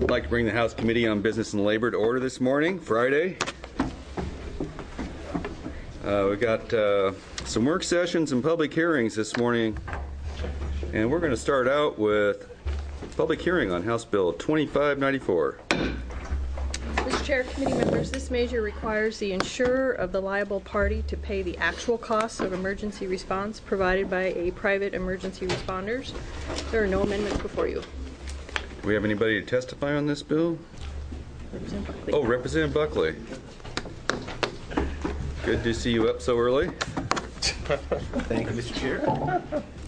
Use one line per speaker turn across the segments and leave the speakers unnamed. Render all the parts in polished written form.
I'd like to bring the House Committee on Business and Labor to order this morning, Friday. We've got some work sessions and public hearings this morning, and we're going to start out with public hearing on House Bill 2594.
Mr. Chair, committee members, this measure requires the insurer of the liable party to pay the actual costs of emergency response provided by a private emergency responders. There are no amendments before you.
Do we have anybody to testify on this bill?
Representative Buckley.
Oh, Representative Buckley. Good to see you up so early.
Thank you, Mr. Chair.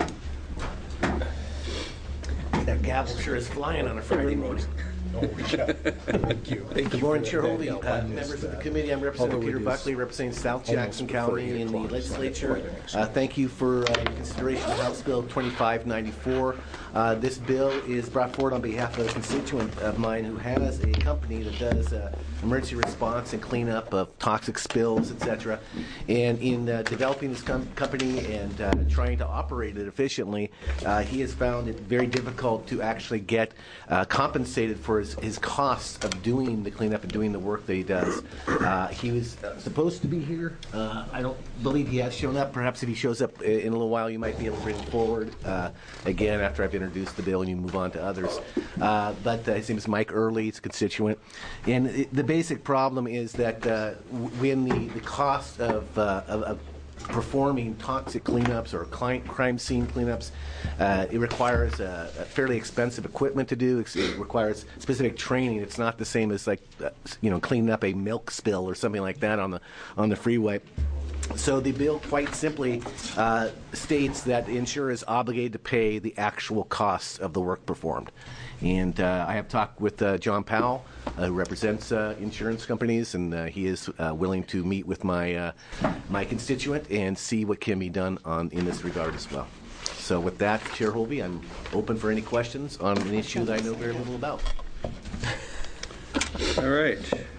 That gavel sure is flying on a Friday morning.
Thank you.
Good morning, shareholders, members of the committee. I'm Representative Peter Buckley, representing South Jackson County in the legislature. Thank you for consideration of House Bill 2594. This bill is brought forward on behalf of a constituent of mine who has a company that does emergency response and cleanup of toxic spills, etc. And in developing this company and trying to operate it efficiently, he has found it very difficult to actually get compensated for his costs of doing the cleanup and doing the work that he does. He was supposed to be here. I don't believe he has shown up. Perhaps if he shows up in a little while, you might be able to bring it forward again after I've introduced the bill and you move on to others. But his name is Mike Early. He's a constituent. And the basic problem is that when the cost of performing toxic cleanups or crime scene cleanups, it requires fairly expensive equipment to do. It requires specific training. It's not the same as cleaning up a milk spill or something like that on the freeway. So the bill quite simply states that the insurer is obligated to pay the actual costs of the work performed. And I have talked with John Powell, who represents insurance companies, and he is willing to meet with my constituent and see what can be done in this regard as well. So with that, Chair Holby, I'm open for any questions on an issue that I know very little about.
All right.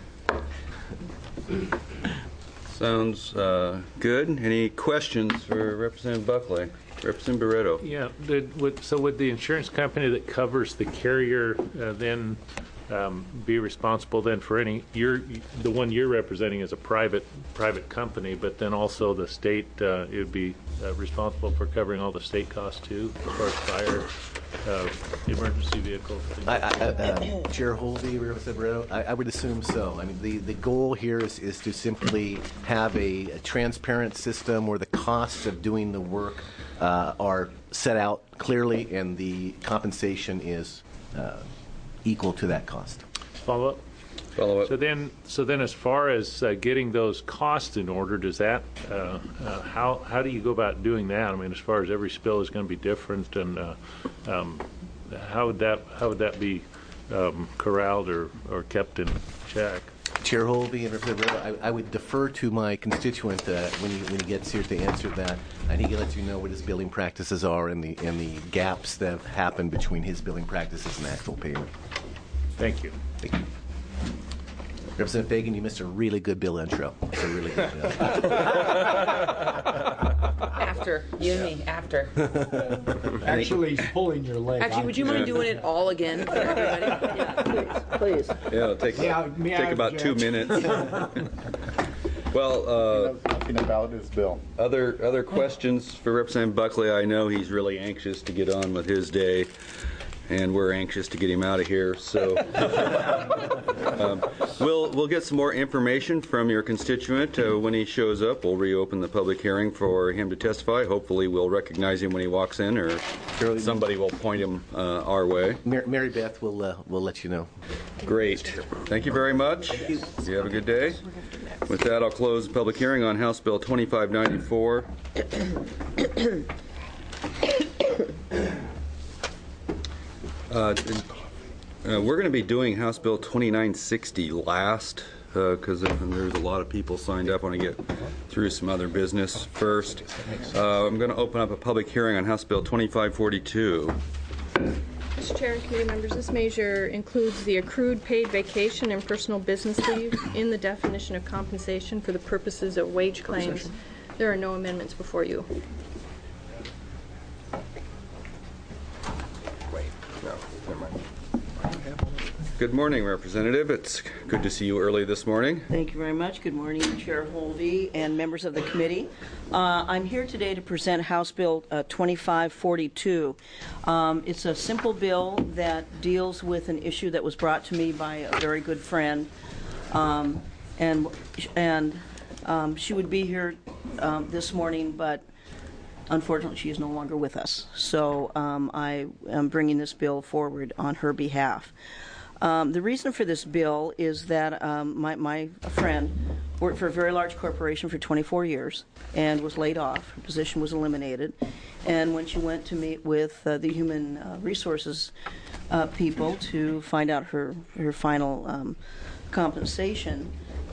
Sounds good. Any questions for Representative Buckley? Representative Barreto.
Yeah. Would the insurance company that covers the carrier then be responsible then for the one you're representing is a private company, but then also the state it would be responsible for covering all the state costs too, as far as fire, emergency vehicles?
Chair Holby, Representative Barreto, I would assume so. I mean, the goal here is to simply have a transparent system where the costs of doing the work are set out clearly and the compensation is equal to that cost.
Follow up?
Follow up.
So then, as far as getting those costs in order, does that how do you go about doing that? I mean, as far as every spill is going to be different, and how would that be corralled or kept in check?
Chair Holby and Representative Barreto, I would defer to my constituent when he gets here to answer that, and he can let you know what his billing practices are and the gaps that have happened between his billing practices and actual payment.
Thank you.
Thank you. Representative Fagan, you missed a really good bill intro. It's a really good
After. You and me, after.
Actually, he's pulling your leg.
Actually, would you mind doing it all again for everybody? Yeah, please.
Yeah, it'll take about 2 minutes. Well,
talking about this bill.
Other questions for Representative Buckley? I know he's really anxious to get on with his day, and we're anxious to get him out of here. So we'll get some more information from your constituent when he shows up. We'll reopen the public hearing for him to testify. Hopefully we'll recognize him when he walks in, or somebody will point him our way.
Mary Beth will let you know.
Great. Thank you very much. You have a good day. With that, I'll close the public hearing on House Bill 2594. We're going to be doing House Bill 2960 last because there's a lot of people signed up. I want to get through some other business first. I'm going to open up a public hearing on House Bill 2542.
Mr. Chair and committee members, this measure includes the accrued paid vacation and personal business leave in the definition of compensation for the purposes of wage claims. There are no amendments before you.
Wait, no, never mind.
Good morning, Representative. It's good to see you early this morning.
Thank you very much. Good morning, Chair Holvey and members of the committee. I'm here today to present House Bill 2542. It's a simple bill that deals with an issue that was brought to me by a very good friend, and she would be here this morning, but unfortunately she is no longer with us. So I am bringing this bill forward on her behalf. The reason for this bill is that my friend worked for a very large corporation for 24 years and was laid off. Her position was eliminated. And when she went to meet with the human resources people to find out her final compensation,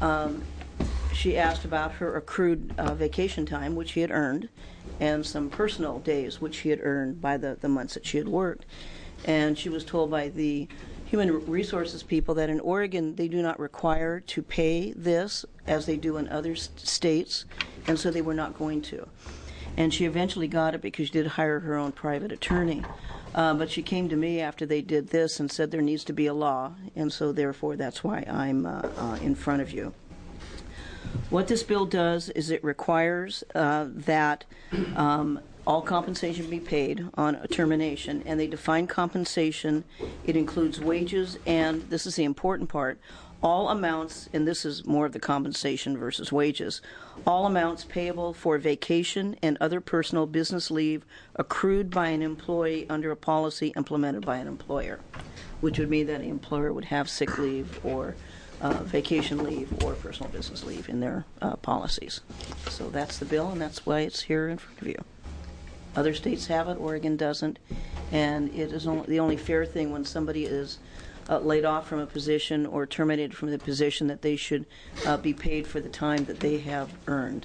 she asked about her accrued vacation time, which she had earned, and some personal days, which she had earned by the months that she had worked. And she was told by the human resources people that in Oregon they do not require to pay this as they do in other states, and so they were not going to. And she eventually got it because she did hire her own private attorney. But she came to me after they did this and said there needs to be a law, and so therefore that's why I'm in front of you. What this bill does is it requires that all compensation be paid on a termination, and they define compensation. It includes wages, and this is the important part, all amounts, and this is more of the compensation versus wages, all amounts payable for vacation and other personal business leave accrued by an employee under a policy implemented by an employer, which would mean that an employer would have sick leave or vacation leave or personal business leave in their policies. So that's the bill, and that's why it's here in front of you. Other states have it, Oregon doesn't, and it is the only fair thing when somebody is laid off from a position or terminated from the position that they should be paid for the time that they have earned.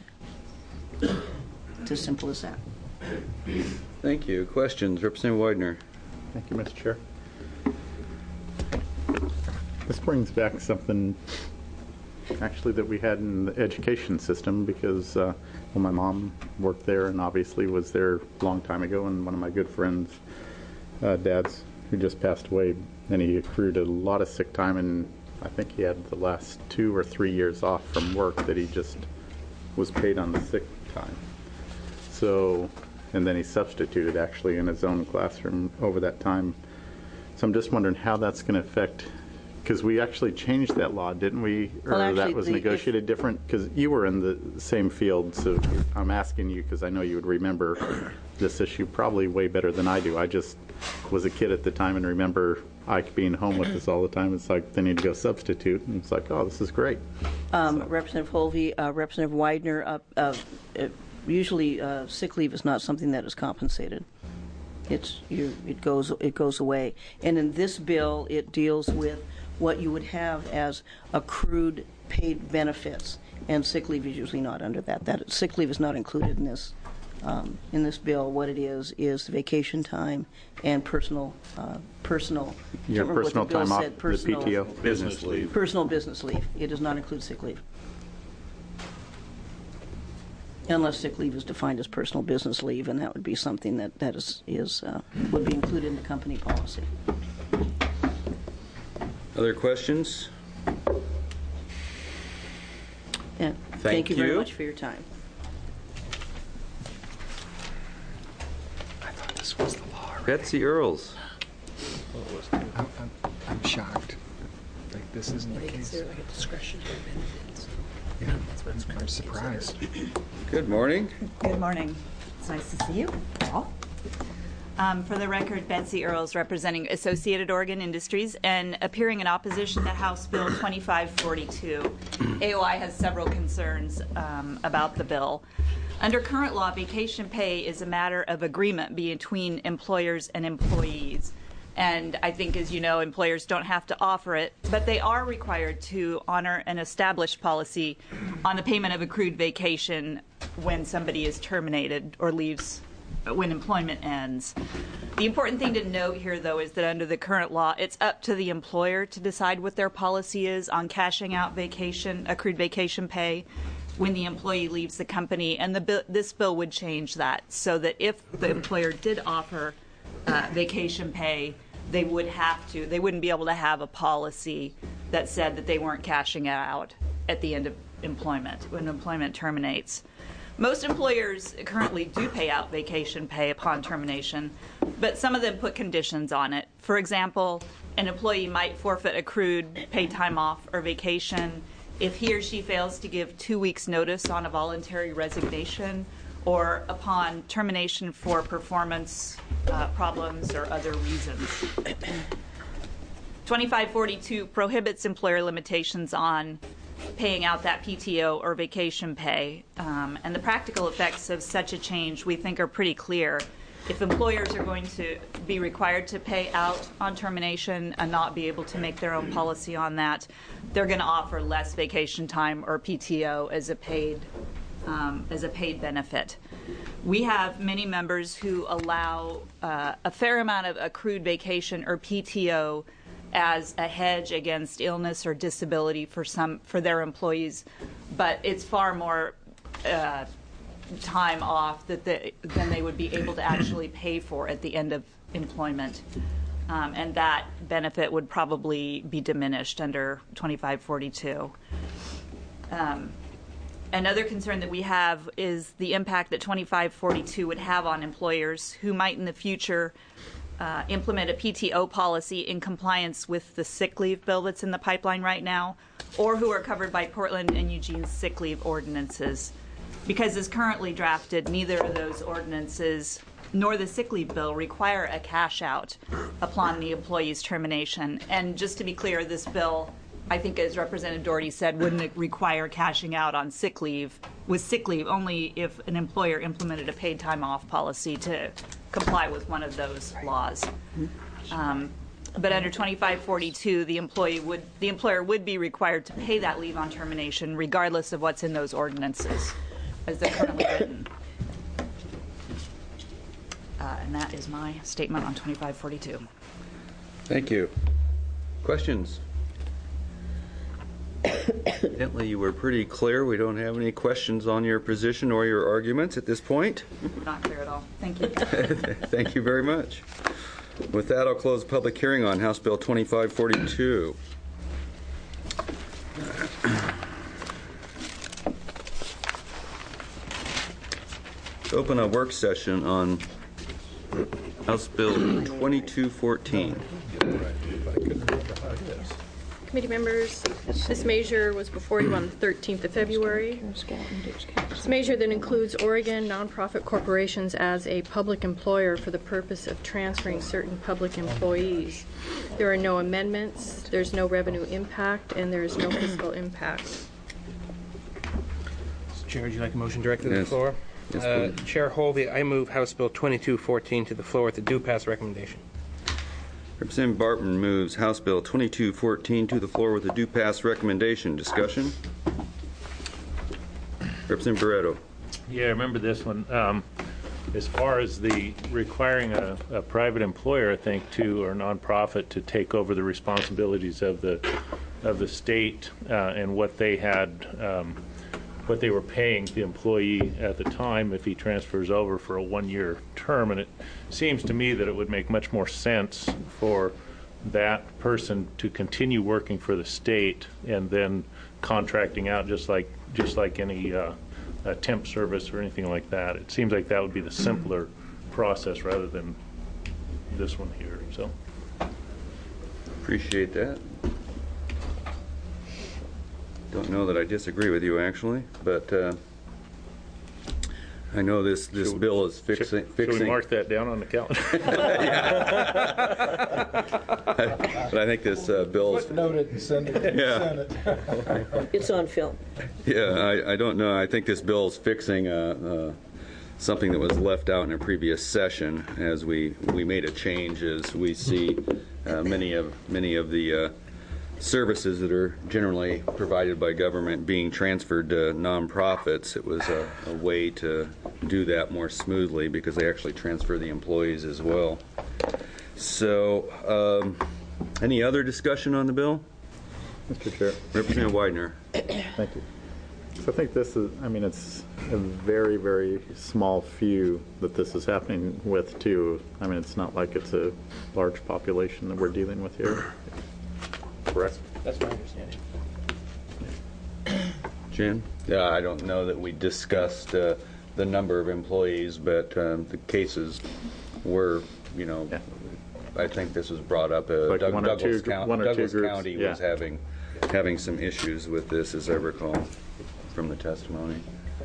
It's as simple as that.
Thank you. Questions? Representative Widener.
Thank you, Mr. Chair. This brings back something actually that we had in the education system because my mom worked there and obviously was there a long time ago, and one of my good friends, dad's, who just passed away, and he accrued a lot of sick time, and I think he had the last 2 or 3 years off from work that he just was paid on the sick time. So, and then he substituted actually in his own classroom over that time. So I'm just wondering how that's going to affect, because we actually changed that law, didn't we?
Well,
or
actually,
that was negotiated different? Because you were in the same field, so I'm asking you because I know you would remember this issue probably way better than I do. I just was a kid at the time and remember Ike being home with us all the time. It's like they need to go substitute, and it's like, oh, this is great.
Representative Holvey, Representative Widener, usually sick leave is not something that is compensated. It goes away. And in this bill, it deals with what you would have as accrued paid benefits, and sick leave is usually not under that. That sick leave is not included in this bill. What it is vacation time and personal
Your personal time off, the PTO.
Business leave.
Personal business leave. It does not include sick leave, unless sick leave is defined as personal business leave, and that would be something that would be included in the company policy.
Other questions?
And thank you very much for your time.
I thought this was the law.
Betsy Earls.
I'm shocked. Like, this isn't the case.
Like a discretionary benefits.
Yeah, I'm surprised.
Good morning.
Good morning. It's nice to see you all. For the record, Betsy Earls, representing Associated Oregon Industries and appearing in opposition to House Bill 2542. AOI has several concerns about the bill. Under current law, vacation pay is a matter of agreement between employers and employees. And I think, as you know, employers don't have to offer it, but they are required to honor an established policy on the payment of accrued vacation when somebody is terminated or leaves when employment ends. The important thing to note here, though, is that under the current law, it's up to the employer to decide what their policy is on cashing out accrued vacation pay when the employee leaves the company. And this bill would change that so that if the employer did offer vacation pay, they wouldn't be able to have a policy that said that they weren't cashing out at the end of employment, when employment terminates. Most employers currently do pay out vacation pay upon termination, but some of them put conditions on it. For example, an employee might forfeit accrued paid time off or vacation if he or she fails to give 2 weeks' notice on a voluntary resignation or upon termination for performance problems or other reasons. 2542 prohibits employer limitations on paying out that PTO or vacation pay, and the practical effects of such a change we think are pretty clear. If employers are going to be required to pay out on termination and not be able to make their own policy on that, they're going to offer less vacation time or PTO as a paid benefit. We have many members who allow a fair amount of accrued vacation or PTO as a hedge against illness or disability for their employees, but it's far more time off than they would be able to actually pay for at the end of employment. And that benefit would probably be diminished under 2542. Another concern that we have is the impact that 2542 would have on employers who might in the future implement a PTO policy in compliance with the sick leave bill that's in the pipeline right now, or who are covered by Portland and Eugene's sick leave ordinances. Because as currently drafted, neither of those ordinances nor the sick leave bill require a cash out upon the employee's termination. And just to be clear, this bill, I think as Representative Doherty said, wouldn't require cashing out on sick leave, with sick leave only if an employer implemented a paid time off policy to comply with one of those laws. But under 2542, the employer would be required to pay that leave on termination regardless of what's in those ordinances as they're currently written. And that is my statement on 2542.
Thank you. Questions? Evidently, you were pretty clear. We don't have any questions on your position or your arguments at this point.
Not clear at all. Thank you.
Thank you very much. With that, I'll close the public hearing on House Bill 2542. Open a work session on House Bill 2214.
Committee members, this measure was before you on the 13th of February. This measure that includes Oregon nonprofit corporations as a public employer for the purpose of transferring certain public employees. There are no amendments, there's no revenue impact, and there is no fiscal impact.
Mr. Chair, would you like a motion directed to the floor?
Yes,
Chair Holvey, I move House Bill 2214 to the floor with the due pass recommendation.
Representative Barton moves House Bill 2214 to the floor with a due pass recommendation. Discussion? Representative Barreto.
Yeah, I remember this one. As far as the requiring a private employer, I think, or nonprofit to take over the responsibilities of the state and what they had, what they were paying the employee at the time if he transfers over for a one-year term. And it seems to me that it would make much more sense for that person to continue working for the state and then contracting out just like any temp service or anything like that. It seems like that would be the simpler process rather than this one here. So
Appreciate that. Don't know that I disagree with you, actually, but I know this bill is fixing.
Should we mark that down on the calendar?
But I think this bill is.
Footnote it and send it to the Senate.
It's on film.
Yeah, I don't know. I think this bill is fixing something that was left out in a previous session. As we made a change, as we see many of the services that are generally provided by government being transferred to nonprofits. It was a way to do that more smoothly because they actually transfer the employees as well. So, any other discussion on the bill?
Mr. Chair.
Representative Widener.
Thank you. So I think this is, I mean, it's a very, very small few that this is happening with, too. I mean, it's not like it's a large population that we're dealing with here. Correct?
That's my understanding.
Jen? Yeah, I don't know that we discussed the number of employees, but the cases were, you know,
Yeah.
I think this was brought up.
Like
Douglas
groups,
County
yeah.
was having some issues with this, as I recall, from the testimony.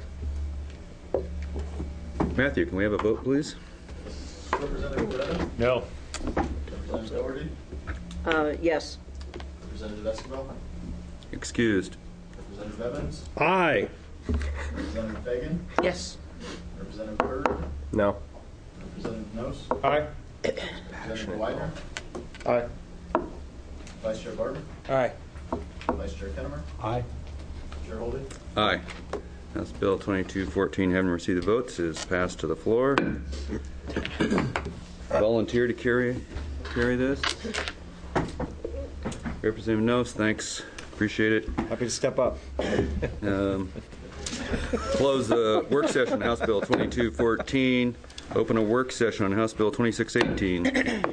Matthew, can we have a vote, please?
Representative Brennan?
No.
Representative Doherty?
Yes.
Representative Esquivel?
Excused.
Representative Evans?
Aye.
Representative Fagan?
Yes.
Representative Byrd?
No.
Representative Nose?
Aye.
Representative Widener?
Aye.
Vice Chair Barton?
Aye.
Vice Chair Kennemer?
Aye.
Chair Holden?
Aye. House Bill 2214, having received the votes, is passed to the floor. Volunteer to carry this? Representative Nose, thanks. Appreciate it.
Happy to step up.
Close the work session on House Bill 2214. Open a work session on House Bill 2618.
Mr.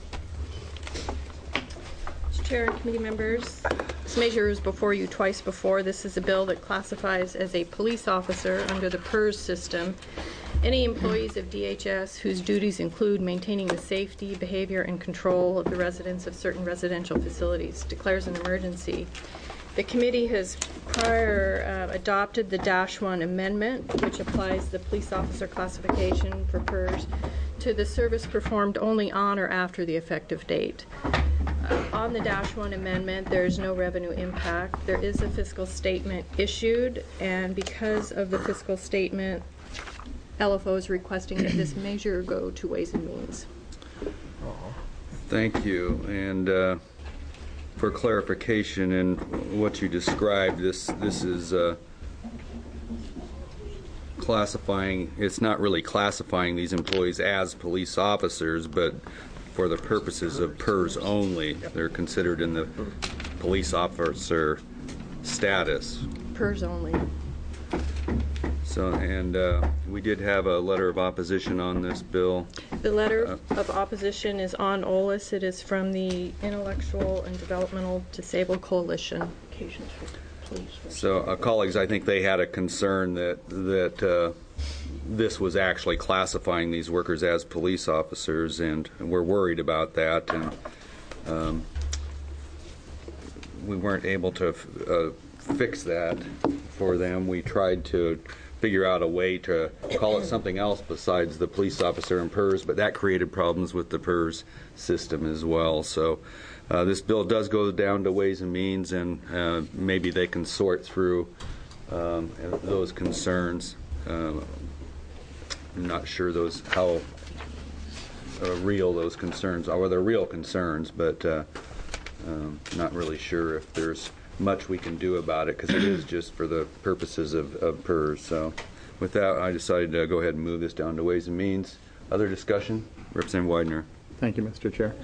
Chair and committee members, this measure is before you twice before. This is a bill that classifies as a police officer under the PERS system any employees of DHS whose duties include maintaining the safety, behavior, and control of the residents of certain residential facilities, declares an emergency. The committee has prior adopted the -1 amendment, which applies the police officer classification for PERS to the service performed only on or after the effective date. On the -1 amendment, there is no revenue impact. There is a fiscal statement issued, and because of the fiscal statement, LFO is requesting that this measure go to Ways and Means.
Thank you. And for clarification in what you described, this is classifying, it's not really classifying these employees as police officers, but for the purposes of PERS only, they're considered in the police officer status.
PERS only.
So, and we did have a letter of opposition on this bill.
The letter of opposition is on OLIS. It is from the Intellectual and Developmental Disabled Coalition.
So, colleagues, I think they had a concern that this was actually classifying these workers as police officers, and we're worried about that. And we weren't able to fix that for them. We tried to figure out a way to call it something else besides the police officer and PERS, but that created problems with the PERS system as well. So this bill does go down to Ways and Means, and maybe they can sort through those concerns. I'm not sure how real those concerns are. Well, they're real concerns, but not really sure if there's much we can do about it, because it is just for the purposes of PERS. So with that, I decided to go ahead and move this down to Ways and Means. Other discussion? Representative Widener.
Thank you, Mr. Chair.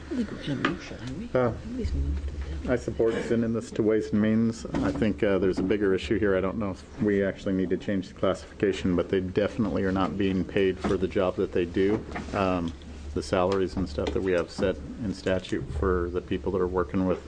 I support sending this to Ways and Means. I think there's a bigger issue here. I don't know if we actually need to change the classification, but they definitely are not being paid for the job that they do. The salaries and stuff that we have set in statute for the people that are working with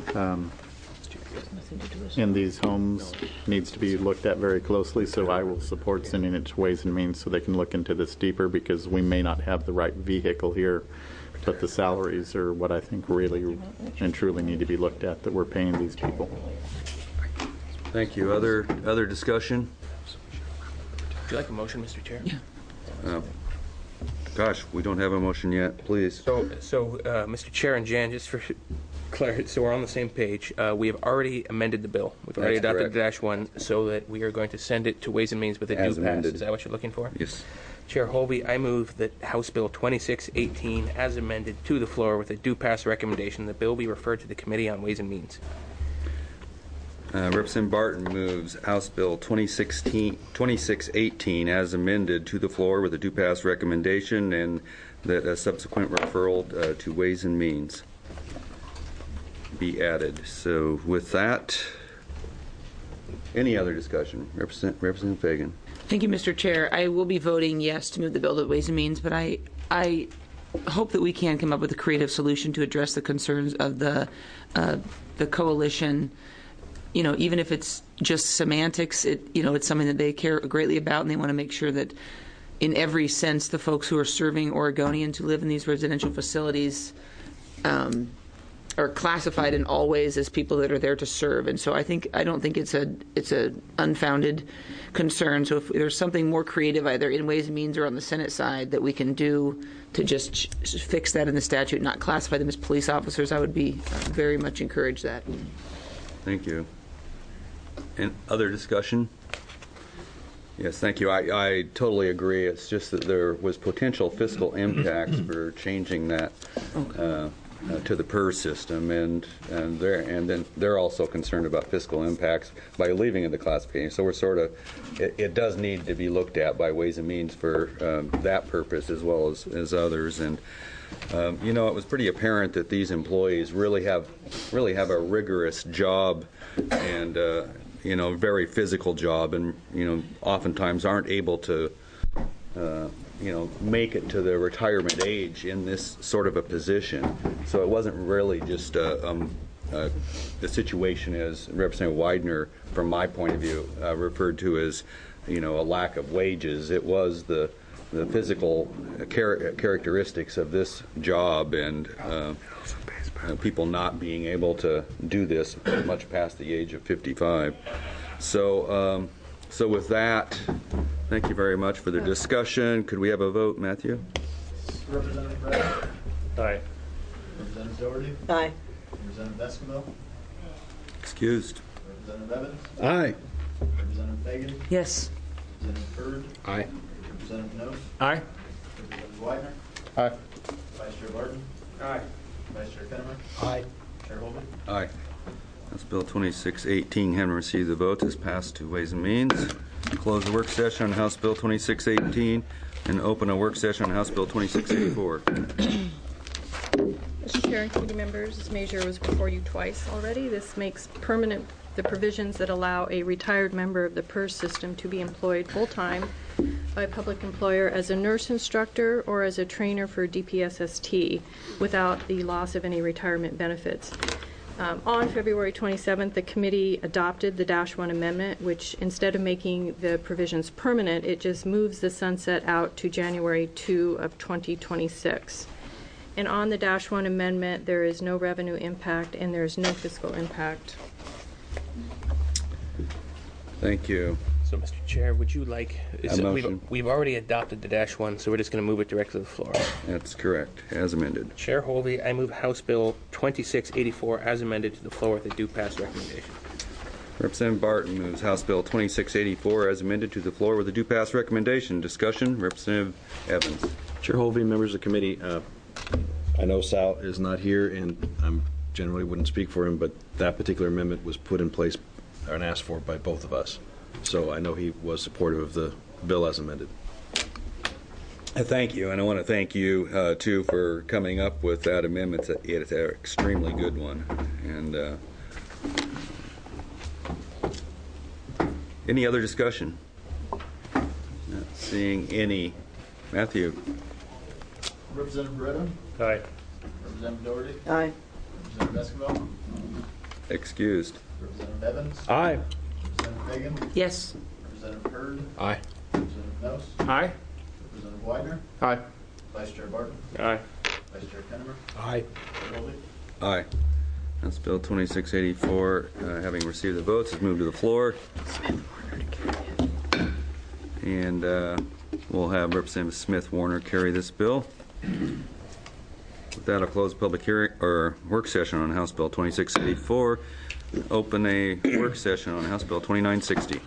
in these homes needs to be looked at very closely, so I will support sending it to Ways and Means so they can look into this deeper, because we may not have the right vehicle here, but the salaries are what I think really and truly need to be looked at that we're paying these people.
Thank you. Other discussion?
Would you like a motion, Mr. Chair?
Yeah. Gosh, we don't have a motion yet. Please.
So, Mr. Chair and Jan, just for clarity, so we're on the same page. We have already amended the bill. We've already
That's
adopted
correct.
the -1, so that we are going to send it to Ways and Means with a due
As
pass.
amended.
Is that what you're looking for?
Yes.
Chair Holby, I move that House Bill 2618, as amended, to the floor with a due pass recommendation. The bill be referred to the Committee on Ways and Means.
Representative Barton moves House Bill 2618 as amended to the floor with a due pass recommendation, and that a subsequent referral to Ways and Means be added. So with that, Any other discussion? Representative Fagan.
Thank you, Mr. Chair. I will be voting yes to move the bill to Ways and Means, but I hope that we can come up with a creative solution to address the concerns of the coalition. You know, even if it's just semantics, it's something that they care greatly about, and they want to make sure that, in every sense, the folks who are serving Oregonians who live in these residential facilities are classified in all ways as people that are there to serve. And so I don't think it's a unfounded concern. So if there's something more creative, either in Ways and Means or on the Senate side, that we can do to just fix that in the statute, not classify them as police officers, I would be very much encourage that.
Thank you. And other discussion? Yes, thank you. I totally agree. It's just that there was potential fiscal impacts for changing that to the PERS system, and then they're also concerned about fiscal impacts by leaving it the classification. So we're sort of, it does need to be looked at by Ways and Means for that purpose as well as others. And it was pretty apparent that these employees really have a rigorous job and very physical job, and oftentimes aren't able to make it to the retirement age in this sort of a position. So it wasn't really just the situation as Representative Widener, from my point of view, referred to as a lack of wages. It was the physical characteristics of this job and people not being able to do this much past the age of 55. So with that, thank you very much for the discussion. Could we have a vote, Matthew?
Representative Brett?
Aye.
Representative Doherty?
Aye.
Representative Eskimo?
Excused.
Representative Evans?
Aye.
Representative Fagan?
Yes.
Representative Byrd?
Aye.
Representative Knopf?
Aye.
Representative Widener?
Aye.
Vice Chair Barton?
Aye.
Vice Chair Kennemer?
Aye.
Chair Holden?
Aye. House Bill 2618 having received the vote is passed to Ways and Means. Close the work session on House Bill 2618 and open a work session on House Bill 2684.
Mr. Chair and committee members, this measure was before you twice already. This makes permanent the provisions that allow a retired member of the PERS system to be employed full-time by a public employer as a nurse instructor or as a trainer for DPSST without the loss of any retirement benefits. On February 27th, the committee adopted the -1 amendment, which instead of making the provisions permanent, it just moves the sunset out to January 2 of 2026. And on the -1 amendment, there is no revenue impact and there is no fiscal impact.
Thank you.
So, Mr. Chair, would you like...
motion.
We've already adopted the -1, so we're just going to move it directly to the floor.
That's correct, as amended.
Chair Holvey, I move House Bill 2684 as amended to the floor with a due pass recommendation.
Representative Barton moves House Bill 2684 as amended to the floor with a due pass recommendation. Discussion, Representative Evans.
Chair Holvey, members of the committee, I know Sal is not here, and I generally wouldn't speak for him, but that particular amendment was put in place and asked for by both of us. So I know he was supportive of the bill as amended.
Thank you, and I want to thank you, too, for coming up with that amendment. It's an extremely good one. And any other discussion? Not seeing any. Matthew.
Representative Beretta?
Aye.
Representative Doherty?
Aye.
Representative Eskimo?
Excused.
Representative Evans?
Aye.
Representative Fagan?
Yes.
Representative Byrd?
Aye.
Representative Knopf?
Aye.
Representative Widener?
Aye.
Vice Chair Barton?
Aye.
Vice Chair Kennemer?
Aye.
Chair Holden?
Aye. House Bill 2684, having received the votes, is moved to the floor. And we'll have Representative Smith Warner carry this bill. With that, I'll close the public hearing or work session on House Bill 2684. Open a work session on House Bill 2960.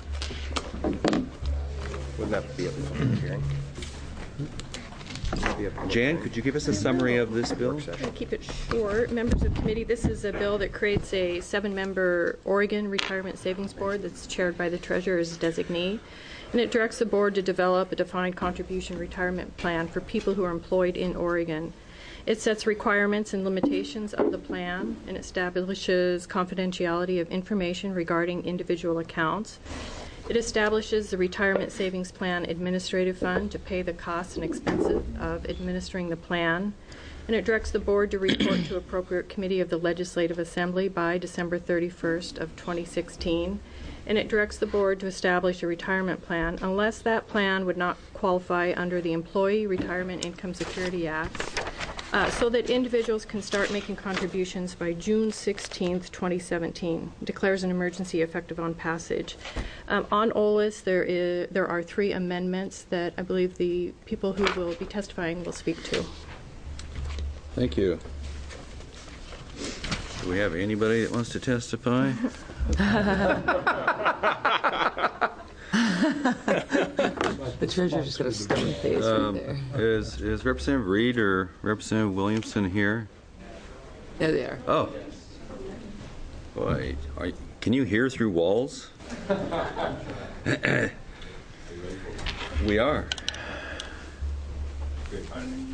Wouldn't that be a public hearing?
Jan, could you give us a summary of this bill?
I'm going to keep it short. Members of committee, this is a bill that creates a 7-member Oregon Retirement Savings Board that's chaired by the treasurer as designee. And it directs the board to develop a defined contribution retirement plan for people who are employed in Oregon. It sets requirements and limitations of the plan and establishes confidentiality of information regarding individual accounts. It establishes the Retirement Savings Plan Administrative Fund to pay the costs and expenses of administering the plan. And it directs the board to report to appropriate committee of the Legislative Assembly by December 31st of 2016. And it directs the board to establish a retirement plan unless that plan would not qualify under the Employee Retirement Income Security Act, so that individuals can start making contributions by June 16th, 2017. Declares an emergency effective on passage. On OLIS, there are 3 amendments that I believe the people who will be testifying will speak to.
Thank you. Do we have anybody that wants to testify?
The treasurer just got a stone face right there.
Is Representative Reed or Representative Williamson here?
There they are.
Oh. Boy, can you hear through walls? We are. Great.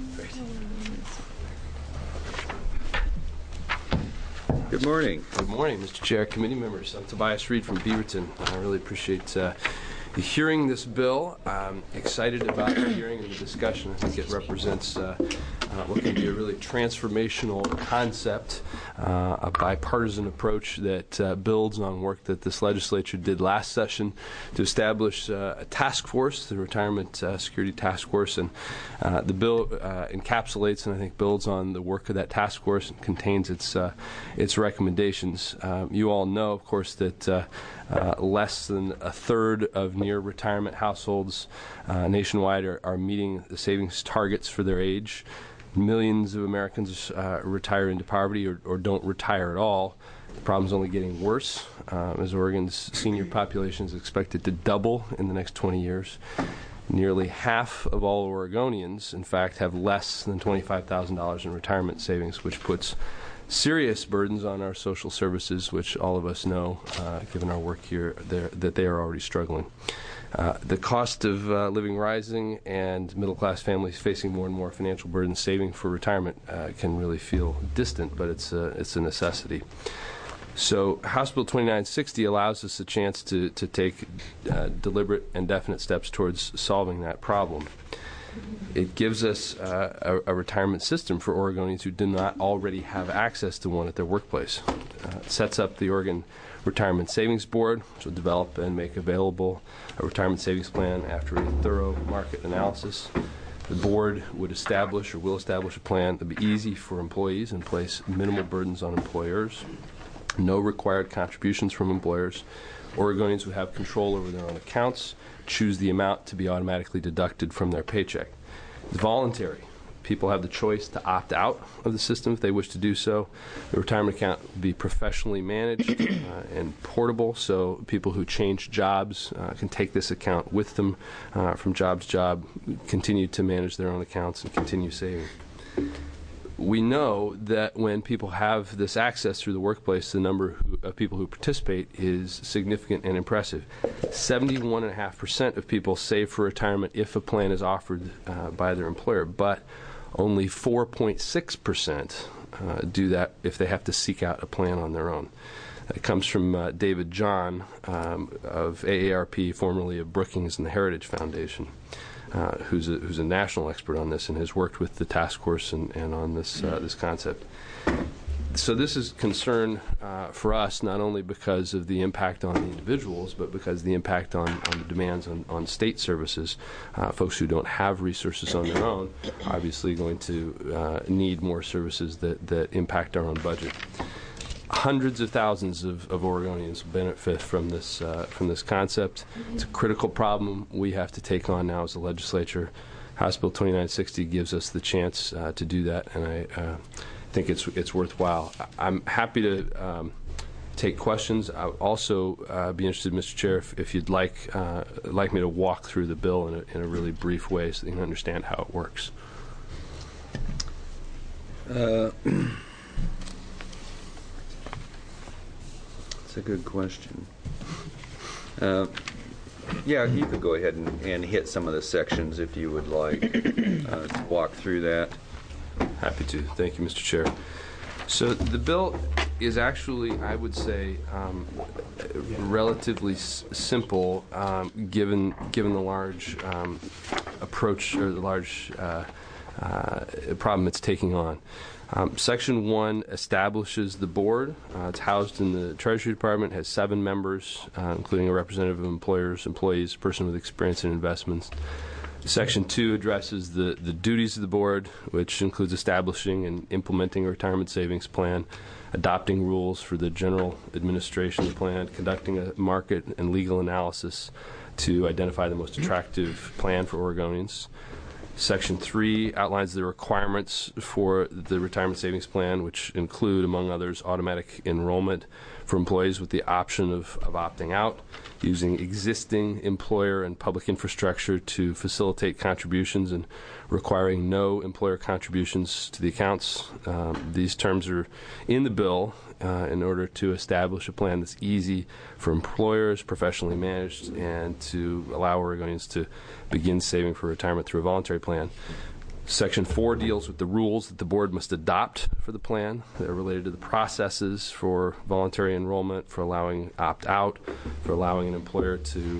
Good morning.
Good morning, Mr. Chair, committee members. I'm Tobias Reed from Beaverton. I really appreciate you hearing this bill. I'm excited about the hearing and the discussion. I think it represents what can be a really transformational concept, a bipartisan approach that builds on work that this legislature did last session to establish a task force, the Retirement Security Task Force, and the bill encapsulates and I think builds on the work of that task force and contains its recommendations. You all know, of course, that less than a third of near-retirement households nationwide are meeting the savings targets for their age. Millions of Americans retire into poverty or don't retire at all. The problem's only getting worse as Oregon's senior population is expected to double in the next 20 years. Nearly half of all Oregonians, in fact, have less than $25,000 in retirement savings, which puts serious burdens on our social services, which all of us know, given our work here, that they are already struggling. The cost of living rising and middle-class families facing more and more financial burdens saving for retirement can really feel distant, but it's a necessity. So House Bill 2960 allows us a chance to take deliberate and definite steps towards solving that problem. It gives us a retirement system for Oregonians who do not already have access to one at their workplace. It sets up the Oregon Retirement Savings Board, which will develop and make available a retirement savings plan after a thorough market analysis. The board would establish or will establish a plan that will be easy for employees and place minimal burdens on employers. No required contributions from employers. Oregonians would have control over their own accounts, choose the amount to be automatically deducted from their paycheck. It's voluntary. People have the choice to opt out of the system if they wish to do so. The retirement account will be professionally managed and portable, so people who change jobs can take this account with them from job to job, continue to manage their own accounts, and continue saving. We know that when people have this access through the workplace, the number of people who participate is significant and impressive. 71.5% of people save for retirement if a plan is offered by their employer, but only 4.6% do that if they have to seek out a plan on their own. It comes from David John of AARP, formerly of Brookings and the Heritage Foundation. Who's a national expert on this and has worked with the task force and on this concept. So this is concern for us not only because of the impact on the individuals, but because the impact on the demands on state services. Folks who don't have resources on their own are obviously going to need more services that impact our own budget. Hundreds of thousands of Oregonians benefit from this concept. It's a critical problem we have to take on now as a legislature. House Bill 2960 gives us the chance to do that, and I think it's worthwhile. I'm happy to take questions. I would also be interested, Mr. Chair, if you'd like me to walk through the bill in a really brief way so that you can understand how it works.
That's a good question. Yeah, you could go ahead and hit some of the sections if you would like to walk through that.
Happy to. Thank you, Mr. Chair. So the bill is actually, I would say, relatively simple, given the large approach or the large problem it's taking on. Section 1 establishes the board. It's housed in the Treasury Department, has 7 members, including a representative of employers, employees, a person with experience in investments. Section 2 addresses the duties of the board, which includes establishing and implementing a retirement savings plan, adopting rules for the general administration of the plan, conducting a market and legal analysis to identify the most attractive plan for Oregonians. Section 3 outlines the requirements for the retirement savings plan, which include, among others, automatic enrollment for employees with the option of opting out, using existing employer and public infrastructure to facilitate contributions, and requiring no employer contributions to the accounts. These terms are in the bill in order to establish a plan that's easy for employers, professionally managed, and to allow Oregonians to begin saving for retirement through a voluntary plan. Section 4 deals with the rules that the board must adopt for the plan. They're related to the processes for voluntary enrollment, for allowing opt-out, for allowing an employer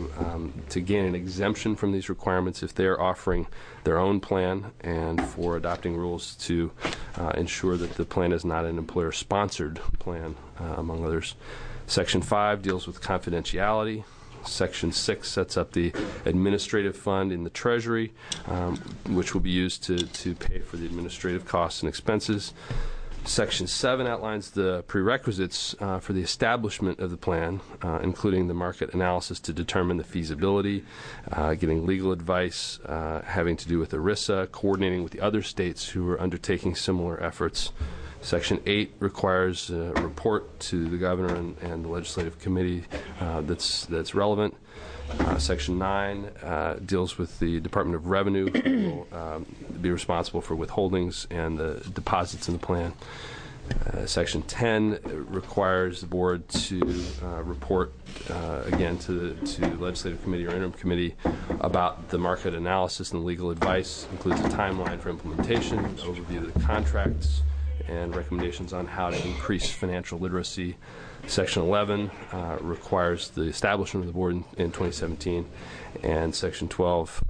to gain an exemption from these requirements if they're offering their own plan, and for adopting rules to ensure that the plan is not an employer-sponsored plan, among others. Section 5 deals with confidentiality. Section 6 sets up the administrative fund in the Treasury, which will be used to pay for the administrative costs and expenses. Section 7 outlines the prerequisites for the establishment of the plan, including the market analysis to determine the feasibility, getting legal advice having to do with ERISA, coordinating with the other states who are undertaking similar efforts. Section 8 requires a report to the governor and the legislative committee that's relevant. Section 9 deals with the Department of Revenue, who will be responsible for withholdings and the deposits in the plan. Section 10 requires the board to report again to the legislative committee or interim committee about the market analysis and legal advice. Includes a timeline for implementation, overview of the contracts, and recommendations on how to increase financial literacy. Section 11 requires the establishment of the board in 2017, and Section 12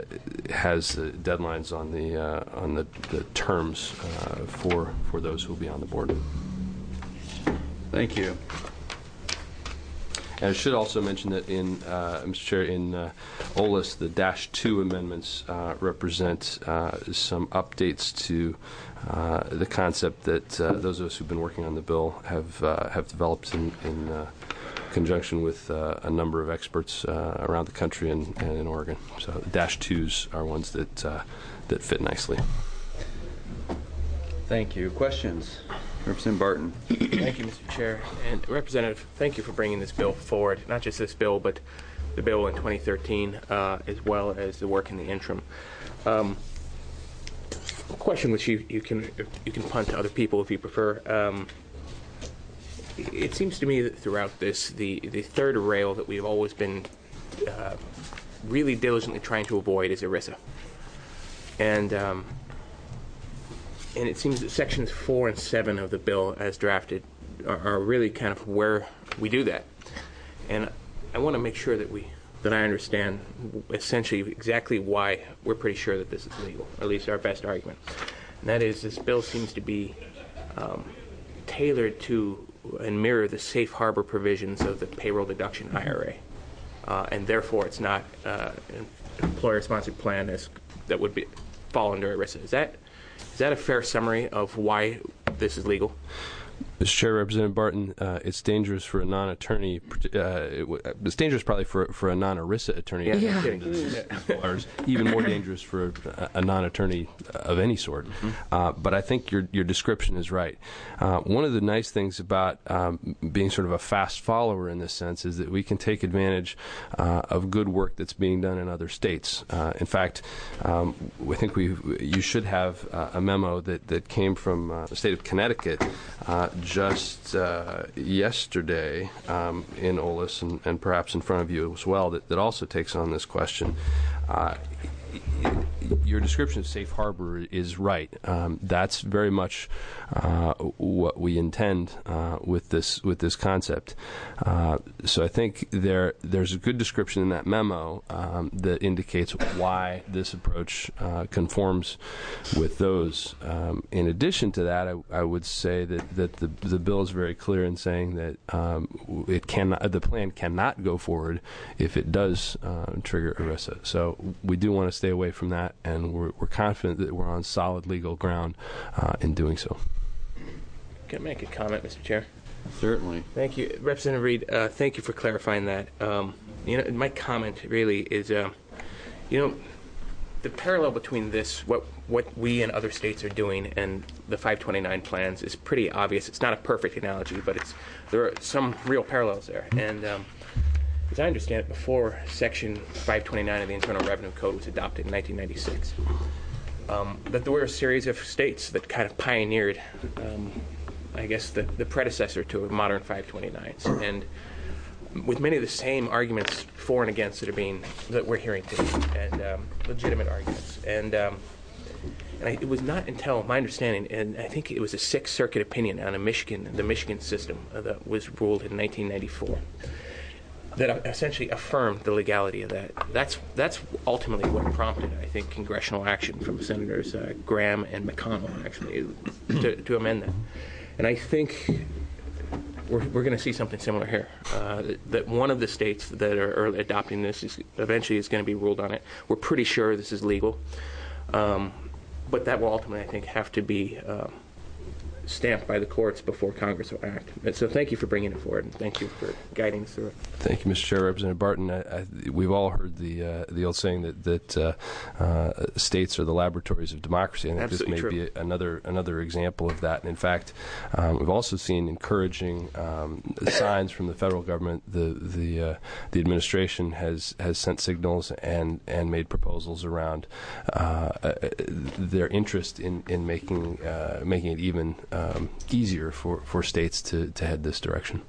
has deadlines on the terms for those who will be on the board.
Thank you.
And I should also mention that in, Mr. Chair, in OLIS, the -2 amendments represent some updates to the concept that those of us who've been working on the bill have developed in conjunction with a number of experts around the country and in Oregon. So the -2s are ones that fit nicely.
Thank you. Questions? Representative Barton.
Thank you, Mr. Chair. And Representative, thank you for bringing this bill forward, not just this bill, but the bill in 2013, as well as the work in the interim. A question which you can punt to other people if you prefer. It seems to me that throughout this, the third rail that we've always been really diligently trying to avoid is ERISA. And it seems that sections 4 and 7 of the bill as drafted are really kind of where we do that. And I want to make sure that I understand essentially exactly why we're pretty sure that this is legal, or at least our best argument. And that is, this bill seems to be tailored to and mirror the safe harbor provisions of the payroll deduction IRA. And therefore it's not an employer-sponsored plan that would fall under ERISA. Is that a fair summary of why this is legal?
Mr. Chair, Representative Barton, it's dangerous for a non-attorney. It's dangerous probably for a non-ERISA attorney.
Yeah.
Even more dangerous for a non-attorney of any sort. Mm-hmm. But I think your description is right. One of the nice things about being sort of a fast follower in this sense is that we can take advantage of good work that's being done in other states. In fact, I think you should have a memo that came from the state of Connecticut just yesterday in OLIS and perhaps in front of you as well that also takes on this question. your description of safe harbor is right. That's very much what we intend with this concept. So I think there's a good description in that memo that indicates why this approach conforms with those. In addition to that, I would say that the bill is very clear in saying that the plan cannot go forward if it does trigger ERISA. So we do want to stay away from that, and we're confident that we're on solid legal ground in doing so.
Can I make a comment, Mr. Chair?
Certainly.
Thank you. Representative Reed, thank you for clarifying that. My comment really is, the parallel between this, what we and other states are doing, and the 529 plans is pretty obvious. It's not a perfect analogy, but there are some real parallels there. And as I understand it, before Section 529 of the Internal Revenue Code was adopted in 1996, that there were a series of states that kind of pioneered, I guess, the predecessor to modern 529s, and with many of the same arguments for and against that we're hearing today, and legitimate arguments. And it was not until my understanding, and I think it was a Sixth Circuit opinion on the Michigan system that was ruled in 1994, that essentially affirmed the legality of that. That's ultimately what prompted, I think, congressional action from Senators Graham and McConnell, actually, to amend that. And I think we're going to see something similar here. That one of the states that are adopting this eventually is going to be ruled on it. We're pretty sure this is legal, but that will ultimately, I think, have to be stamped by the courts before Congress will act. So thank you for bringing it forward, and thank you for guiding us through it.
Thank you, Mr. Chair. Representative Barton, we've all heard the old saying that states are the laboratories of democracy. I think
Absolutely
this may
true.
be another example of that. And in fact, we've also seen encouraging signs from the federal government. The administration has sent signals and made proposals around their interest in making it even easier for states to head this direction.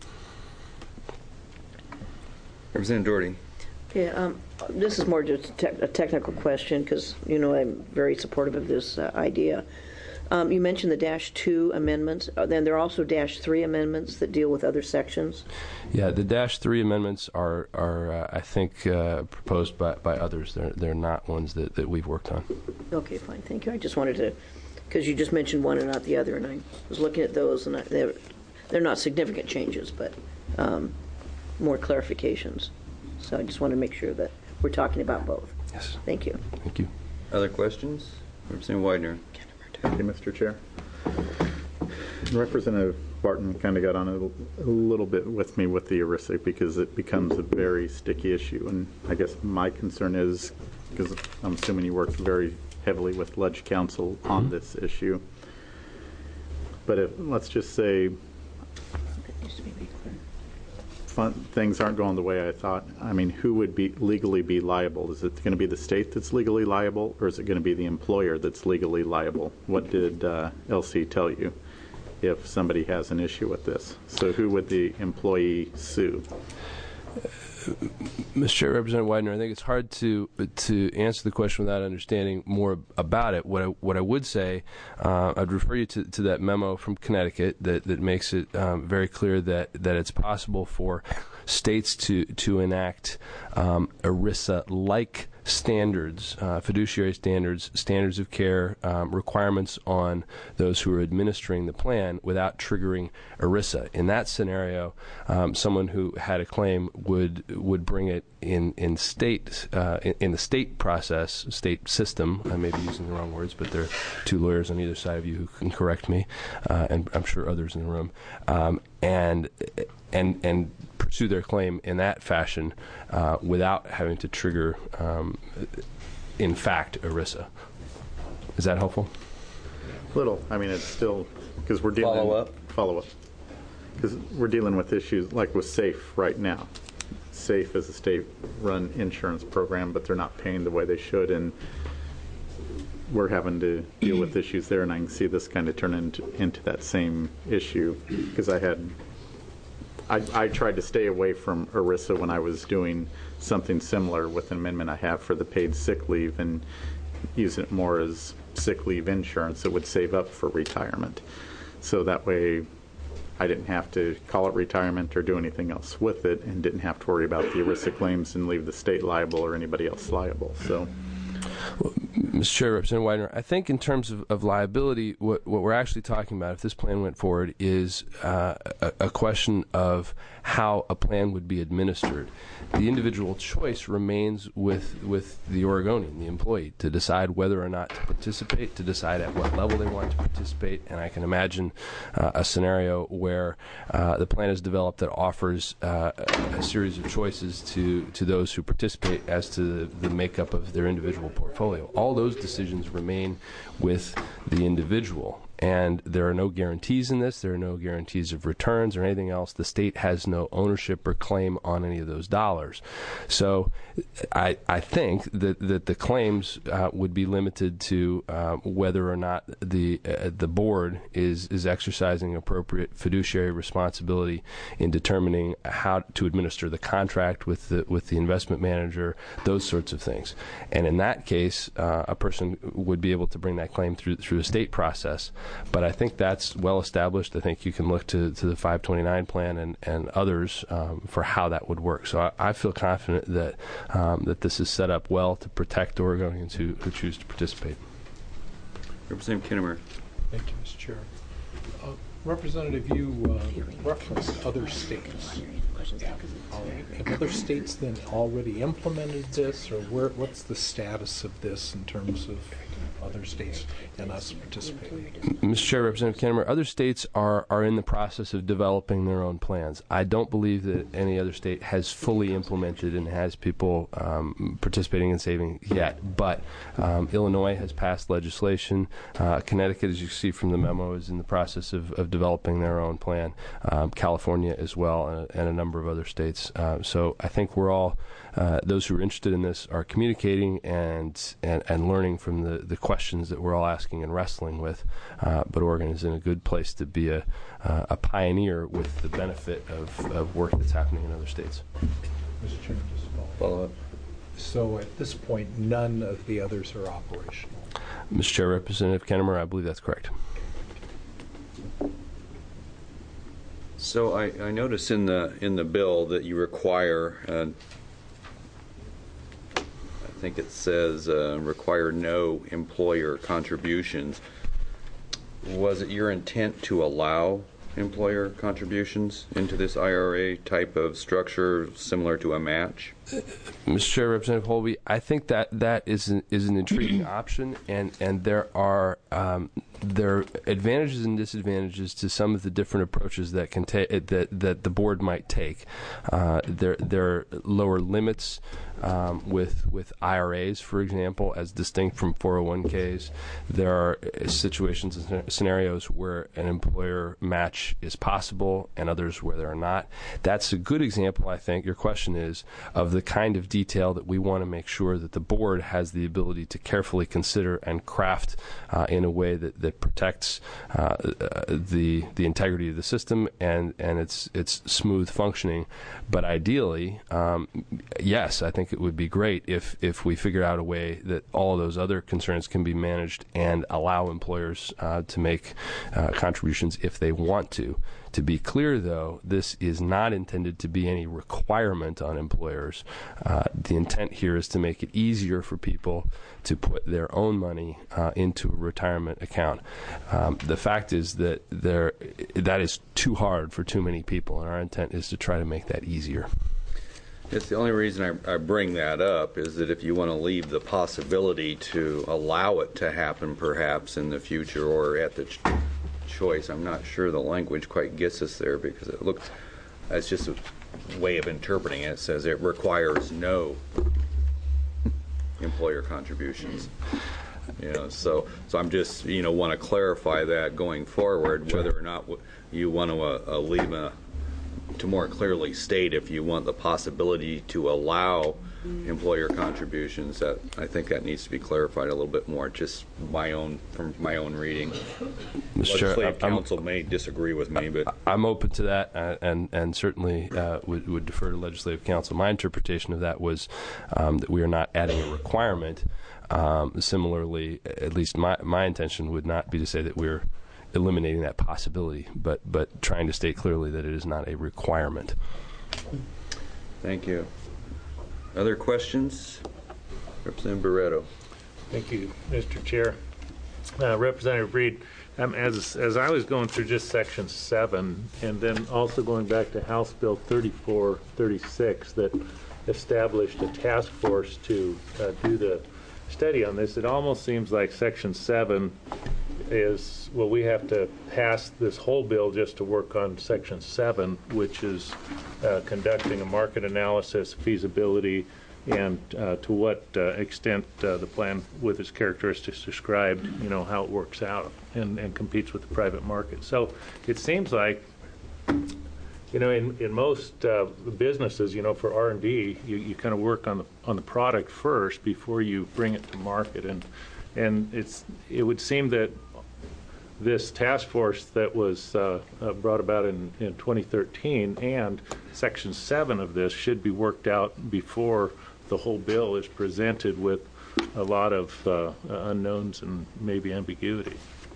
Representative Doherty.
Yeah, this is more just a technical question because, I'm very supportive of this idea. You mentioned the -2 amendments. Then there are also -3 amendments that deal with other sections.
Yeah, the -3 amendments are I think, proposed by others. They're not ones that we've worked on.
Okay, fine. Thank you. I just wanted to, because you just mentioned one and not the other, and I was looking at those, and they're not significant changes, but more clarifications. So I just want to make sure that we're talking about both.
Yes.
Thank you.
Thank you.
Other questions? Representative Widener.
Thank you, Mr. Chair. Representative Barton kind of got on a little bit with me with the ERISA because it becomes a very sticky issue. And I guess my concern is, because I'm assuming you worked very heavily with Ledge Council on this issue, but if, let's just say, things aren't going the way I thought, I mean, who would legally be liable? Is it going to be the state that's legally liable, or is it going to be the employer that's legally liable? What did LC tell you if somebody has an issue with this? So who would the employee sue?
Mr. Chair, Representative Widener, I think it's hard to answer the question without understanding more about it. What I would say, I'd refer you to that memo from Connecticut that makes it very clear that it's possible for states to enact ERISA-like standards, fiduciary standards of care, requirements on those who are administering the plan without triggering ERISA. In that scenario, someone who had a claim would bring it in the state process, state system. I may be using the wrong words, but there are two lawyers on either side of you who can correct me, and I'm sure others in the room, and pursue their claim in that fashion without having to trigger, in fact, ERISA. Is that helpful?
Little. I mean, it's still, because we're dealing... Follow up. Because we're dealing with issues like with SAFE right now. SAFE is a state-run insurance program, but they're not paying the way they should, and we're having to deal with issues there, and I can see this kind of turn into that same issue, because I tried to stay away from ERISA when I was doing something similar with an amendment I have for the paid sick leave, and using it more as sick leave insurance that would save up for retirement. So that way I didn't have to call it retirement or do anything else with it, and didn't have to worry about the ERISA claims and leave the state liable or anybody else liable. So,
well, Mr. Chair, Representative Widener, I think in terms of liability, what we're actually talking about, if this plan went forward, is a question of how a plan would be administered. The individual choice remains with the Oregonian, the employee, to decide whether or not to participate, to decide at what level they want to participate. And I can imagine a scenario where the plan is developed that offers a series of choices to those who participate as to the makeup of their individual portfolio. All those decisions remain with the individual. And there are no guarantees in this. There are no guarantees of returns or anything else. The state has no ownership or claim on any of those dollars. So I think that the claims would be limited to whether or not the board is exercising appropriate fiduciary responsibility in determining how to administer the contract with the investment manager, those sorts of things. And in that case, a person would be able to bring that claim through the state process. But I think that's well established. I think you can look to the 529 plan and others for how that would work. So I feel confident that that this is set up well to protect Oregonians who choose to participate.
Representative Kinnemer.
Thank you, Mr. Chair. Representative, you referenced other states. Have other states then already implemented this, or what's the status of this in terms of other states and us participating?
Mr. Chair, Representative Kinnemer, other states are in the process of developing their own plans. I don't believe that any other state has fully implemented and has people participating in saving yet. But Illinois has passed legislation. Connecticut, as you see from the memo, is in the process of developing their own plan. California as well, and a number of other states. So I think we're all, those who are interested in this are communicating and learning from the questions that we're all asking and wrestling with. But Oregon is in a good place to be a pioneer with the benefit of work that's happening in other states.
Mr. Chairman, just
follow up.
So at this point, none of the others are operational.
Mr. Chair, Representative Kinnemer, I believe that's correct.
So I notice in the bill that you require, I think it says require no employer contributions. Was it your intent to allow employer contributions into this IRA type of structure similar to a match?
Mr. Chair, Representative Holby, I think that is an intriguing option, and there are advantages and disadvantages to some of the different approaches that can that the board might take. There are lower limits with IRAs, for example, as distinct from 401ks. There are situations and scenarios where an employer match is possible and others where there are not. That's a good example, I think, your question is, of the kind of detail that we want to make sure that the board has the ability to carefully consider and craft in a way that protects the integrity of the system and its smooth functioning. But ideally, yes, I think it would be great if we figured out a way that all of those other concerns can be managed and allow employers to make contributions if they want to. To be clear, though, this is not intended to be any requirement on employers. The intent here is to make it easier for people to put their own money into a retirement account. The fact is that that is too hard for too many people, and our intent is to try to make that easier.
It's the only reason I bring that up is that if you want to leave the possibility to allow it to happen perhaps in the future or at the choice, I'm not sure the language quite gets us there because it looks, it's just a way of interpreting it. It says it requires no employer contributions. So I'm just, want to clarify that going forward, whether or not you want to leave to more clearly state if you want the possibility to allow employer contributions. That I think that needs to be clarified a little bit more. Just from my own reading. Legislative Council may disagree with me, but
I'm open to that, and certainly would defer to Legislative Council. My interpretation of that was that we are not adding a requirement. Similarly, at least my intention would not be to say that we're eliminating that possibility, but trying to state clearly that it is not a requirement.
Thank you. Other questions? Representative Barreto.
Thank you, Mr. Chair. Representative Reed, as I was going through just Section 7, and then also going back to House Bill 3436 that established a task force to do the study on this, it almost seems like Section 7 is, well, we have to pass this whole bill just to work on Section 7, which is conducting a market analysis, feasibility, and to what extent the plan with its characteristics described, how it works out and competes with the private market. So it seems like, in most businesses, for R&D, you kind of work on the product first before you bring it to market, and it would seem that this task force that was brought about in 2013 and Section 7 of this should be worked out before the whole bill is presented with a lot of unknowns and maybe ambiguity.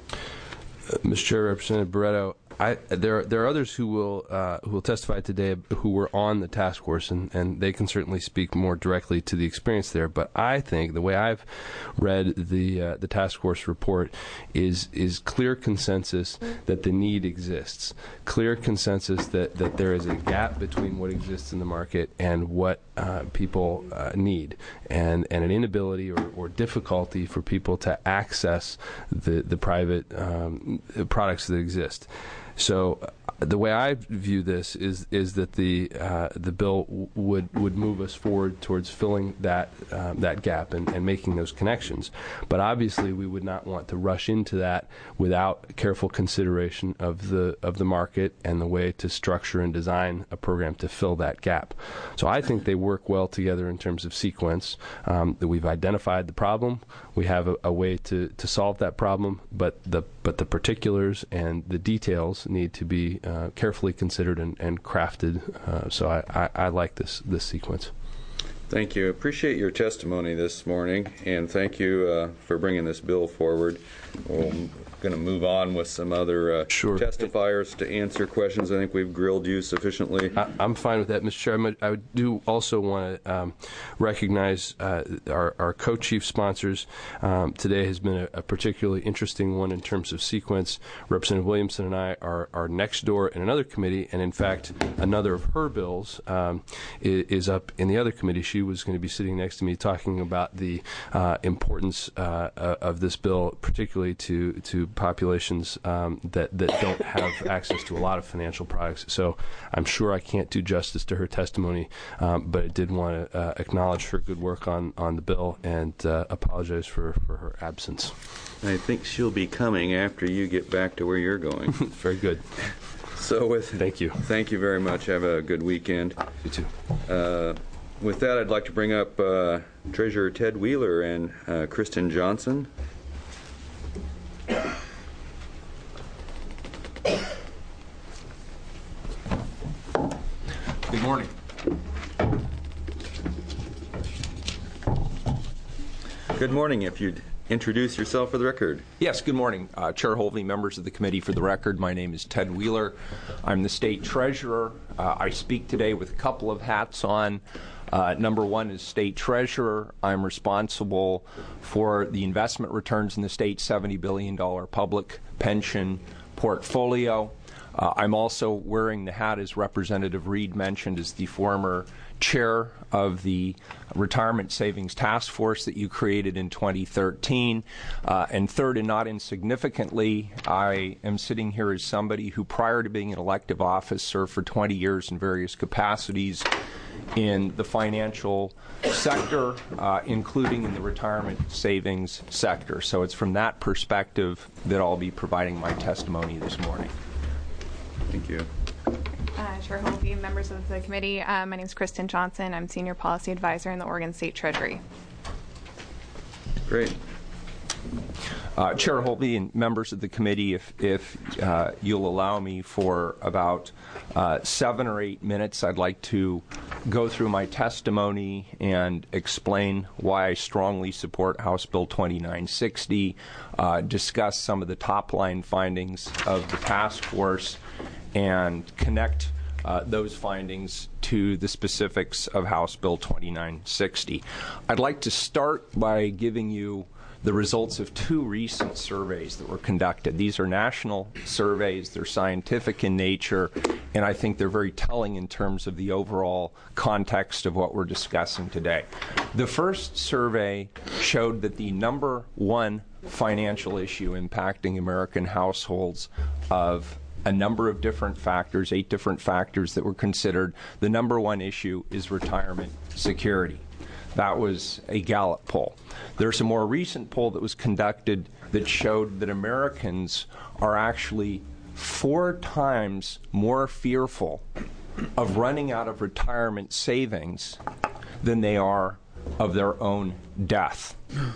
Mr. Chair, Representative Barreto, there are others who will testify today who were on the task force, and they can certainly speak more directly to the experience there. But I think the way I've read the task force report is clear consensus that the need exists, clear consensus that there is a gap between what exists in the market and what people need, and an inability or difficulty for people to access the private products that exist. So the way I view this is that the bill would move us forward towards filling that gap and making those connections. But obviously, we would not want to rush into that without careful consideration of the market and the way to structure and design a program to fill that gap. So I think they work well together in terms of sequence. That we've identified the problem, we have a way to solve that problem, but the particulars and the details need to be carefully considered and crafted. So I like this sequence.
Thank you. Appreciate your testimony this morning, and thank you for bringing this bill forward. We're going to move on with some other testifiers to answer questions. I think we've grilled you sufficiently.
I'm fine with that, Mr. Chair. I do also want to recognize our co-chief sponsors. Today has been a particularly interesting one in terms of sequence. Representative Williamson and I are next door in another committee, and in fact, another of her bills is up in the other committee. She was going to be sitting next to me talking about the importance of this bill, particularly to populations that don't have access to a lot of financial products. So I'm sure I can't do justice to her testimony, but I did want to acknowledge her good work on the bill and apologize for her absence.
I think she'll be coming after you get back to where you're going.
Very good.
So
thank you.
Thank you very much. Have a good weekend.
You too.
With that, I'd like to bring up Treasurer Ted Wheeler and Kristen Johnson.
Good morning.
Good morning. If you'd introduce yourself for the record.
Yes, good morning. Chair Holvey, members of the committee. For the record, my name is Ted Wheeler. I'm the state treasurer. I speak today with a couple of hats on. Number one is state treasurer. I'm responsible for the investment returns in the state's $70 billion public pension portfolio. I'm also wearing the hat, as Representative Reed mentioned, as the former chair of the Retirement Savings Task Force that you created in 2013. And third, and not insignificantly, I am sitting here as somebody who, prior to being in elective office, served for 20 years in various capacities in the financial sector, including in the retirement savings sector. So it's from that perspective that I'll be providing my testimony this morning.
Thank you.
Chair Holvey, members of the committee, my name is Kristen Johnson. I'm Senior Policy Advisor in the Oregon State Treasury.
Great.
Chair Holvey and members of the committee, if you'll allow me for about 7 or 8 minutes, I'd like to go through my testimony and explain why I strongly support House Bill 2960, discuss some of the top-line findings of the task force, and connect those findings to the specifics of House Bill 2960. I'd like to start by giving you the results of two recent surveys that were conducted. These are national surveys, they're scientific in nature, and I think they're very telling in terms of the overall context of what we're discussing today. The first survey showed that the number one financial issue impacting American households of a number of different factors, 8 different factors that were considered, the number one issue is retirement security. That was a Gallup poll. There's a more recent poll that was conducted that showed that Americans are actually 4 times more fearful of running out of retirement savings than they are of their own death.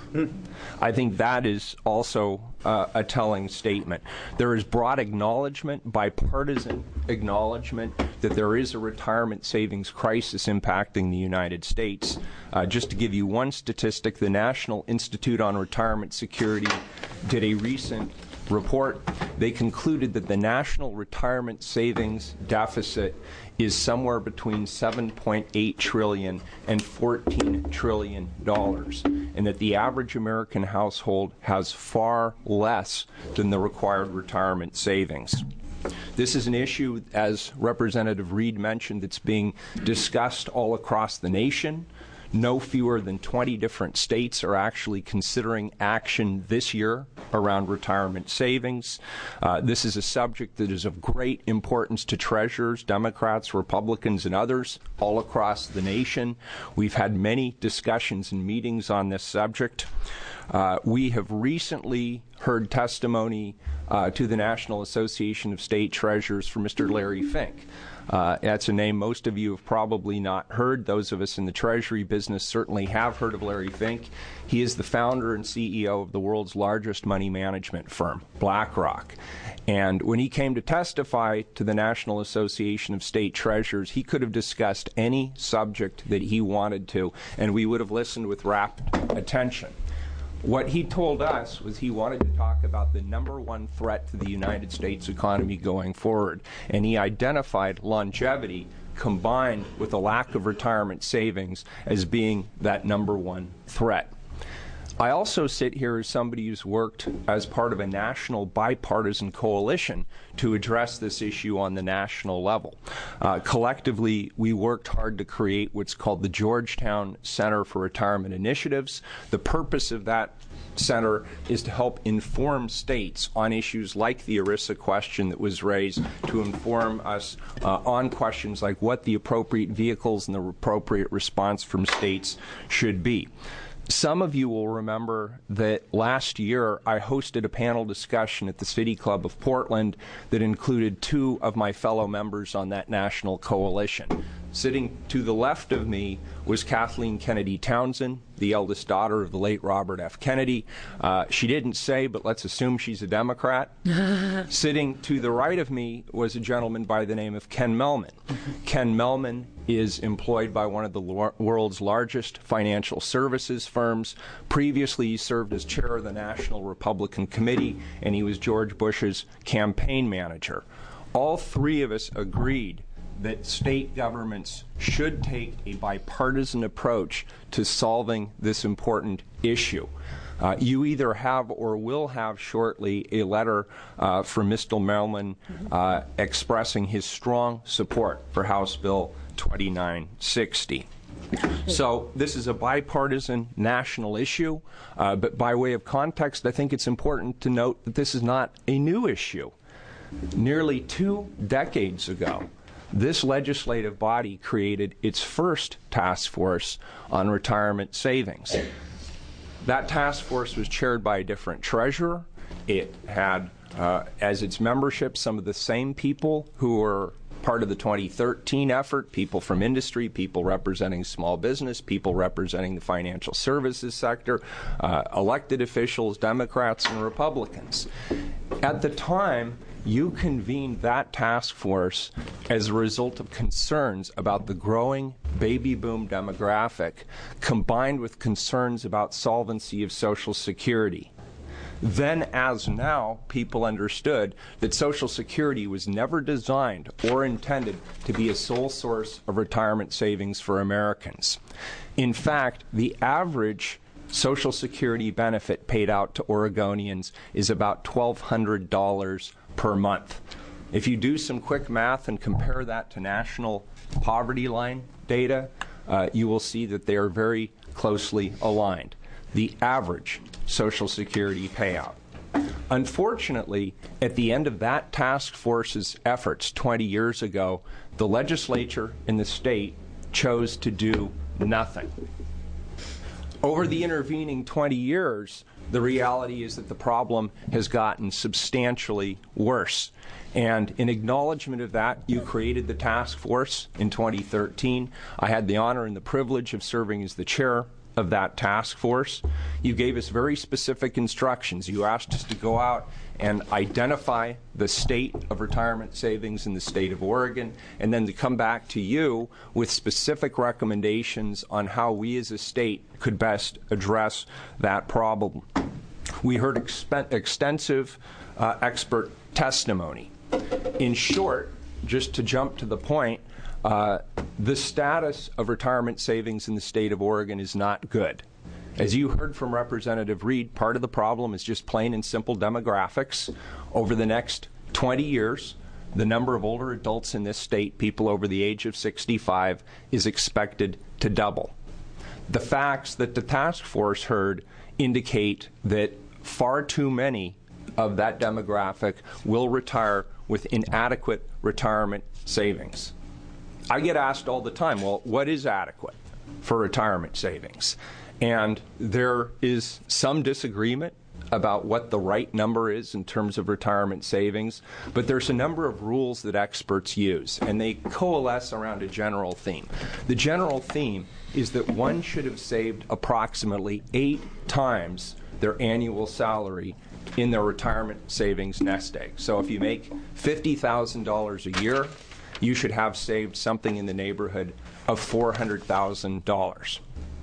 I think that is also a telling statement. There is broad acknowledgement, bipartisan acknowledgement, that there is a retirement savings crisis impacting the United States. Just to give you one statistic, the National Institute on Retirement Security did a recent report. They concluded that the national retirement savings deficit is somewhere between $7.8 trillion and $14 trillion, and that the average American household has far less than the required retirement savings. This is an issue, as Representative Reed mentioned, that's being discussed all across the nation. No fewer than 20 different states are actually considering action this year around retirement savings. This is a subject that is of great importance to treasurers, Democrats, Republicans, and others all across the nation. We've had many discussions and meetings on this subject. We have recently heard testimony to the National Association of State Treasurers from Mr. Larry Fink. That's a name most of you have probably not heard. Those of us in the Treasury business certainly have heard of Larry Fink. He is the founder and CEO of the world's largest money management firm, BlackRock. And when he came to testify to the National Association of State Treasurers, he could have discussed any subject that he wanted to, and we would have listened with rapt attention. What he told us was he wanted to talk about the number one threat to the United States economy going forward, and he identified longevity combined with a lack of retirement savings as being that number one threat. I also sit here as somebody who's worked as part of a national bipartisan coalition to address this issue on the national level. Collectively, we worked hard to create what's called the Georgetown Center for Retirement Initiatives. The purpose of that center is to help inform states on issues like the ERISA question that was raised, to inform us on questions like what the appropriate vehicles and the appropriate response from states should be. Some of you will remember that last year I hosted a panel discussion at the City Club of Portland that included 2 of my fellow members on that national coalition. Sitting to the left of me was Kathleen Kennedy Townsend, the eldest daughter of the late Robert F. Kennedy. She didn't say, but let's assume she's a Democrat. Sitting to the right of me was a gentleman by the name of Ken Mellman. Ken Mellman is employed by one of the world's largest financial services firms. Previously, he served as chair of the National Republican Committee, and he was George Bush's campaign manager. All 3 of us agreed that state governments should take a bipartisan approach to solving this important issue. You either have or will have shortly a letter from Mr. Mellman expressing his strong support for House Bill 2960. So this is a bipartisan national issue, but by way of context, I think it's important to note that this is not a new issue. Nearly 2 decades ago, this legislative body created its first task force on retirement savings. That task force was chaired by a different treasurer. It had as its membership some of the same people who were part of the 2013 effort, people from industry, people representing small business, people representing the financial services sector, elected officials, Democrats and Republicans. At the time, you convened that task force as a result of concerns about the growing baby boom demographic, combined with concerns about solvency of Social Security. Then, as now, people understood that Social Security was never designed or intended to be a sole source of retirement savings for Americans. In fact, the average Social Security benefit paid out to Oregonians is about $1,200 per month. If you do some quick math and compare that to national poverty line data, you will see that they are very closely aligned. The average Social Security payout. Unfortunately, at the end of that task force's efforts 20 years ago, the legislature in the state chose to do nothing. Over the intervening 20 years, the reality is that the problem has gotten substantially worse. And in acknowledgement of that, you created the task force in 2013. I had the honor and the privilege of serving as the chair of that task force. You gave us very specific instructions. You asked us to go out and identify the state of retirement savings in the state of Oregon, and then to come back to you with specific recommendations on how we as a state could best address that problem. We heard extensive expert testimony. In short, just to jump to the point, the status of retirement savings in the state of Oregon is not good. As you heard from Representative Reed, part of the problem is just plain and simple demographics. Over the next 20 years, the number of older adults in this state, people over the age of 65, is expected to double. The facts that the task force heard indicate that far too many of that demographic will retire with inadequate retirement savings. I get asked all the time, well, what is adequate for retirement savings? And there is some disagreement about what the right number is in terms of retirement savings, but there's a number of rules that experts use, and they coalesce around a general theme. The general theme is that one should have saved approximately 8 times their annual salary in their retirement savings nest egg. So if you make $50,000 a year, you should have saved something in the neighborhood of $400,000.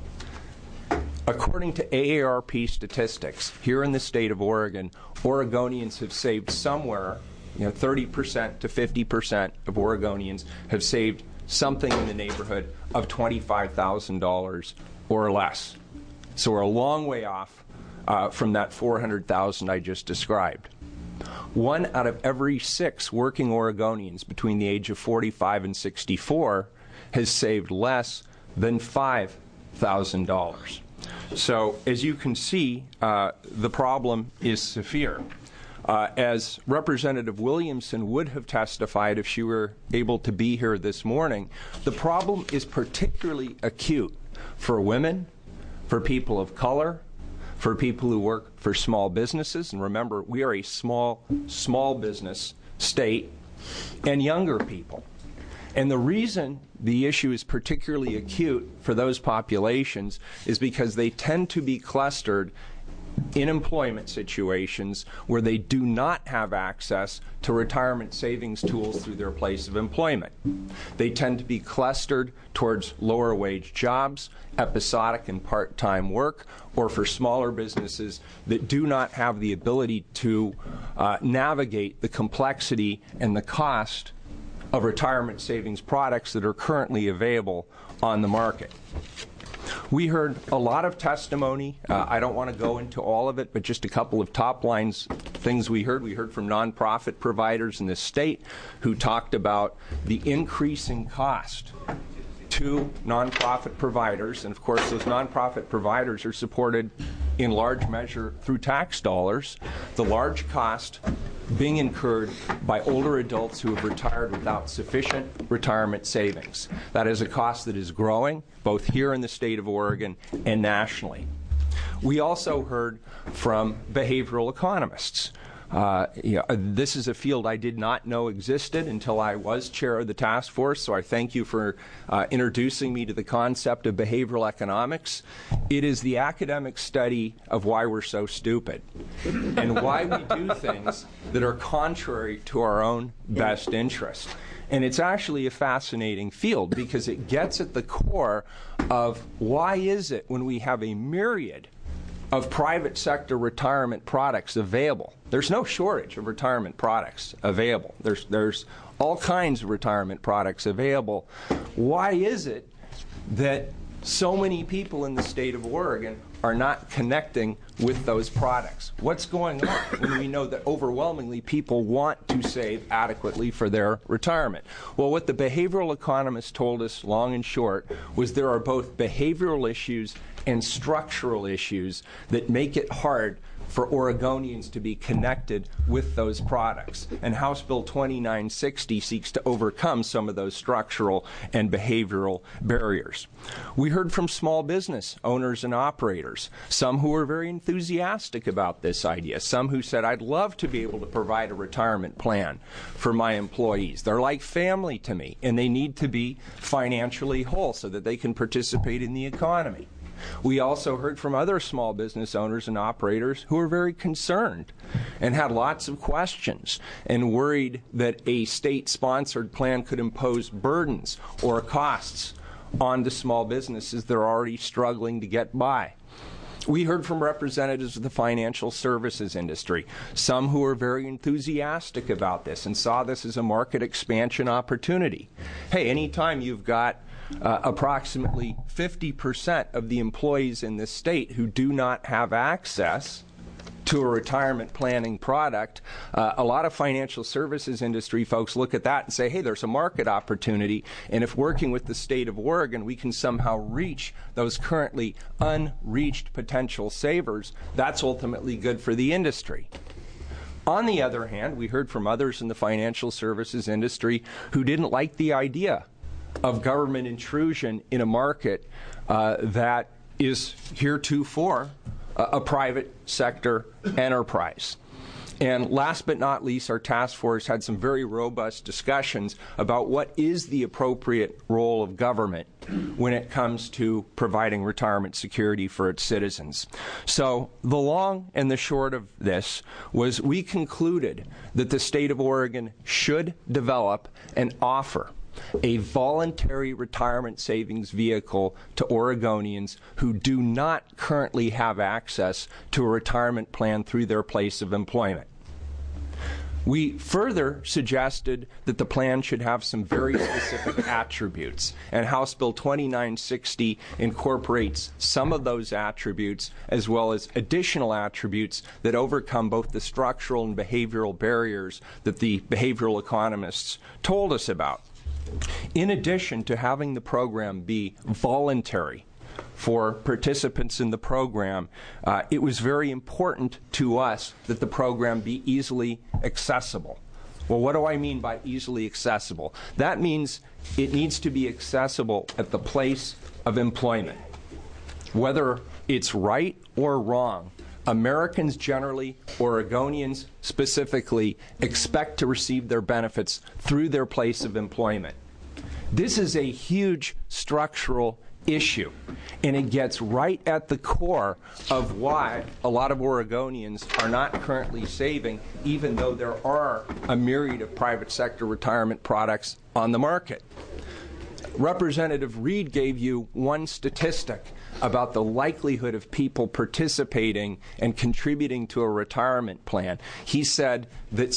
According to AARP statistics, here in the state of Oregon, Oregonians have saved somewhere, 30% to 50% of Oregonians have saved something in the neighborhood of $25,000 or less. So we're a long way off from that $400,000 I just described. 1 out of every 6 working Oregonians between the age of 45 and 64 has saved less than $5,000. So as you can see, the problem is severe. As Representative Williamson would have testified if she were able to be here this morning, the problem is particularly acute for women, for people of color, for people who work for small businesses, and remember, we are a small business state, and younger people. And the reason the issue is particularly acute for those populations is because they tend to be clustered in employment situations where they do not have access to retirement savings tools through their place of employment. They tend to be clustered towards lower wage jobs, episodic and part-time work, or for smaller businesses that do not have the ability to navigate the complexity and the cost of retirement savings products that are currently available on the market. We heard a lot of testimony. I don't want to go into all of it, but just a couple of top lines things we heard. We heard from nonprofit providers in this state who talked about the increasing cost to nonprofit providers, and of course those nonprofit providers are supported in large measure through tax dollars, the large cost being incurred by older adults who have retired without sufficient retirement savings. That is a cost that is growing both here in the state of Oregon and nationally. We also heard from behavioral economists. This is a field I did not know existed until I was chair of the task force, so I thank you for introducing me to the concept of behavioral economics. It is the academic study of why we're so stupid and why we do things that are contrary to our own best interest. And it's actually a fascinating field because it gets at the core of why is it when we have a myriad of private sector retirement products available. There's no shortage of retirement products available. There's all kinds of retirement products available. Why is it that so many people in the state of Oregon are not connecting with those products? What's going on when we know that overwhelmingly people want to save adequately for their retirement? Well, what the behavioral economists told us, long and short, was there are both behavioral issues and structural issues that make it hard for Oregonians to be connected with those products. And House Bill 2960 seeks to overcome some of those structural and behavioral barriers. We heard from small business owners and operators, some who were very enthusiastic about this idea, some who said, I'd love to be able to provide a retirement plan for my employees. They're like family to me, and they need to be financially whole so that they can participate in the economy. We also heard from other small business owners and operators who were very concerned and had lots of questions and worried that a state-sponsored plan could impose burdens or costs on the small businesses that are already struggling to get by. We heard from representatives of the financial services industry, some who were very enthusiastic about this and saw this as a market expansion opportunity. Hey, anytime you've got approximately 50% of the employees in this state who do not have access to a retirement planning product, a lot of financial services industry folks look at that and say, hey, there's a market opportunity, and if working with the state of Oregon we can somehow reach those currently unreached potential savers, that's ultimately good for the industry. On the other hand, we heard from others in the financial services industry who didn't like the idea of government intrusion in a market that is heretofore a private sector enterprise. And last but not least, our task force had some very robust discussions about what is the appropriate role of government when it comes to providing retirement security for its citizens. So the long and the short of this was we concluded that the state of Oregon should develop and offer a voluntary retirement savings vehicle to Oregonians who do not currently have access to a retirement plan through their place of employment. We further suggested that the plan should have some very specific attributes, and House Bill 2960 incorporates some of those attributes as well as additional attributes that overcome both the structural and behavioral barriers that the behavioral economists told us about. In addition to having the program be voluntary for participants in the program, it was very important to us that the program be easily accessible. Well, what do I mean by easily accessible? That means it needs to be accessible at the place of employment. Whether it's right or wrong, Americans generally, Oregonians specifically, expect to receive their benefits through their place of employment. This is a huge structural issue, and it gets right at the core of why a lot of Oregonians are not currently saving, even though there are a myriad of private sector retirement products on the market. Representative Reed gave you one statistic about the likelihood of people participating and contributing to a retirement plan. He said that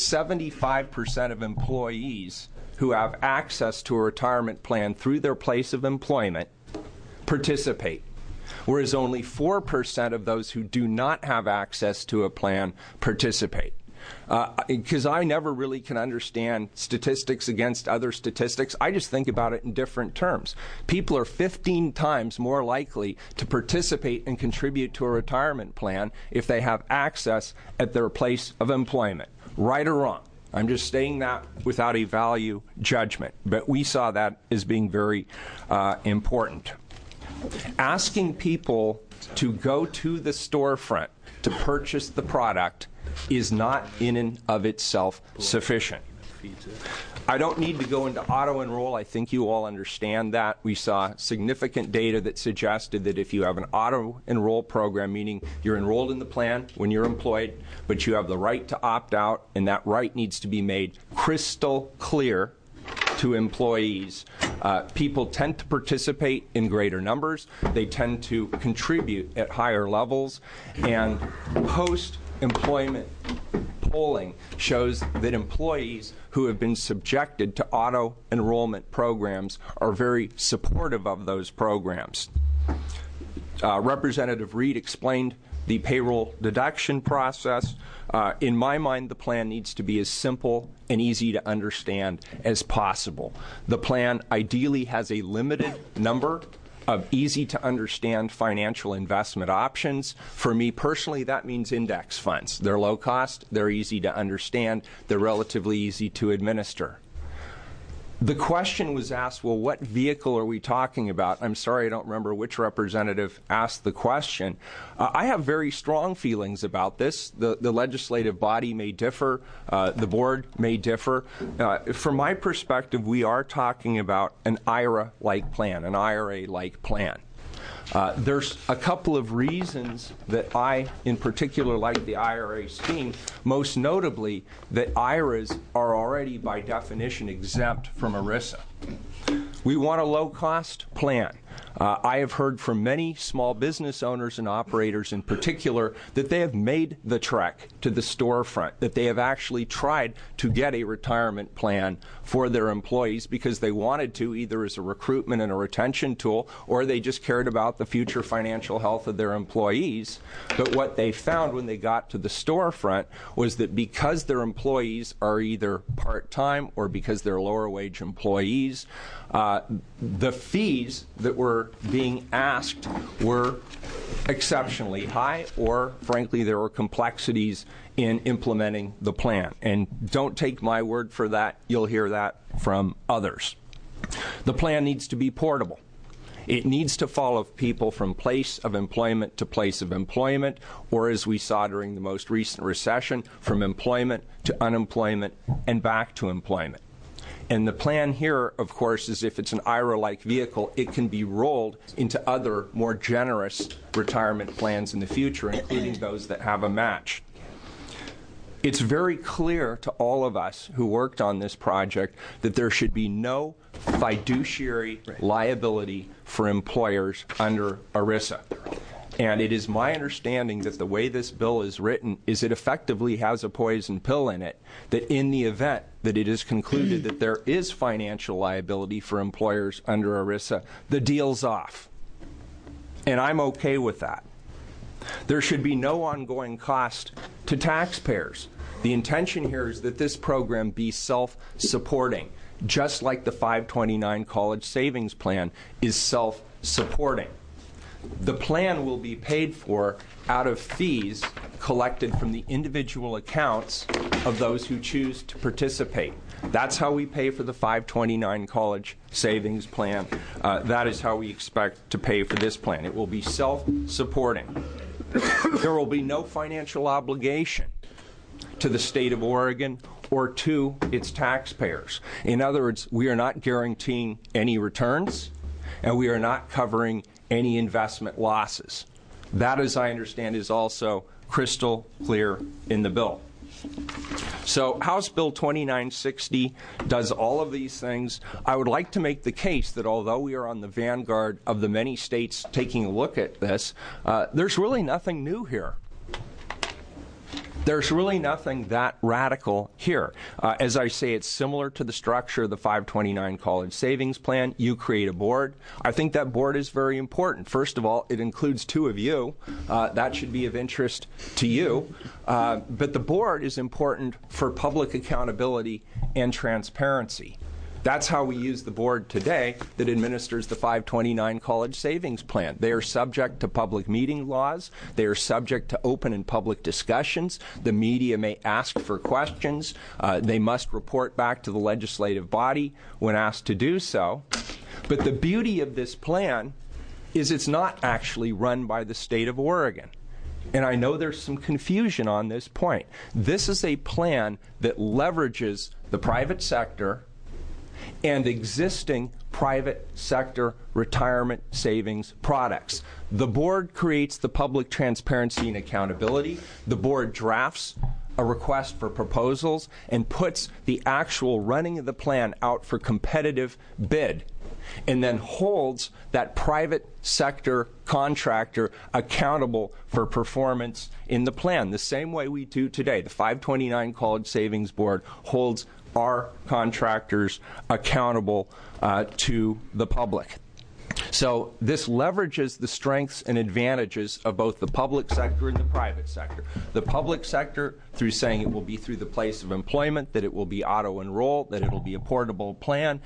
75% of employees who have access to a retirement plan through their place of employment participate, whereas only 4% of those who do not have access to a plan participate. Because I never really can understand statistics against other statistics. I just think about it in different terms. People are 15 times more likely to participate and contribute to a retirement plan if they have access at their place of employment. Right or wrong? I'm just stating that without a value judgment. But we saw that as being very important. Asking people to go to the storefront to purchase the product is not in and of itself sufficient. I don't need to go into auto-enroll. I think you all understand that. We saw significant data that suggested that if you have an auto-enroll program, meaning you're enrolled in the plan when you're employed, but you have the right to opt out, and that right needs to be made crystal clear to employees. People tend to participate in greater numbers. They tend to contribute at higher levels. And post-employment polling shows that employees who have been subjected to auto-enrollment programs are very supportive of those programs. Representative Reed explained the payroll deduction process. In my mind, the plan needs to be as simple and easy to understand as possible. The plan ideally has a limited number of easy-to-understand financial investment options. For me personally, that means index funds. They're low cost, they're easy to understand, they're relatively easy to administer. The question was asked, well, what vehicle are we talking about? I'm sorry, I don't remember which representative asked the question. I have very strong feelings about this. The legislative body may differ. The board may differ. From my perspective, we are talking about an IRA-like plan, an IRA-like plan. There's a couple of reasons that I, in particular, like the IRA scheme, most notably that IRAs are already, by definition, exempt from ERISA. We want a low-cost plan. I have heard from many small business owners and operators in particular that they have made the trek to the storefront, that they have actually tried to get a retirement plan for their employees because they wanted to, either as a recruitment and a retention tool, or they just cared about the future financial health of their employees. But what they found when they got to the storefront was that because their employees are either part-time or because they're lower-wage employees, the fees that were being asked were exceptionally high, or frankly there were complexities in implementing the plan. And don't take my word for that, you'll hear that from others. The plan needs to be portable. It needs to follow people from place of employment to place of employment, or as we saw during the most recent recession, from employment to unemployment and back to employment. And the plan here, of course, is if it's an IRA-like vehicle, it can be rolled into other more generous retirement plans in the future, including those that have a match. It's very clear to all of us who worked on this project that there should be no fiduciary liability for employers under ERISA. And it is my understanding that the way this bill is written is it effectively has a poison pill in it, that in the event that it is concluded that there is financial liability for employers under ERISA, the deal's off. And I'm okay with that. There should be no ongoing cost to taxpayers. The intention here is that this program be self-supporting, just like the 529 College Savings Plan is self-supporting. The plan will be paid for out of fees collected from the individual accounts of those who choose to participate. That's how we pay for the 529 College Savings Plan. That is how we expect to pay for this plan. It will be self-supporting. There will be no financial obligation to the state of Oregon or to its taxpayers. In other words, we are not guaranteeing any returns, and we are not covering any investment losses. That, as I understand, is also crystal clear in the bill. So House Bill 2960 does all of these things. I would like to make the case that although we are on the vanguard of the many states taking a look at this, there's really nothing new here. There's really nothing that radical here. As I say, it's similar to the structure of the 529 College Savings Plan. You create a board. I think that board is very important. First of all, it includes two of you. That should be of interest to you. But the board is important for public accountability and transparency. That's how we use the board today that administers the 529 College Savings Plan. They are subject to public meeting laws. They are subject to open and public discussions. The media may ask for questions. They must report back to the legislative body when asked to do so. But the beauty of this plan is it's not actually run by the state of Oregon. And I know there's some confusion on this point. This is a plan that leverages the private sector and existing private sector retirement savings products. The board creates the public transparency and accountability. The board drafts a request for proposals and puts the actual running of the plan out for competitive bid, and then holds that private sector contractor accountable for performance in the plan, the same way we do today. The 529 College Savings Board holds our contractors accountable to the public. So this leverages the strengths and advantages of both the public sector and the private sector. The public sector, through saying it will be through the place of employment, that it will be auto-enroll, that it will be a portable plan,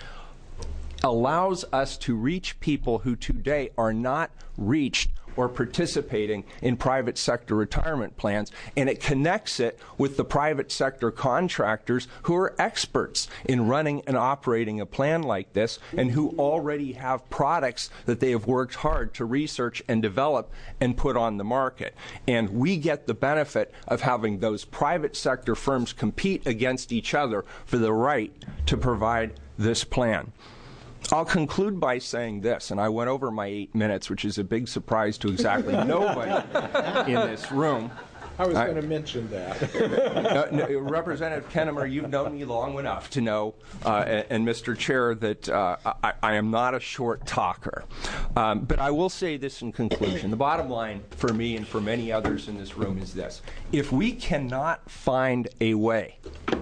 allows us to reach people who today are not reached or participating in private sector retirement plans, and it connects it with the private sector contractors who are experts in running and operating a plan like this and who already have products that they have worked hard to research and develop and put on the market. And we get the benefit of having those private sector firms compete against each other for the right to provide this plan. I'll conclude by saying this, and I went over my 8 minutes, which is a big surprise to exactly nobody in this room.
I was going to mention that.
Representative Kennemer, you've known me long enough to know, and Mr. Chair, that I am not a short talker. But I will say this in conclusion. The bottom line for me and for many others in this room is this. If we cannot find a way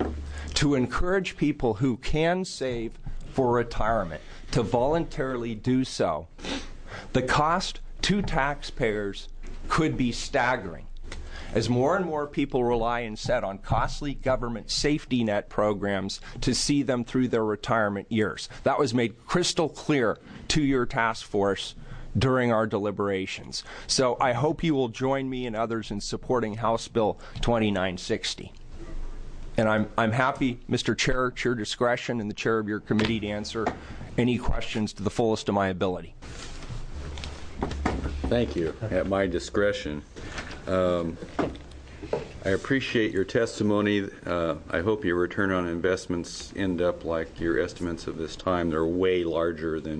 to encourage people who can save for retirement to voluntarily do so, the cost to taxpayers could be staggering. As more and more people rely instead on costly government safety net programs to see them through their retirement years. That was made crystal clear to your task force during our deliberations. So I hope you will join me and others in supporting House Bill 2960. And I'm happy, Mr. Chair, at your discretion and the chair of your committee to answer any questions to the fullest of my ability.
Thank you. At my discretion. I appreciate your testimony. I hope your return on investments end up like your estimates of this time. They're way larger than...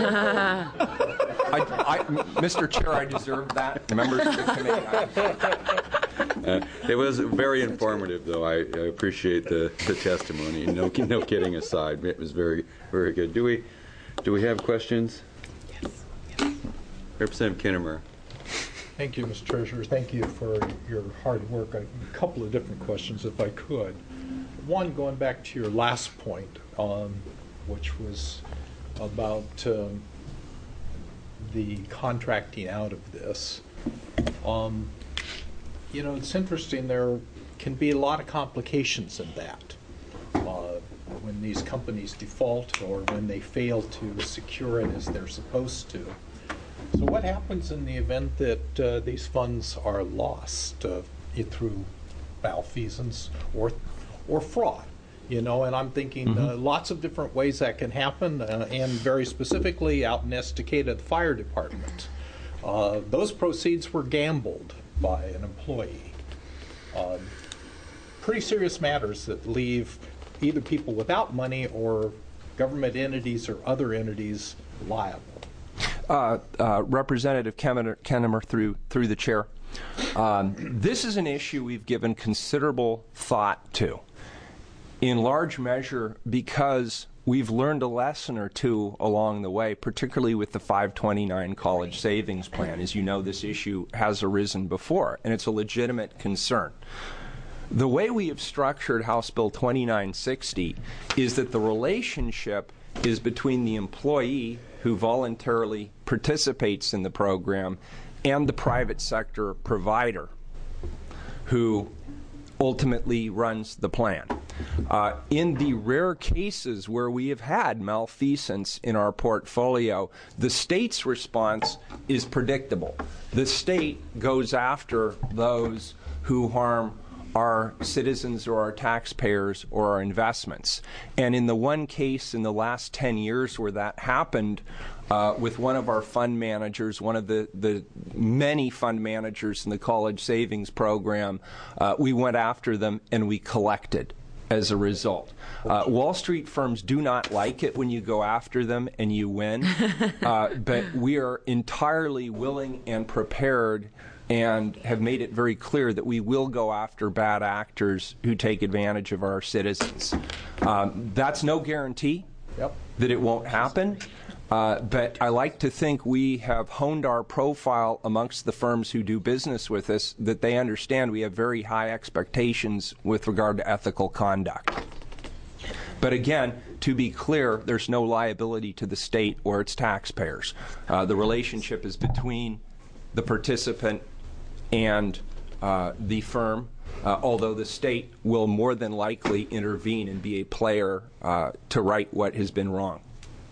Mr. Chair, I deserve that. The members of the committee.
It was very informative, though. I appreciate the testimony. No kidding aside. It was very, very good. Do we have questions? Yes. Representative Kinnemer.
Thank you, Mr. Treasurer. Thank you for your hard work. A couple of different questions, if I could. One, going back to your last point, which was about the contracting out of this. You know, it's interesting. There can be a lot of complications in that. When these companies default or when they fail to secure it as they're supposed to. So what happens in the event that these funds are lost through malfeasance or fraud? You know, and I'm thinking lots of different ways that can happen, and very specifically out in Estacada, the fire department. Those proceeds were gambled by an employee. Pretty serious matters that leave either people without money or government entities or other entities liable.
Representative Kennemer, through the chair. This is an issue we've given considerable thought to, in large measure because we've learned a lesson or two along the way, particularly with the 529 College Savings Plan. As you know, this issue has arisen before, and it's a legitimate concern. The way we have structured House Bill 2960 is that the relationship is between the employee who voluntarily participates in the program and the private sector provider who ultimately runs the plan. In the rare cases where we have had malfeasance in our portfolio, the state's response is predictable. The state goes after those who harm our citizens or our taxpayers or our investments. And in the one case in the last 10 years where that happened with one of our fund managers, one of the many fund managers in the college savings program, we went after them and we collected as a result. Wall Street firms do not like it when you go after them and you win, but we are entirely willing and prepared and have made it very clear that we will go after bad actors who take advantage of our citizens. That's no guarantee that it won't happen, but I like to think we have honed our profile amongst the firms who do business with us, that they understand we have very high expectations with regard to ethical conduct. But again, to be clear, there's no liability to the state or its taxpayers. The relationship is between the participant and the firm, although the state will more than likely intervene and be a player to right what has been wrong.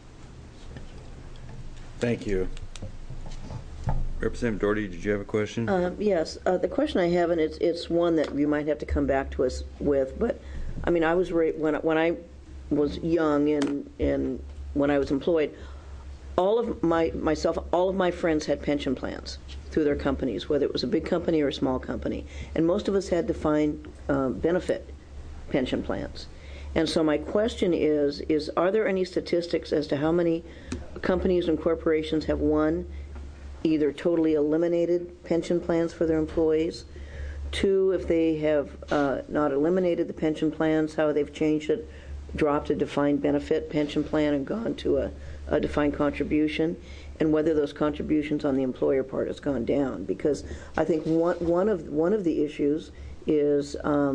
Thank you. Representative Doherty, did you have a question?
Yes. The question I have, and it's one that you might have to come back to us with, but I mean, I was when I was young and when I was employed, all of my friends had pension plans through their companies, whether it was a big company or a small company, and most of us had defined benefit pension plans. And so my question is are there any statistics as to how many companies and corporations have, one, either totally eliminated pension plans for their employees, two, if they have not eliminated the pension plans, how they've changed it, dropped a defined benefit pension plan and gone to a defined contribution, and whether those contributions on the employer part has gone down? Because I think one of the issues is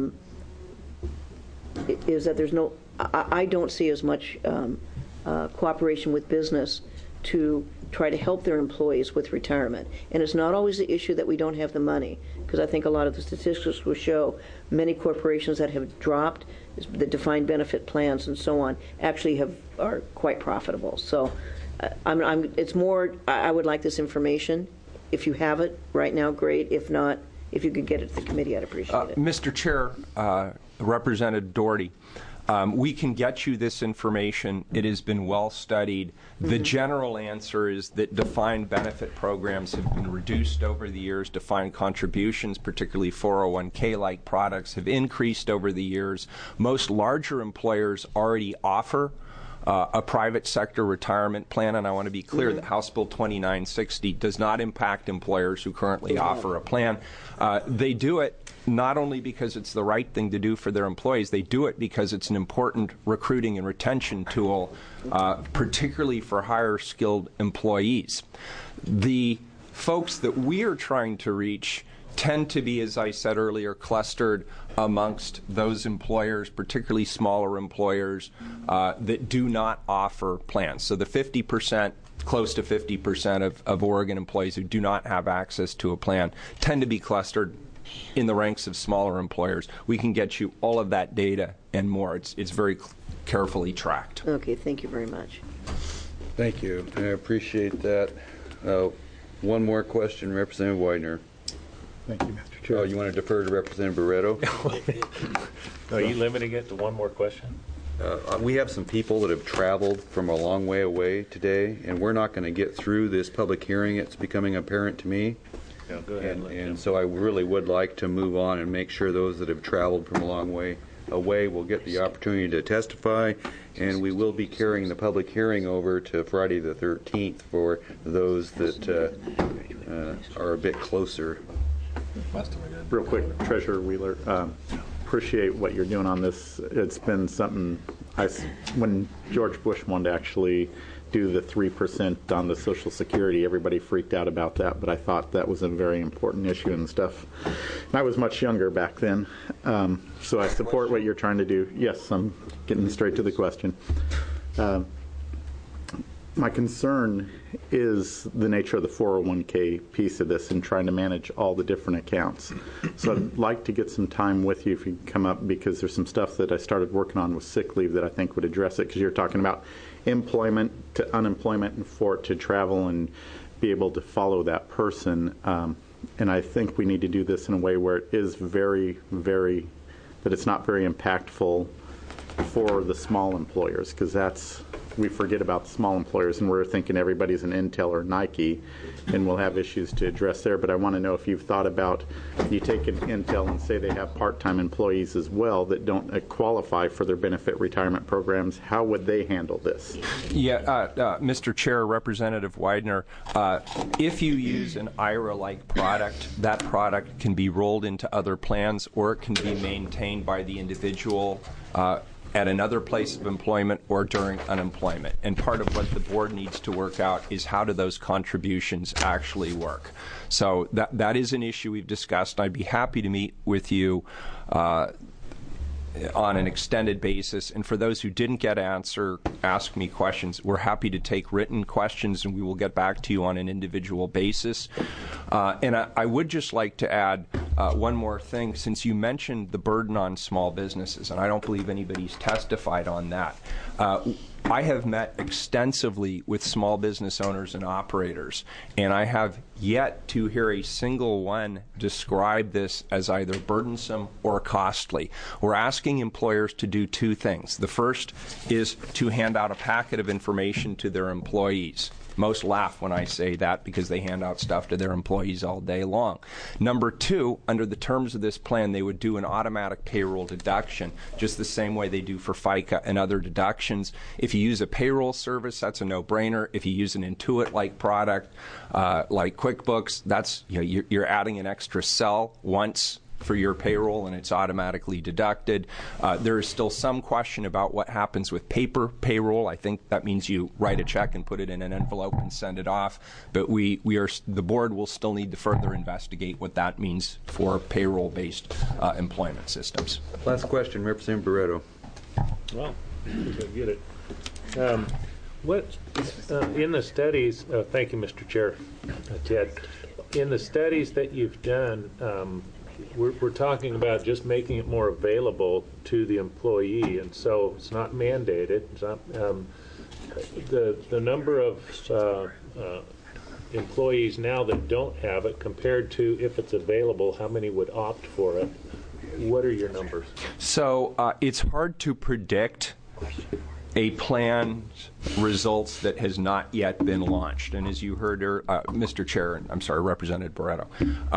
that there's no, I don't see as much cooperation with business to try to help their employees with retirement. And it's not always the issue that we don't have the money, because I think a lot of the statistics will show many corporations that have dropped the defined benefit plans and so on actually are quite profitable. So it's more, I would like this information. If you have it right now, great. If not, if you could get it to the committee, I'd appreciate it.
Mr. Chair, Representative Doherty, we can get you this information. It has been well studied. The general answer is that defined benefit programs have been reduced over the years. Defined contributions, particularly 401k-like products, have increased over the years. Most larger employers already offer a private sector retirement plan, and I want to be clear that House Bill 2960 does not impact employers who currently offer a plan. They do it not only because it's the right thing to do for their employees, they do it because it's an important recruiting and retention tool, particularly for higher skilled employees. The folks that we are trying to reach tend to be, as I said earlier, clustered amongst those employers, particularly smaller employers, that do not offer plans. So the 50%, close to 50% of Oregon employees who do not have access to a plan tend to be clustered in the ranks of smaller employers. We can get you all of that data and more. It's very carefully tracked.
Okay, thank you very much.
Thank you. I appreciate that. One more question, Representative Widener.
Thank you, Mr. Chair.
Oh, you want to defer to Representative Barreto?
Are you limiting it to one more question?
We have some people that have traveled from a long way away today, and we're not going to get through this public hearing. It's becoming apparent to me.
Yeah, go ahead.
And so I really would like to move on and make sure those that have traveled from a long way away will get the opportunity to testify, and we will be carrying the public hearing over to Friday the 13th for those that are a bit closer.
Real quick, Treasurer Wheeler, appreciate what you're doing on this. It's been something, when George Bush wanted to actually do the 3% on the Social Security, everybody freaked out about that, but I thought that was a very important issue and stuff. And I was much younger back then, so I support what you're trying to do. Yes, I'm getting straight to the question. My concern is the nature of the 401k piece of this and trying to manage all the different accounts. So I'd like to get some time with you if you can come up, because there's some stuff that I started working on with sick leave that I think would address it, because you're talking about employment to unemployment and for it to travel and be able to follow that person. And I think we need to do this in a way where it is that it's not very impactful for the small employers, because that's we forget about the small employers, and we're thinking everybody's an Intel or Nike, and we'll have issues to address there. But I want to know if you've thought about, you take an Intel and say they have part-time employees as well that don't qualify for their benefit retirement programs. How would they handle this?
Yeah, Mr. Chair, Representative Widener, if you use an IRA-like product, that product can be rolled into other plans, or it can be maintained by the individual at another place of employment or during unemployment. And part of what the board needs to work out is how do those contributions actually work. So that is an issue we've discussed. I'd be happy to meet with you on an extended basis. And for those who didn't get ask me questions, we're happy to take written questions, and we will get back to you on an individual basis. And I would just like to add one more thing, since you mentioned the burden on small businesses, and I don't believe anybody's testified on that. I have met extensively with small business owners and operators, and I have yet to hear a single one describe this as either burdensome or costly. We're asking employers to do two things. The first is to hand out a packet of information to their employees. Most laugh when I say that because they hand out stuff to their employees all day long. Number two, under the terms of this plan, they would do an automatic payroll deduction, just the same way they do for FICA and other deductions. If you use a payroll service, that's a no-brainer. If you use an Intuit-like product like QuickBooks, that's you're adding an extra cell once for your payroll, and it's automatically deducted. There is still some question about what happens with paper payroll. I think that means you write a check and put it in an envelope and send it off. But the board will still need to further investigate what that means for payroll-based employment systems.
Last question, Representative Barreto.
Well, we'll get it. What in the studies? Thank you, Mr. Chair, Ted. In the studies that you've done. We're talking about just making it more available to the employee, and so it's not mandated. It's not, the number of employees now that don't have it compared to if it's available, how many would opt for it? What are your numbers?
So it's hard to predict a plan's results that has not yet been launched. And as you heard, Mr. Chair, I'm sorry, Representative Barreto,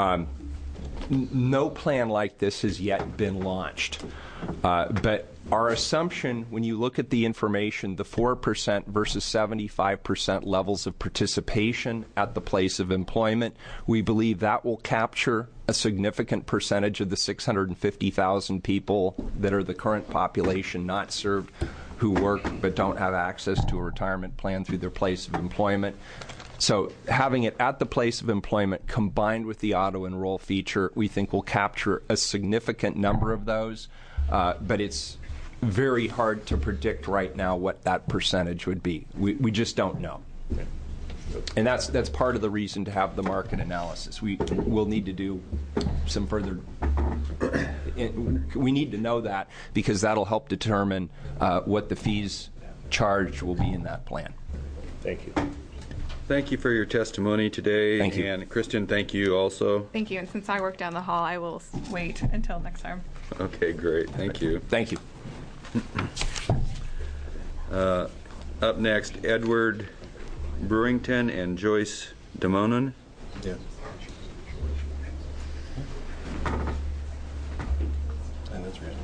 no plan like this has yet been launched. But our assumption, when you look at the information, the 4% versus 75% levels of participation at the place of employment, we believe that will capture a significant percentage of the 650,000 people that are the current population not served, who work but don't have access to a retirement plan through their place of employment. So having it at the place of employment combined with the auto-enroll feature, we think will capture a significant number of those, but it's very hard to predict right now what that percentage would be. We just don't know. And that's part of the reason to have the market analysis. We'll need to do some further. We need to know that because that'll help determine what the fees charged will be in that plan.
Thank you.
Thank you for your testimony today.
Thank you.
And Kristen, thank you also.
Thank you. And since I work down the hall, I will wait until next time.
Okay, great. Thank you.
Thank you.
Up next, Edward Brewington and Joyce Demonen.
Yeah. And that's reasonable.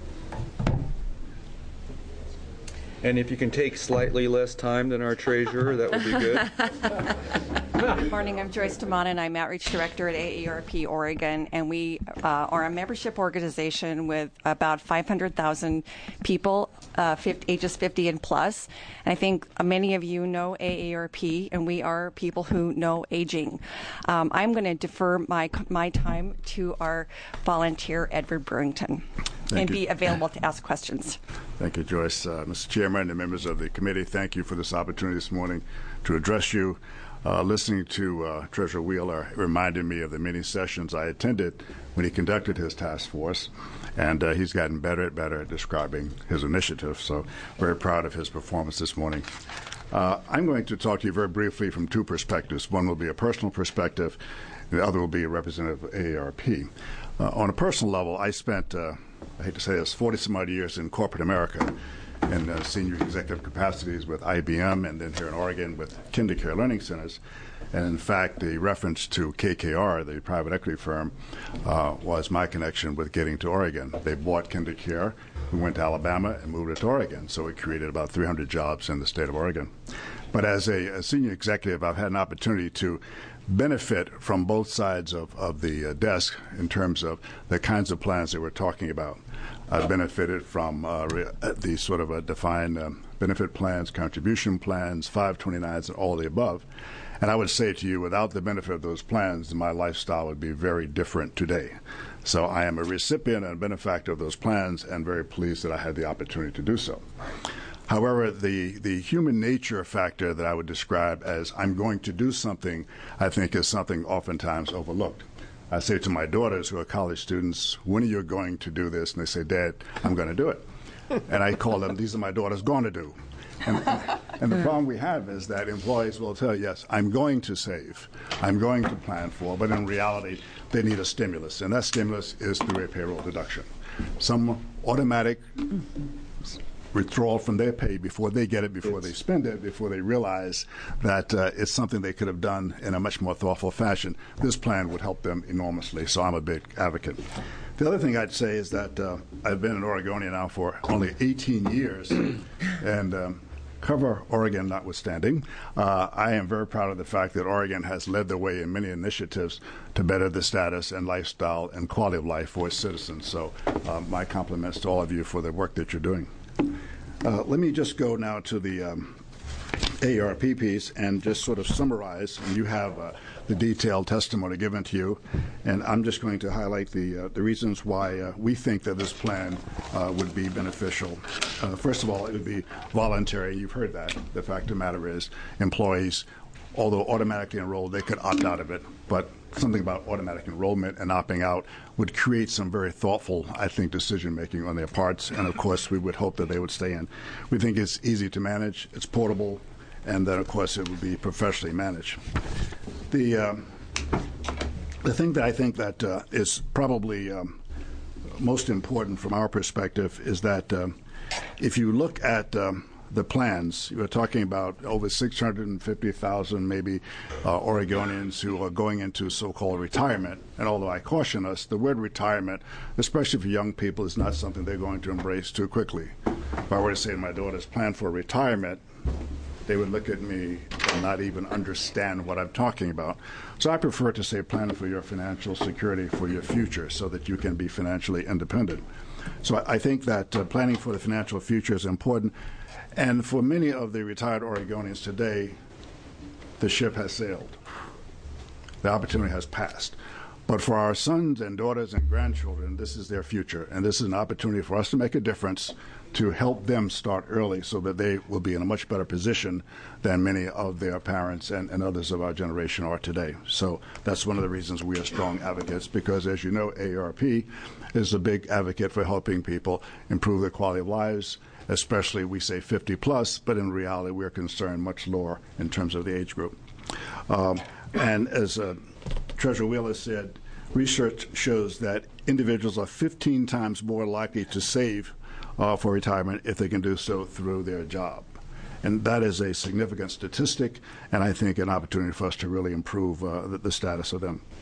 And if you can take slightly less time than our treasurer, that would be good.
Good morning. I'm Joyce DeMonin. I'm Outreach Director at AARP Oregon, and we are a membership organization with about 500,000 people, ages 50 and plus. And I think many of you know AARP, and we are people who know aging. I'm going to defer my time to our volunteer, Edward Brewington, and be available to ask questions.
Thank you, Joyce. Mr. Chairman and members of the committee, thank you for this opportunity this morning to address you. Listening to Treasurer Wheeler reminded me of the many sessions I attended when he conducted his task force, and he's gotten better at describing his initiative, so very proud of his performance this morning. I'm going to talk to you very briefly from two perspectives. One will be a personal perspective, and the other will be a representative of AARP. On a personal level, I spent, I hate to say this, 40-some-odd years in corporate America, in senior executive capacities with IBM and then here in Oregon with KinderCare Learning Centers. And in fact, the reference to KKR, the private equity firm, was my connection with getting to Oregon. They bought KinderCare. We went to Alabama and moved it to Oregon. So it created about 300 jobs in the state of Oregon. But as a senior executive, I've had an opportunity to benefit from both sides of the desk in terms of the kinds of plans that we're talking about. I've benefited from the sort of defined benefit plans, contribution plans, 529s, and all of the above. And I would say to you, without the benefit of those plans, my lifestyle would be very different today. So I am a recipient and a benefactor of those plans and very pleased that I had the opportunity to do so. However, the human nature factor that I would describe as I'm going to do something, I think is something oftentimes overlooked. I say to my daughters who are college students, when are you going to do this? And they say, Dad, I'm going to do it. And I call them, these are my daughters going to do. And the problem we have is that employees will tell you, yes, I'm going to save, I'm going to plan for, but in reality, they need a stimulus. And that stimulus is through a payroll deduction. Some automatic withdrawal from their pay before they get it, before they spend it, before they realize that it's something they could have done in a much more thoughtful fashion. This plan would help them enormously, so I'm a big advocate. The other thing I'd say is that I've been an Oregonian now for only 18 years, and cover Oregon notwithstanding, I am very proud of the fact that Oregon has led the way in many initiatives to better the status and lifestyle and quality of life for its citizens. So my compliments to all of you for the work that you're doing. Let me just go now to the AARP piece and just sort of summarize. And you have the detailed testimony given to you, and I'm just going to highlight the reasons why we think that this plan would be beneficial. First of all, it would be voluntary. You've heard that. The fact of the matter is, employees, although automatically enrolled, they could opt out of it. But something about automatic enrollment and opting out would create some very thoughtful, I think, decision-making on their parts. And, of course, we would hope that they would stay in. We think it's easy to manage, it's portable, and then, of course, it would be professionally managed. The thing that I think that is probably most important from our perspective is that if you look at the plans, you're talking about over 650,000 maybe Oregonians who are going into so-called retirement. And although I caution us, the word retirement, especially for young people, is not something they're going to embrace too quickly. If I were to say to my daughters, plan for retirement, they would look at me and not even understand what I'm talking about. So I prefer to say plan for your financial security for your future so that you can be financially independent. So I think that planning for the financial future is important. And for many of the retired Oregonians today, the ship has sailed. The opportunity has passed. But for our sons and daughters and grandchildren, this is their future. And this is an opportunity for us to make a difference to help them start early so that they will be in a much better position than many of their parents and others of our generation are today. So that's one of the reasons we are strong advocates, because as you know, AARP is a big advocate for helping people improve their quality of lives, especially we say 50 plus, but in reality we're concerned much lower in terms of the age group. And as Treasurer Wheeler said, research shows that individuals are 15 times more likely to save for retirement if they can do so through their job. And that is a significant statistic, and I think an opportunity for us to really improve the status of them.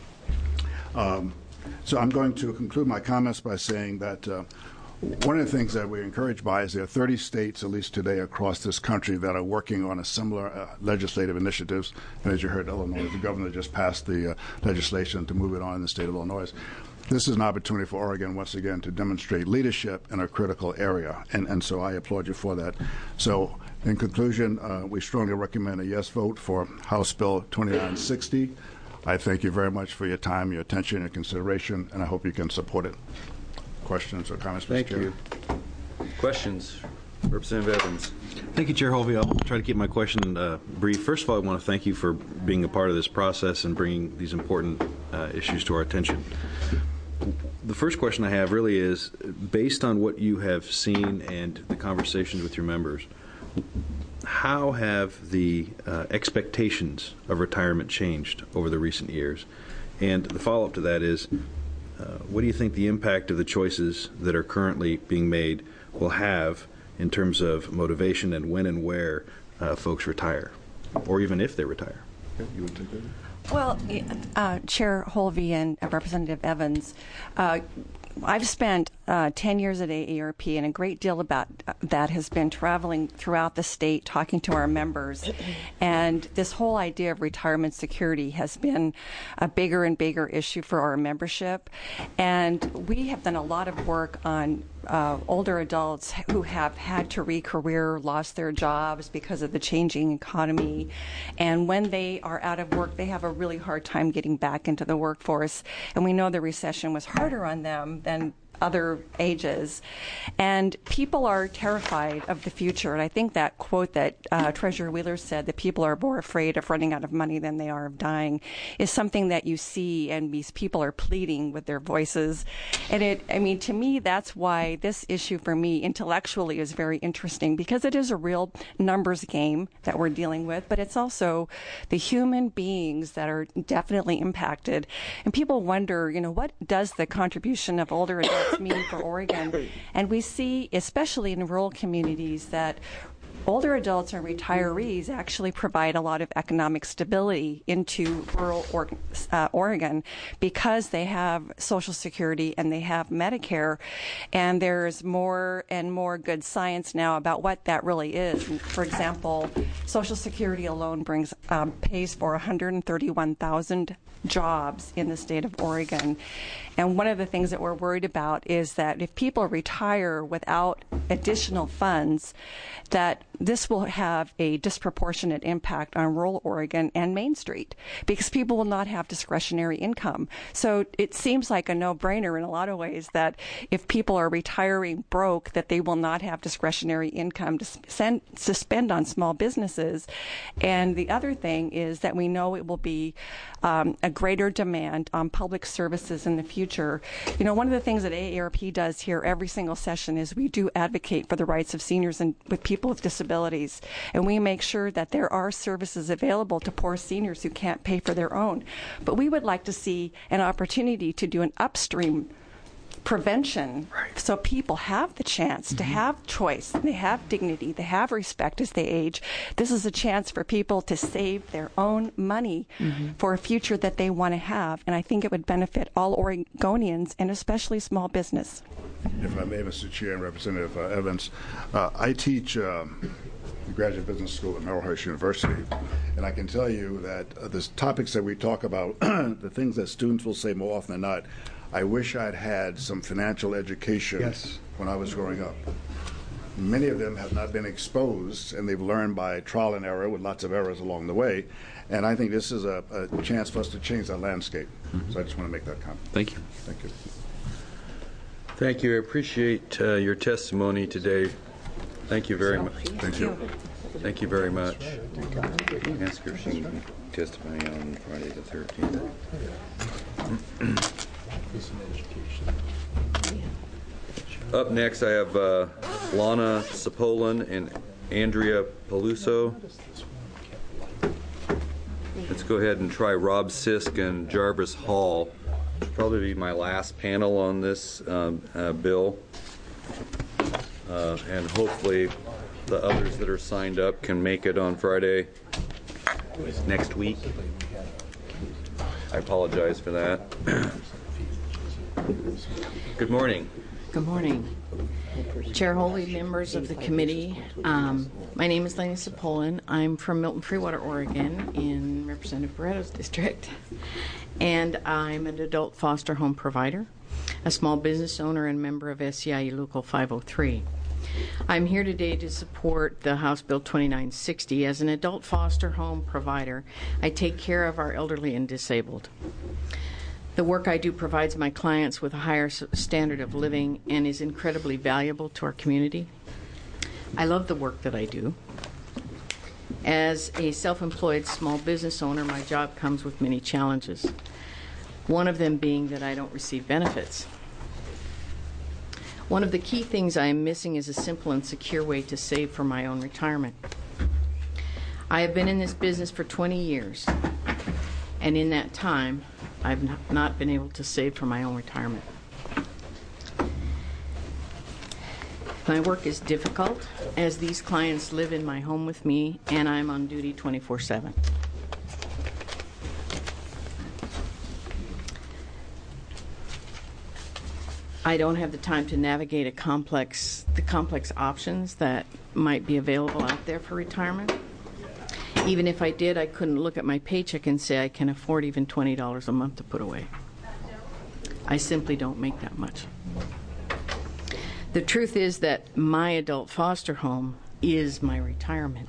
So I'm going to conclude my comments by saying that one of the things that we're encouraged by is there are 30 states, at least today, across this country that are working on a similar legislative initiatives. And as you heard, Illinois, the governor just passed the legislation to move it on in the state of Illinois. This is an opportunity for Oregon, once again, to demonstrate leadership in a critical area. And so I applaud you for that. So in conclusion, we strongly recommend a yes vote for House Bill 2960. I thank you very much for your time, your attention, and consideration, and I hope you can support it. Questions or comments, Mr. Chair?
Thank you. Questions? Representative Evans.
Thank you, Chair Hovey. I'll try to keep my question brief. First of all, I want to thank you for being a part of this process and bringing these important issues to our attention. The first question I have really is, based on what you have seen and the conversations with your members, how have the expectations of retirement changed over the recent years? And the follow-up to that is, what do you think the impact of the choices that are currently being made will have in terms of motivation and when and where folks retire, or even if they retire. Okay, you want to take that?
Well, Chair Holvey and Representative Evans, I've spent 10 years at AARP, and a great deal about that has been traveling throughout the state, talking to our members. And this whole idea of retirement security has been a bigger and bigger issue for our membership. And we have done a lot of work on older adults who have had to re-career, lost their jobs because of the changing economy. And when they are out of work, they have a really hard time getting back into the workforce. And we know the recession was harder on them than other ages. And people are terrified of the future. And I think that quote that Treasurer Wheeler said, that people are more afraid of running out of money than they are of dying, is something that you see, and these people are pleading with their voices. And to me, that's why this issue for me intellectually is very interesting, because it is a real numbers game that we're dealing with, but it's also the human beings that are definitely impacted. And people wonder, what does the contribution of older adults mean for Oregon? And we see, especially in rural communities, that older adults and retirees actually provide a lot of economic stability into rural Oregon, because they have Social Security and they have Medicare, and there's more and more good science now about what that really is. For example, Social Security alone pays for 131,000 jobs in the state of Oregon. And one of the things that we're worried about is that if people retire without additional funds, that this will have a disproportionate impact on rural Oregon and Main Street, because people will not have discretionary income. So it seems like a no-brainer in a lot of ways that if people are retiring broke, that they will not have discretionary income to spend on small businesses. And the other thing is that we know it will be a greater demand on public services in the future. One of the things that AARP does here every single session is we do advocate for the rights of seniors and with people with disabilities. And we make sure that there are services available to poor seniors who can't pay for their own. But we would like to see an opportunity to do an upstream prevention, so people have the chance to have choice, they have dignity, they have respect as they age. This is a chance for people to save their own money for a future that they want to have, and I think it would benefit all Oregonians, and especially small business.
If I may, Mr. Chair and Representative Evans, I teach the Graduate Business School at Merrillhurst University, and I can tell you that the topics that we talk about, the things that students will say more often than not, I wish I'd had some financial education when I was growing up. Many of them have not been exposed, and they've learned by trial and error with lots of errors along the way. And I think this is a chance for us to change that landscape. So I just want to make that comment.
Thank you.
Thank you.
Thank you. I appreciate your testimony today. Thank you very much.
Thank you.
Thank you very much. Ask her if she can testify on Friday the 13th. Up next, I have Lana Sapolin and Andrea Peluso. Let's go ahead and try Rob Sisk and Jarvis Hall. Probably be my last panel on this bill. And hopefully the others that are signed up can make it on Friday next week. I apologize for that. Good morning.
Good morning. Chair Holvey, members of the committee. My name is Lana Sapolin. I'm from Milton Freewater, Oregon, in Representative Barretto's district. And I'm an adult foster home provider, a small business owner, and member of SEIU Local 503. I'm here today to support the House Bill 2960. As an adult foster home provider, I take care of our elderly and disabled. The work I do provides my clients with a higher standard of living and is incredibly valuable to our community. I love the work that I do. As a self-employed small business owner, my job comes with many challenges, one of them being that I don't receive benefits. One of the key things I am missing is a simple and secure way to save for my own retirement. I have been in this business for 20 years, and in that time, I've not been able to save for my own retirement. My work is difficult as these clients live in my home with me and I'm on duty 24/7. I don't have the time to navigate the complex options that might be available out there for retirement. Even if I did, I couldn't look at my paycheck and say I can afford even $20 a month to put away. I simply don't make that much. The truth is that my adult foster home is my retirement.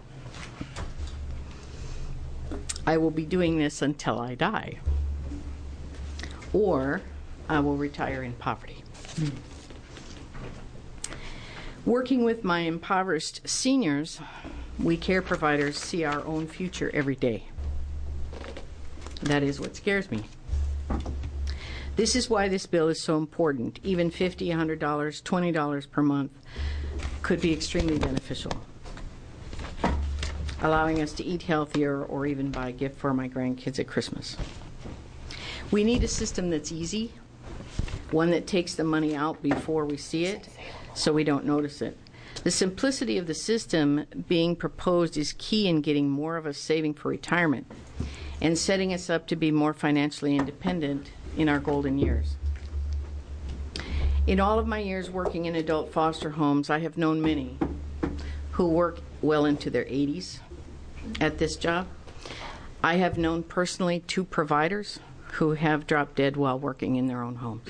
I will be doing this until I die, or I will retire in poverty. Working with my impoverished seniors, we care providers see our own future every day. That is what scares me. This is why this bill is so important. Even $50, $100, $20 per month could be extremely beneficial, allowing us to eat healthier or even buy a gift for my grandkids at Christmas. We need a system that's easy, one that takes the money out before we see it so we don't notice it. The simplicity of the system being proposed is key in getting more of us saving for retirement and setting us up to be more financially independent in our golden years. In all of my years working in adult foster homes, I have known many who work well into their 80s at this job. I have known personally 2 providers who have dropped dead while working in their own homes.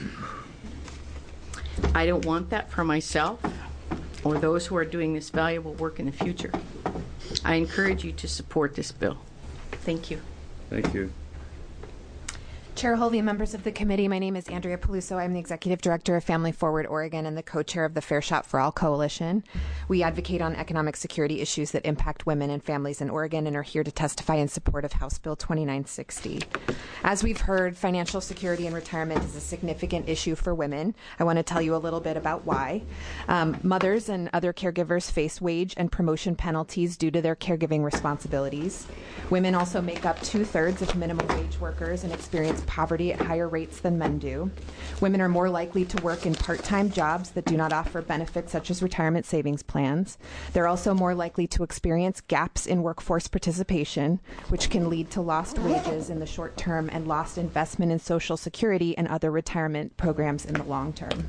I don't want that for myself or those who are doing this valuable work in the future. I encourage you to support this bill. Thank you.
Thank you.
Chair Holvey, members of the committee, my name is Andrea Peluso. I'm the Executive Director of Family Forward Oregon and the co-chair of the Fair Shot for All Coalition. We advocate on economic security issues that impact women and families in Oregon and are here to testify in support of House Bill 2960. As we've heard, financial security in retirement is a significant issue for women. I want to tell you a little bit about why. Mothers and other caregivers face wage and promotion penalties due to their caregiving responsibilities. Women also make up 2/3 of minimum wage workers and experience poverty at higher rates than men do. Women are more likely to work in part-time jobs that do not offer benefits such as retirement savings plans. They're also more likely to experience gaps in workforce participation, which can lead to lost wages in the short term and lost investment in Social Security and other retirement programs in the long term.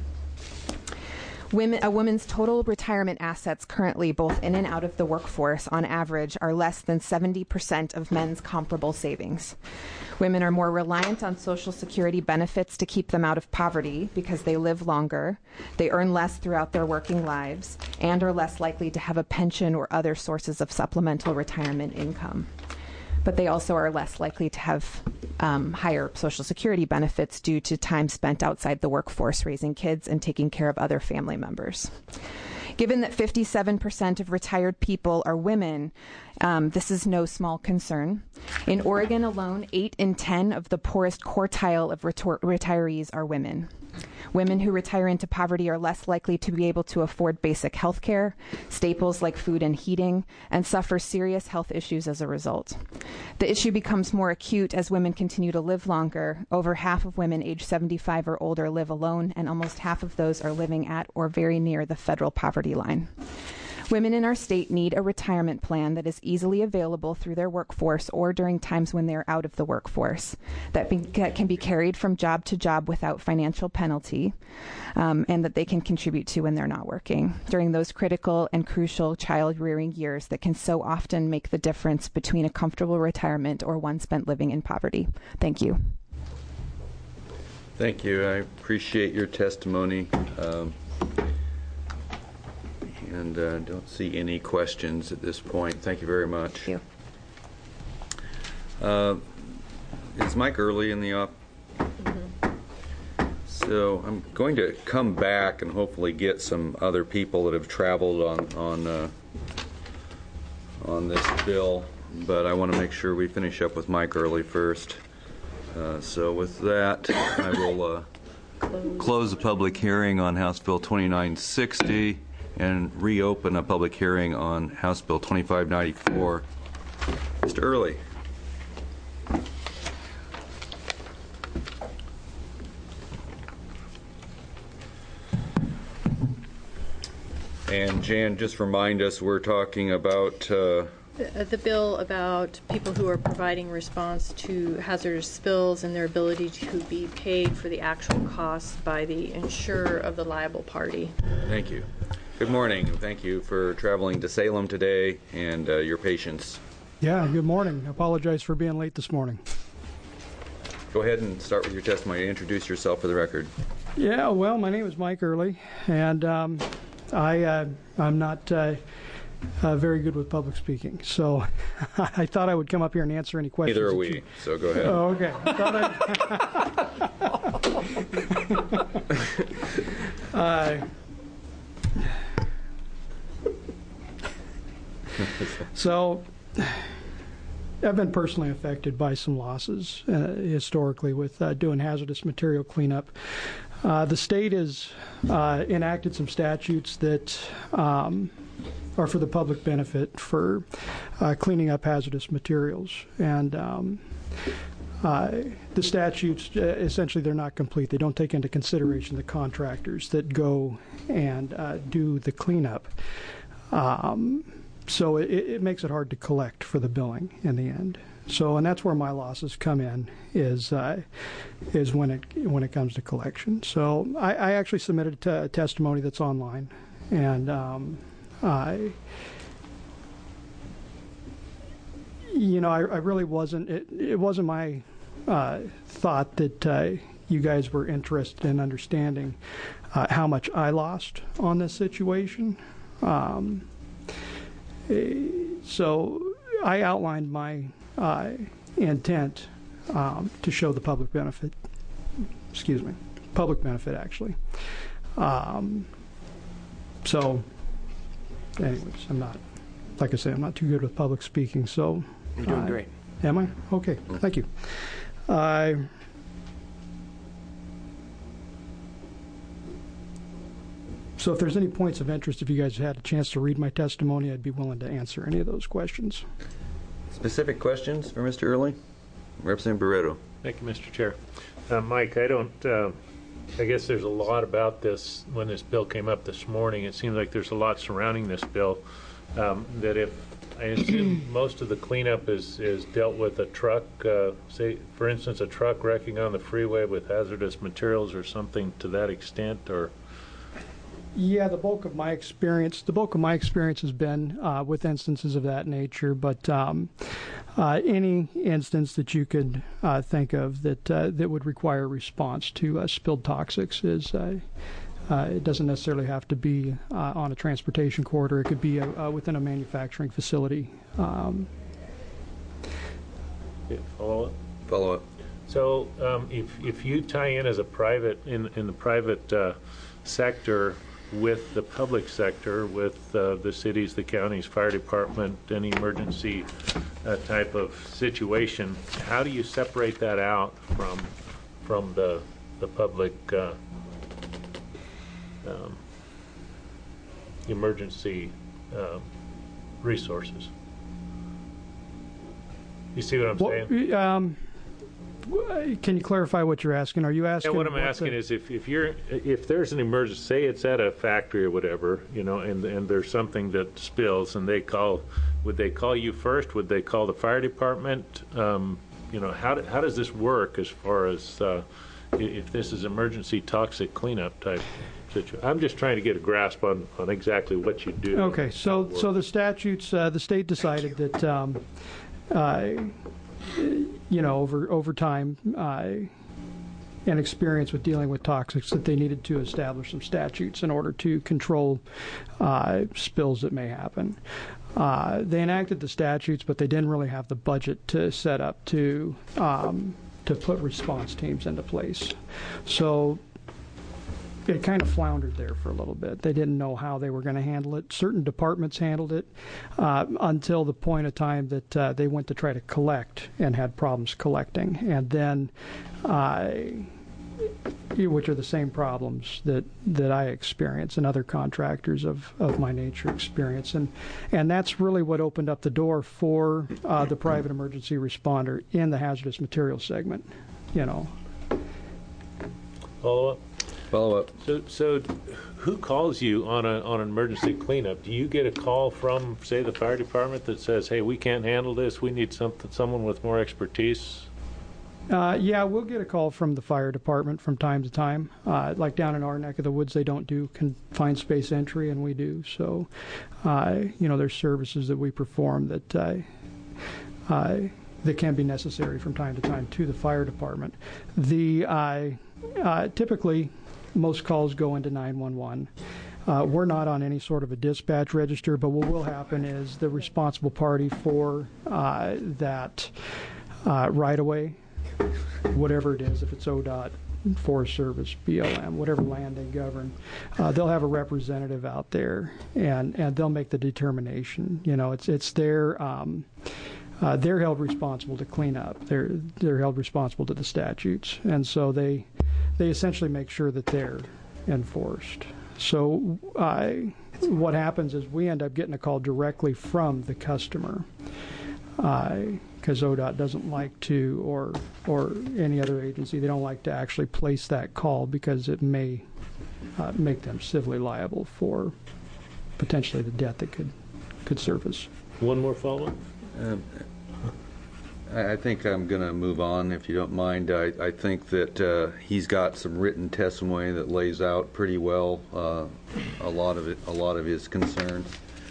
A woman's total retirement assets currently, both in and out of the workforce, on average, are less than 70% of men's comparable savings. Women are more reliant on Social Security benefits to keep them out of poverty because they live longer, they earn less throughout their working lives, and are less likely to have a pension or other sources of supplemental retirement income. But they also are less likely to have higher Social Security benefits due to time spent outside the workforce raising kids and taking care of other family members. Given that 57% of retired people are women, this is no small concern. In Oregon alone, 8 in 10 of the poorest quartile of retirees are women. Women who retire into poverty are less likely to be able to afford basic health care, staples like food and heating, and suffer serious health issues as a result. The issue becomes more acute as women continue to live longer. Over half of women age 75 or older live alone, and almost half of those are living at or very near the federal poverty line. Women in our state need a retirement plan that is easily available through their workforce or during times when they're out of the workforce, that can be carried from job to job without financial penalty, and that they can contribute to when they're not working during those critical and crucial child-rearing years that can so often make the difference between a comfortable retirement or one spent living in poverty. Thank you.
Thank you. I appreciate your testimony. And don't see any questions at this point. Thank you very much.
Thank you.
Is Mike Early in the op? So I'm going to come back and hopefully get some other people that have traveled on this bill, but I want to make sure we finish up with Mike Early first. So with that, I will close the public hearing on House Bill 2960 and reopen a public hearing on House Bill 2594. Mr. Early. And Jan, just remind us, we're talking about
the bill about people who are providing response to hazardous spills and their ability to be paid for the actual costs by the insurer of the liable party.
Thank you. Good morning. Thank you for traveling to Salem today and your patience.
Yeah, good morning. I apologize for being late this morning.
Go ahead and start with your testimony. Introduce yourself for the record.
Yeah, well, my name is Mike Early, and I'm not very good with public speaking, so I thought I would come up here and answer any questions.
Neither are we, so go ahead.
Oh, okay. So I've been personally affected by some losses historically with doing hazardous material cleanup. The state has enacted some statutes that are for the public benefit for cleaning up hazardous materials. And the statutes, essentially, they're not complete. They don't take into consideration the contractors that go and do the cleanup. So it makes it hard to collect for the billing in the end. So, and that's where my losses come in, is when it comes to collection. So I actually submitted a testimony that's online, and I really wasn't. It wasn't my thought that you guys were interested in understanding how much I lost on this situation. So I outlined my intent to show the public benefit. Excuse me, public benefit actually. So, anyways, I'm not, like I say, I'm not too good with public speaking. So
you're doing great.
Am I? Okay, thank you. So if there's any points of interest, if you guys had a chance to read my testimony, I'd be willing to answer any of those questions.
Specific questions for Mr. Early? Representative Barreto.
Thank you, Mr. Chair. Mike, I guess there's a lot about this. When this bill came up this morning, it seems like there's a lot surrounding this bill. That if, I assume most of the cleanup is dealt with a truck, say, for instance, a truck wrecking on the freeway with hazardous materials or something to that extent, or?
Yeah, the bulk of my experience has been with instances of that nature. But any instance that you could think of that would require a response to spilled toxics is. It doesn't necessarily have to be on a transportation corridor. It could be within a manufacturing facility.
Follow up.
Follow up.
So, if you tie in as a private in the private sector with the public sector, with the cities, the counties, fire department, any emergency type of situation, how do you separate that out from the public emergency resources? You see what I'm saying?
Can you clarify what you're asking? Are you asking?
Yeah, what I'm asking is if there's an emergency, say it's at a factory or whatever, and there's something that spills, and would they call you first? Would they call the fire department? How does this work as far as if this is emergency toxic cleanup type situation? I'm just trying to get a grasp on exactly what you do.
Okay, so the statutes, the state decided that. Over time and experience with dealing with toxics, that they needed to establish some statutes in order to control spills that may happen. They enacted the statutes, but they didn't really have the budget to set up to put response teams into place. So it kind of floundered there for a little bit. They didn't know how they were going to handle it. Certain departments handled it until the point of time that they went to try to collect and had problems collecting. And then, which are the same problems that I experience and other contractors of my nature experience. And that's really what opened up the door for the private emergency responder in the hazardous materials segment.
Follow up?
Follow up.
So who calls you on an emergency cleanup? Do you get a call from, say, the fire department that says, "Hey, we can't handle this. We need someone with more expertise"?
Yeah, we'll get a call from the fire department from time to time. Like down in our neck of the woods, they don't do confined space entry, and we do. So, there's services that we perform that can be necessary from time to time to the fire department. Typically, most calls go into 911. We're not on any sort of a dispatch register, but what will happen is the responsible party for that right-of-way, whatever it is, if it's ODOT, Forest Service, BLM, whatever land they govern, they'll have a representative out there, and they'll make the determination. It's their they're held responsible to clean up. They're held responsible to the statutes, and so they essentially make sure that they're enforced. So what happens is we end up getting a call directly from the customer, because ODOT doesn't like to, or any other agency, they don't like to actually place that call because it may make them civilly liable for potentially the debt that could surface.
One more follow-up?
I think I'm going to move on, if you don't mind. I think that he's got some written testimony that lays out pretty well a lot of his concerns,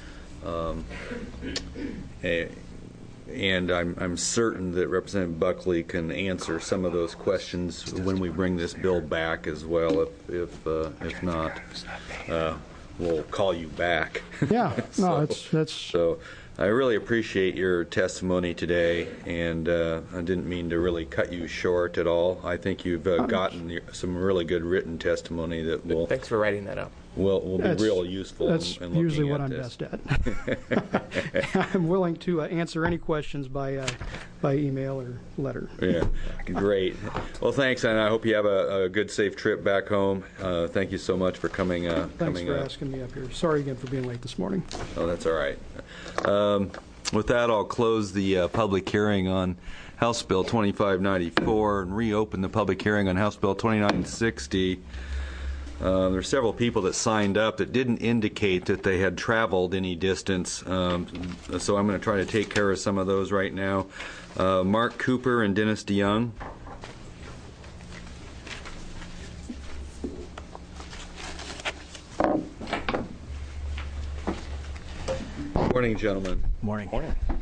and I'm certain that Representative Buckley can answer some of those questions when we bring this bill back as well. If not, we'll call you back.
Yeah, no, that's
so. I really appreciate your testimony today, and I didn't mean to really cut you short at all. I think you've gotten some really good written testimony that will.
Thanks for writing that up.
Will be real useful.
That's
in
usually
looking
what
at
I'm
this.
best at. I'm willing to answer any questions by email or letter.
Yeah, great. Well, thanks, and I hope you have a good, safe trip back home. Thank you so much for coming.
Thanks for asking me up here. Sorry again for being late this morning.
Oh, that's all right. With that, I'll close the public hearing on House Bill 2594 and reopen the public hearing on House Bill 2960. There are several people that signed up that didn't indicate that they had traveled any distance, so I'm going to try to take care of some of those right now. Mark Cooper and Dennis DeYoung. Morning, gentlemen.
Morning.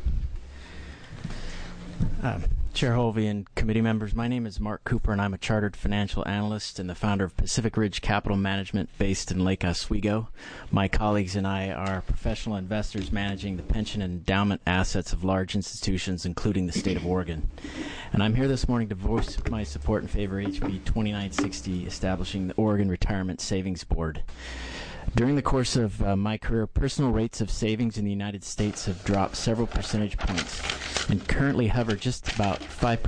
Chair Hovey and committee members, my name is Mark Cooper, and I'm a chartered financial analyst and the founder of Pacific Ridge Capital Management based in Lake Oswego. My colleagues and I are professional investors managing the pension and endowment assets of large institutions, including the state of Oregon. And I'm here this morning to voice my support in favor of HB 2960, establishing the Oregon Retirement Savings Board. During the course of my career, personal rates of savings in the United States have dropped several percentage points and currently hover just about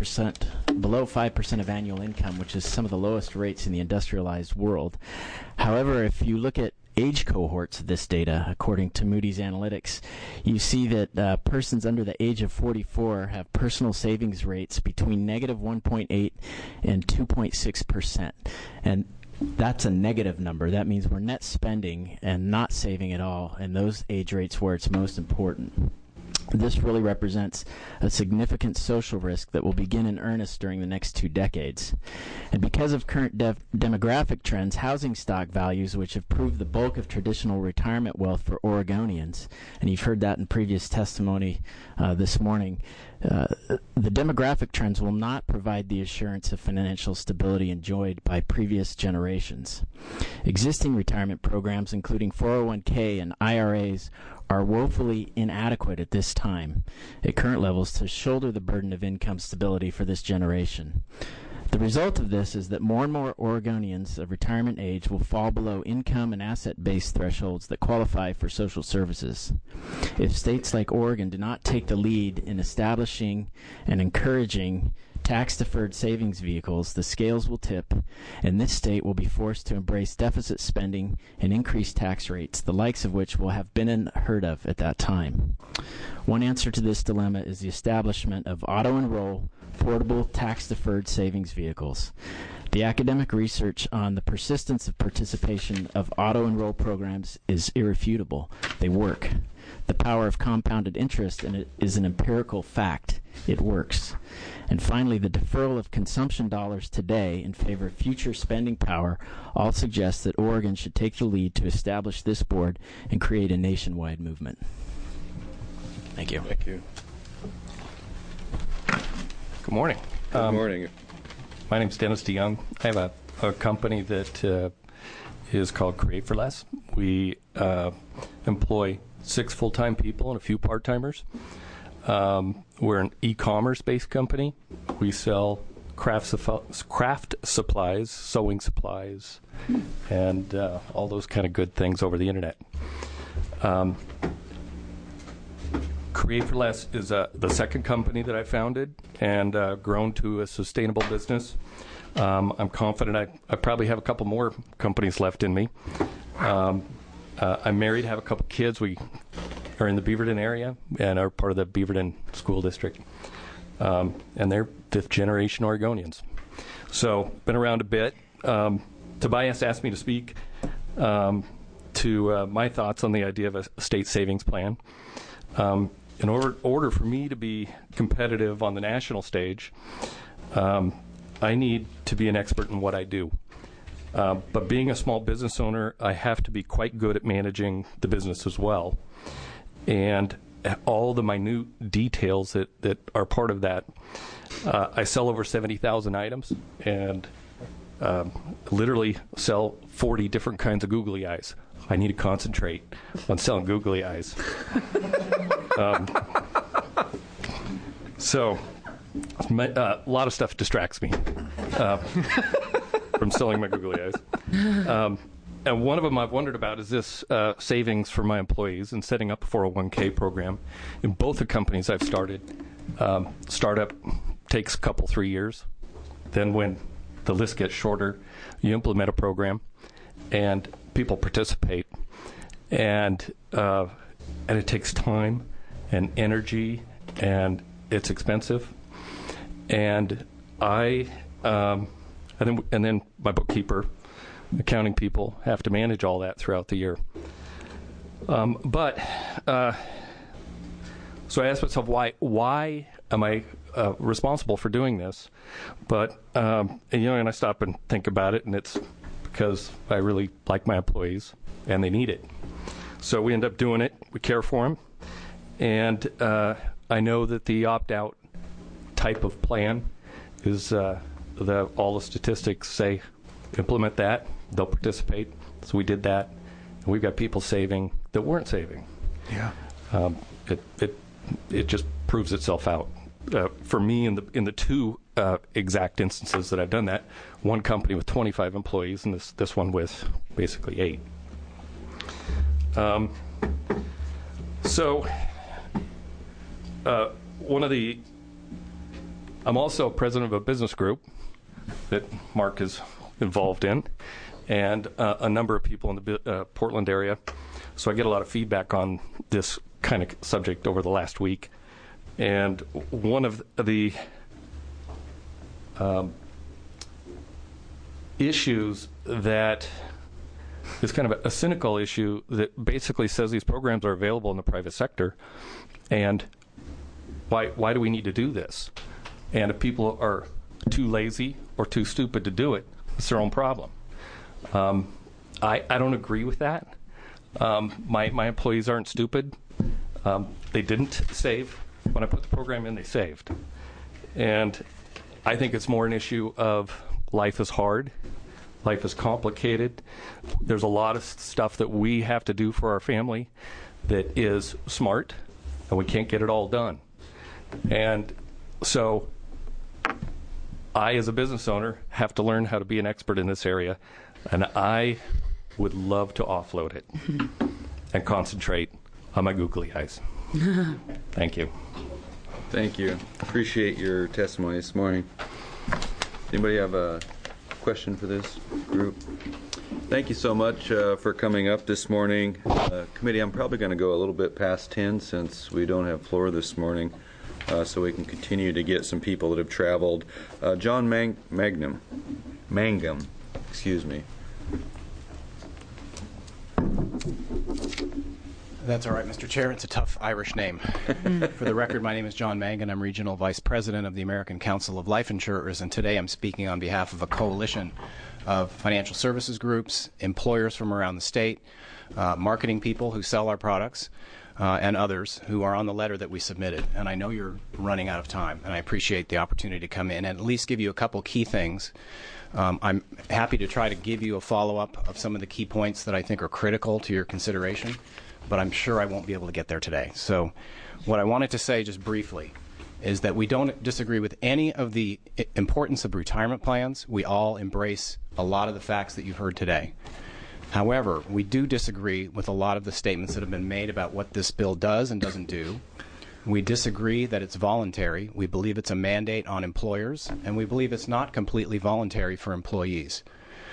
5%, below 5% of annual income, which is some of the lowest rates in the industrialized world. However, if you look at age cohorts of this data, according to Moody's Analytics, you see that persons under the age of 44 have personal savings rates between negative 1.8 and 2.6%. And that's a negative number. That means we're net spending and not saving at all in those age rates where it's most important. This really represents a significant social risk that will begin in earnest during the next 2 decades. And because of current demographic trends, housing stock values, which have proved the bulk of traditional retirement wealth for Oregonians, and you've heard that in previous testimony this morning, the demographic trends will not provide the assurance of financial stability enjoyed by previous generations. Existing retirement programs, including 401k and IRAs, are woefully inadequate at this time, at current levels, to shoulder the burden of income stability for this generation. The result of this is that more and more Oregonians of retirement age will fall below income and asset-based thresholds that qualify for social services. If states like Oregon do not take the lead in establishing and encouraging tax-deferred savings vehicles, the scales will tip, and this state will be forced to embrace deficit spending and increase tax rates, the likes of which will have been unheard of at that time. One answer to this dilemma is the establishment of auto-enroll, portable, tax-deferred savings vehicles. The academic research on the persistence of participation of auto-enroll programs is irrefutable. They work. The power of compounded interest in it is an empirical fact. It works. And finally, the deferral of consumption dollars today in favor of future spending power all suggest that Oregon should take the lead to establish this board and create a nationwide movement. Thank you.
Thank you.
Good morning.
Good morning.
My name is Dennis DeYoung. I have a company that is called Create for Less. We employ 6 full-time people and a few part-timers. We're an e-commerce-based company. We sell craft supplies, sewing supplies, and all those kind of good things over the internet. Create for Less is the second company that I founded and grown to a sustainable business. I'm confident I probably have a couple more companies left in me. I'm married, have a couple kids. We are in the Beaverton area and are part of the Beaverton School District. And they're 5th-generation Oregonians. So, been around a bit. Tobias asked me to speak to my thoughts on the idea of a state savings plan. In order for me to be competitive on the national stage, I need to be an expert in what I do. But being a small business owner, I have to be quite good at managing the business as well. And all the minute details that are part of that. I sell over 70,000 items and literally sell 40 different kinds of googly eyes. I need to concentrate on selling googly eyes. So a lot of stuff distracts me from selling my googly eyes. And one of them I've wondered about is this savings for my employees and setting up a 401k program. In both the companies I've started, startup takes a couple, 3 years. Then when the list gets shorter, you implement a program and people participate. And it takes time and energy and it's expensive. And and then my bookkeeper, accounting people have to manage all that throughout the year. So I asked myself, why am I responsible for doing this? But and I stop and think about it, and it's because I really like my employees and they need it. So we end up doing it. We care for them, and I know that the opt-out type of plan is all the statistics say implement that, they'll participate. So we did that, and we've got people saving that weren't saving.
Yeah.
It just proves itself out. For me, in the 2 exact instances that I've done that, one company with 25 employees and this one with basically 8. I'm also president of a business group that Mark is involved in, and a number of people in the Portland area. So I get a lot of feedback on this kind of subject over the last week. And one of the issues that is kind of a cynical issue that basically says these programs are available in the private sector, and why do we need to do this? And if people are too lazy or too stupid to do it, it's their own problem. I don't agree with that. My employees aren't stupid. They didn't save. When I put the program in, they saved. And I think it's more an issue of life is hard. Life is complicated. There's a lot of stuff that we have to do for our family that is smart, and we can't get it all done. And so I, as a business owner, have to learn how to be an expert in this area, and I would love to offload it and concentrate on my googly eyes. Thank you.
Thank you. Appreciate your testimony this morning. Anybody have a question for this group? Thank you so much for coming up this morning. Committee, I'm probably going to go a little bit past 10 since we don't have floor this morning, so we can continue to get some people that have traveled. John Magnum. Mangum, excuse me.
That's all right, Mr. Chair. It's a tough Irish name. For the record, my name is John Mangan. I'm Regional Vice President of the American Council of Life Insurers, and today I'm speaking on behalf of a coalition of financial services groups, employers from around the state, marketing people who sell our products, and others who are on the letter that we submitted. And I know you're running out of time, and I appreciate the opportunity to come in and at least give you a couple key things. I'm happy to try to give you a follow-up of some of the key points that I think are critical to your consideration, but I'm sure I won't be able to get there today. So what I wanted to say just briefly is that we don't disagree with any of the importance of retirement plans. We all embrace a lot of the facts that you've heard today. However, we do disagree with a lot of the statements that have been made about what this bill does and doesn't do. We disagree that it's voluntary. We believe it's a mandate on employers, and we believe it's not completely voluntary for employees,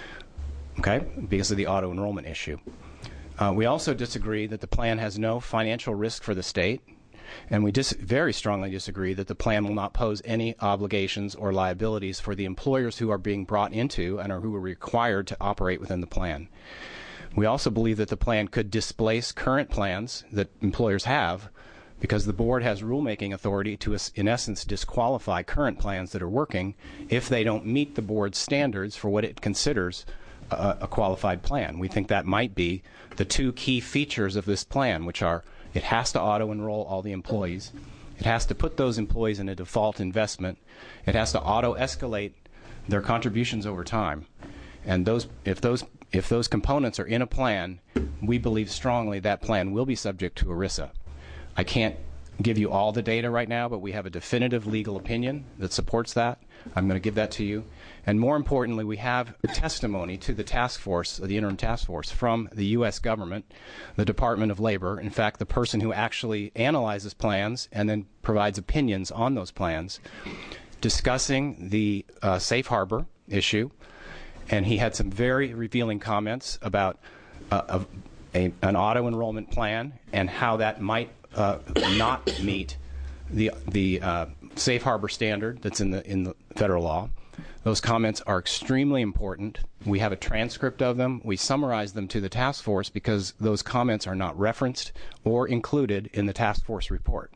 okay, because of the auto-enrollment issue. We also disagree that the plan has no financial risk for the state, and we very strongly disagree that the plan will not pose any obligations or liabilities for the employers who are being brought into and who are required to operate within the plan. We also believe that the plan could displace current plans that employers have because the board has rulemaking authority to, in essence, disqualify current plans that are working if they don't meet the board's standards for what it considers a qualified plan. We think that might be the two key features of this plan, which are it has to auto-enroll all the employees, it has to put those employees in a default investment, it has to auto-escalate their contributions over time. And if those components are in a plan, we believe strongly that plan will be subject to ERISA. I can't give you all the data right now, but we have a definitive legal opinion that supports that. I'm going to give that to you. And more importantly, we have testimony to the task force, the interim task force, from the U.S. government, the Department of Labor, in fact, the person who actually analyzes plans and then provides opinions on those plans, discussing the safe harbor issue. And he had some very revealing comments about an auto-enrollment plan and how that might not meet the safe harbor standard that's in the federal law. Those comments are extremely important. We have a transcript of them. We summarize them to the task force because those comments are not referenced or included in the task force report.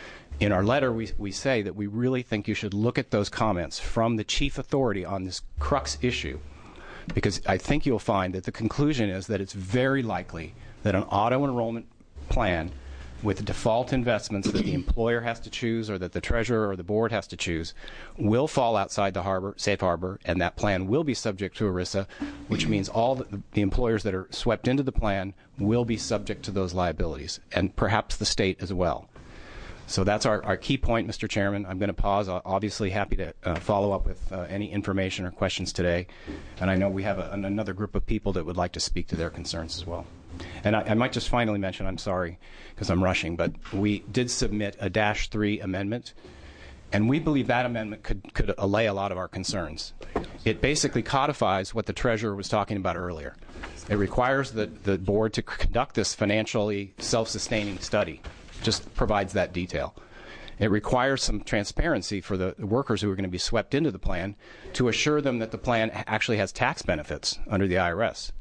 In our letter, we say that we really think you should look at those comments from the chief authority on this crux issue, because I think you'll find that the conclusion is that it's very likely that an auto-enrollment plan with default investments that the employer has to choose or that the treasurer or the board has to choose will fall outside the safe harbor, and that plan will be subject to ERISA, which means all the employers that are swept into the plan will be subject to those liabilities, and perhaps the state as well. So that's our key point, Mr. Chairman. I'm going to pause. Obviously happy to follow up with any information or questions today. And I know we have another group of people that would like to speak to their concerns as well. And I might just finally mention, I'm sorry because I'm rushing, but we did submit a -3 amendment, and we believe that amendment could allay a lot of our concerns. It basically codifies what the treasurer was talking about earlier. It requires the board to conduct this financially self-sustaining study. Just provides that detail. It requires some transparency for the workers who are going to be swept into the plan to assure them that the plan actually has tax benefits under the IRS.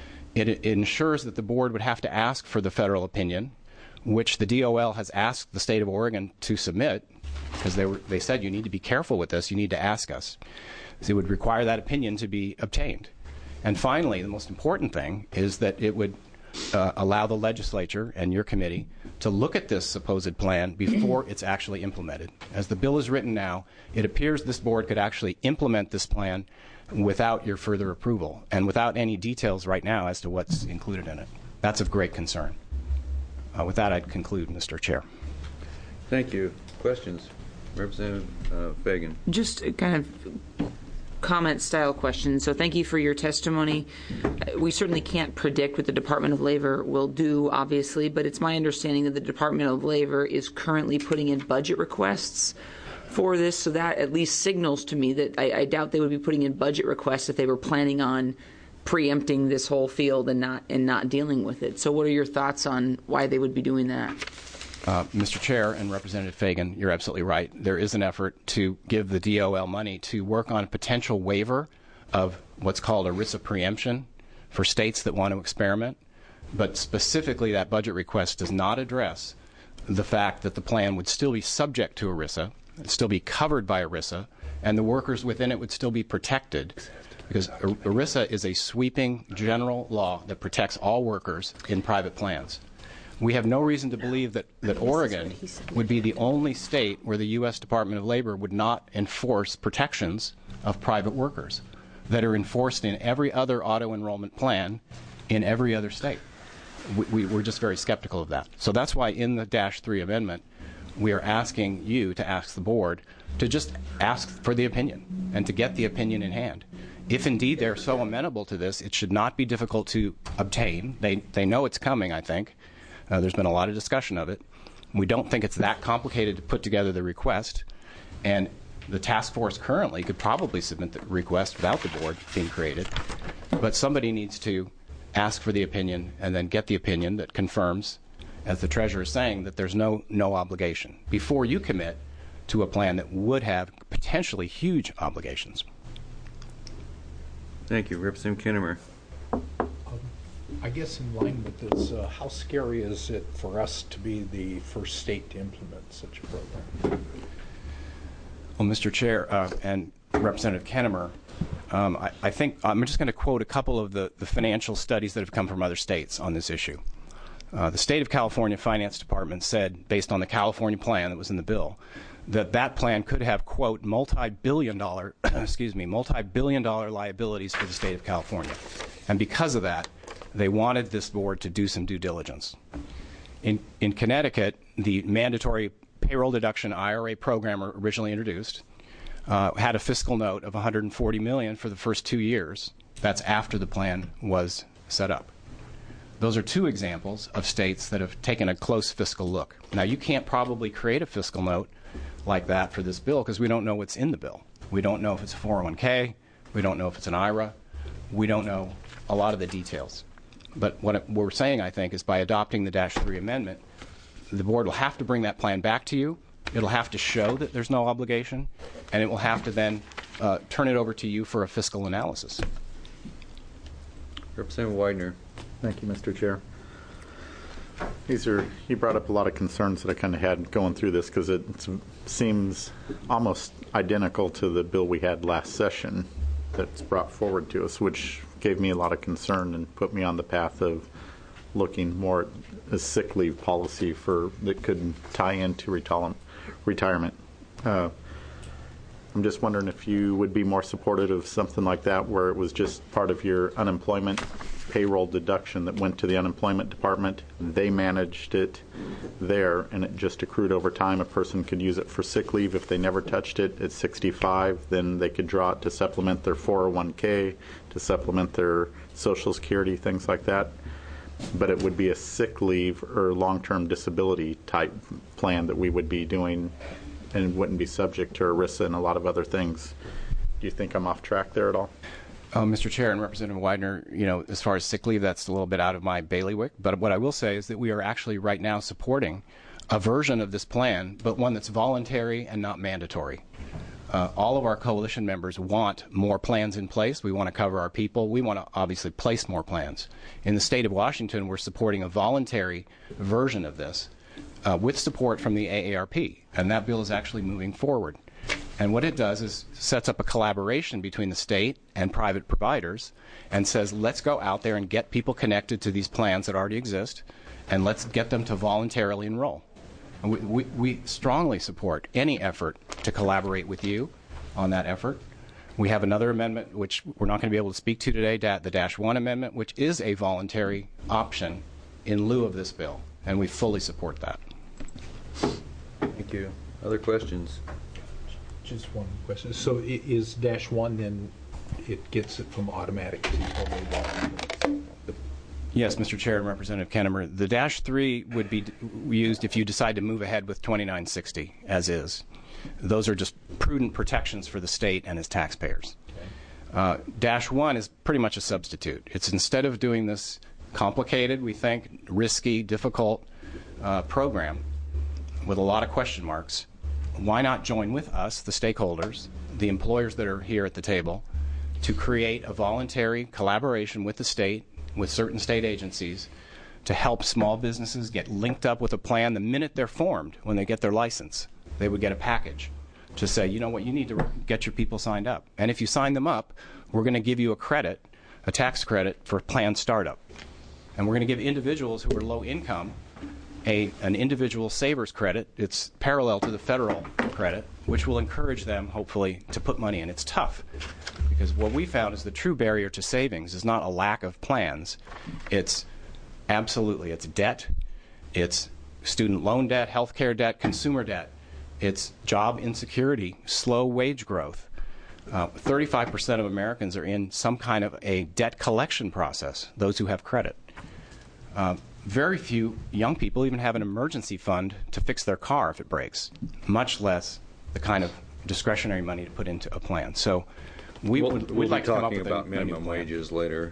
It ensures that the board would have to ask for the federal opinion, which the DOL has asked the state of Oregon to submit, because they said you need to be careful with this, you need to ask us. So it would require that opinion to be obtained. And finally, the most important thing is that it would allow the legislature and your committee to look at this supposed plan before it's actually implemented. As the bill is written now, it appears this board could actually implement this plan without your further approval and without any details right now as to what's included in it. That's of great concern. With that, I'd conclude, Mr. Chair.
Thank you. Questions? Representative Fagan.
Just kind of comment-style questions. So thank you for your testimony. We certainly can't predict what the Department of Labor will do, obviously, but it's my understanding that the Department of Labor is currently putting in budget requests for this, so that at least signals to me that I doubt they would be putting in budget requests if they were planning on preempting this whole field and not dealing with it. So what are your thoughts on why they would be doing that?
Mr. Chair and Representative Fagan, you're absolutely right. There is an effort to give the DOL money to work on a potential waiver of what's called ERISA preemption for states that want to experiment. But specifically, that budget request does not address the fact that the plan would still be subject to ERISA, still be covered by ERISA, and the workers within it would still be protected, because ERISA is a sweeping general law that protects all workers in private plans. We have no reason to believe that Oregon would be the only state where the U.S. Department of Labor would not enforce protections of private workers that are enforced in every other auto-enrollment plan in every other state. We're just very skeptical of that. So that's why in the -3 amendment, we are asking you to ask the board to just ask for the opinion and to get the opinion in hand. If indeed they're so amenable to this, it should not be difficult to obtain. They know it's coming, I think. There's been a lot of discussion of it. We don't think it's that complicated to put together the request, and the task force currently could probably submit the request without the board being created. But somebody needs to ask for the opinion and then get the opinion that confirms, as the treasurer is saying, that there's no obligation before you commit to a plan that would have potentially huge obligations.
Thank you. Representative Kinnemer.
I guess in line with this, how scary is it for us to be the first state to implement such a program?
Well, Mr. Chair and Representative Kinnemer, I think I'm just going to quote a couple of the financial studies that have come from other states on this issue. The state of California Finance Department said, based on the California plan that was in the bill, that plan could have, quote, multi-billion-dollar liabilities for the state of California. And because of that, they wanted this board to do some due diligence. In Connecticut, the mandatory payroll deduction IRA program originally introduced had a fiscal note of $140 million for the first 2 years. That's after the plan was set up. Those are two examples of states that have taken a close fiscal look. Now, you can't probably create a fiscal note like that for this bill because we don't know what's in the bill. We don't know if it's a 401k. We don't know if it's an IRA. We don't know a lot of the details. But what we're saying, I think, is by adopting the -3 amendment, the board will have to bring that plan back to you. It'll have to show that there's no obligation, and it will have to then turn it over to you for a fiscal analysis.
Representative Widener.
Thank you, Mr. Chair. He brought up a lot of concerns that I kind of had going through this because it seems almost identical to the bill we had last session that's brought forward to us, which gave me a lot of concern and put me on the path of looking more at a sick leave policy that could tie into retirement. I'm just wondering if you would be more supportive of something like that, where it was just part of your unemployment payroll deduction that went to the unemployment department. They managed it there, and it just accrued over time. A person could use it for sick leave. If they never touched it at 65, then they could draw it to supplement their 401k, to supplement their Social Security, things like that. But it would be a sick leave or long-term disability type plan that we would be doing, and wouldn't be subject to ERISA and a lot of other things. Do you think I'm off track there at all?
Mr. Chair and Representative Widener, as far as sick leave, that's a little bit out of my bailiwick. But what I will say is that we are actually right now supporting a version of this plan, but one that's voluntary and not mandatory. All of our coalition members want more plans in place. We want to cover our people. We want to obviously place more plans. In the state of Washington, we're supporting a voluntary version of this with support from the AARP, and that bill is actually moving forward. And what it does is sets up a collaboration between the state and private providers and says, let's go out there and get people connected to these plans that already exist, and let's get them to voluntarily enroll. And we strongly support any effort to collaborate with you on that effort. We have another amendment, which we're not going to be able to speak to today, the -1 amendment, which is a voluntary option in lieu of this bill, and we fully support that.
Thank you. Other questions?
Just one question. So is -1 then it gets it from automatic to only one?
Yes, Mr. Chair and Representative Kinnemer. The -3 would be used if you decide to move ahead with 2960 as is. Those are just prudent protections for the state and its taxpayers. Okay. -1 is pretty much a substitute. It's instead of doing this complicated, we think, risky, difficult program with a lot of question marks, why not join with us, the stakeholders, the employers that are here at the table, to create a voluntary collaboration with the state, with certain state agencies, to help small businesses get linked up with a plan the minute they're formed. When they get their license, they would get a package to say, you know what, you need to get your people signed up. And if you sign them up, we're going to give you a credit, a tax credit for plan startup. And we're going to give individuals who are low income an individual savers credit. It's parallel to the federal credit, which will encourage them, hopefully, to put money in. It's tough, because what we found is the true barrier to savings is not a lack of plans. It's debt. It's student loan debt, healthcare debt, consumer debt. It's job insecurity, slow wage growth. 35% of Americans are in some kind of a debt collection process, those who have credit. Very few young people even have an emergency fund to fix their car if it breaks, much less the kind of discretionary money to put into a plan. So we'd like to come up with
about minimum wages later.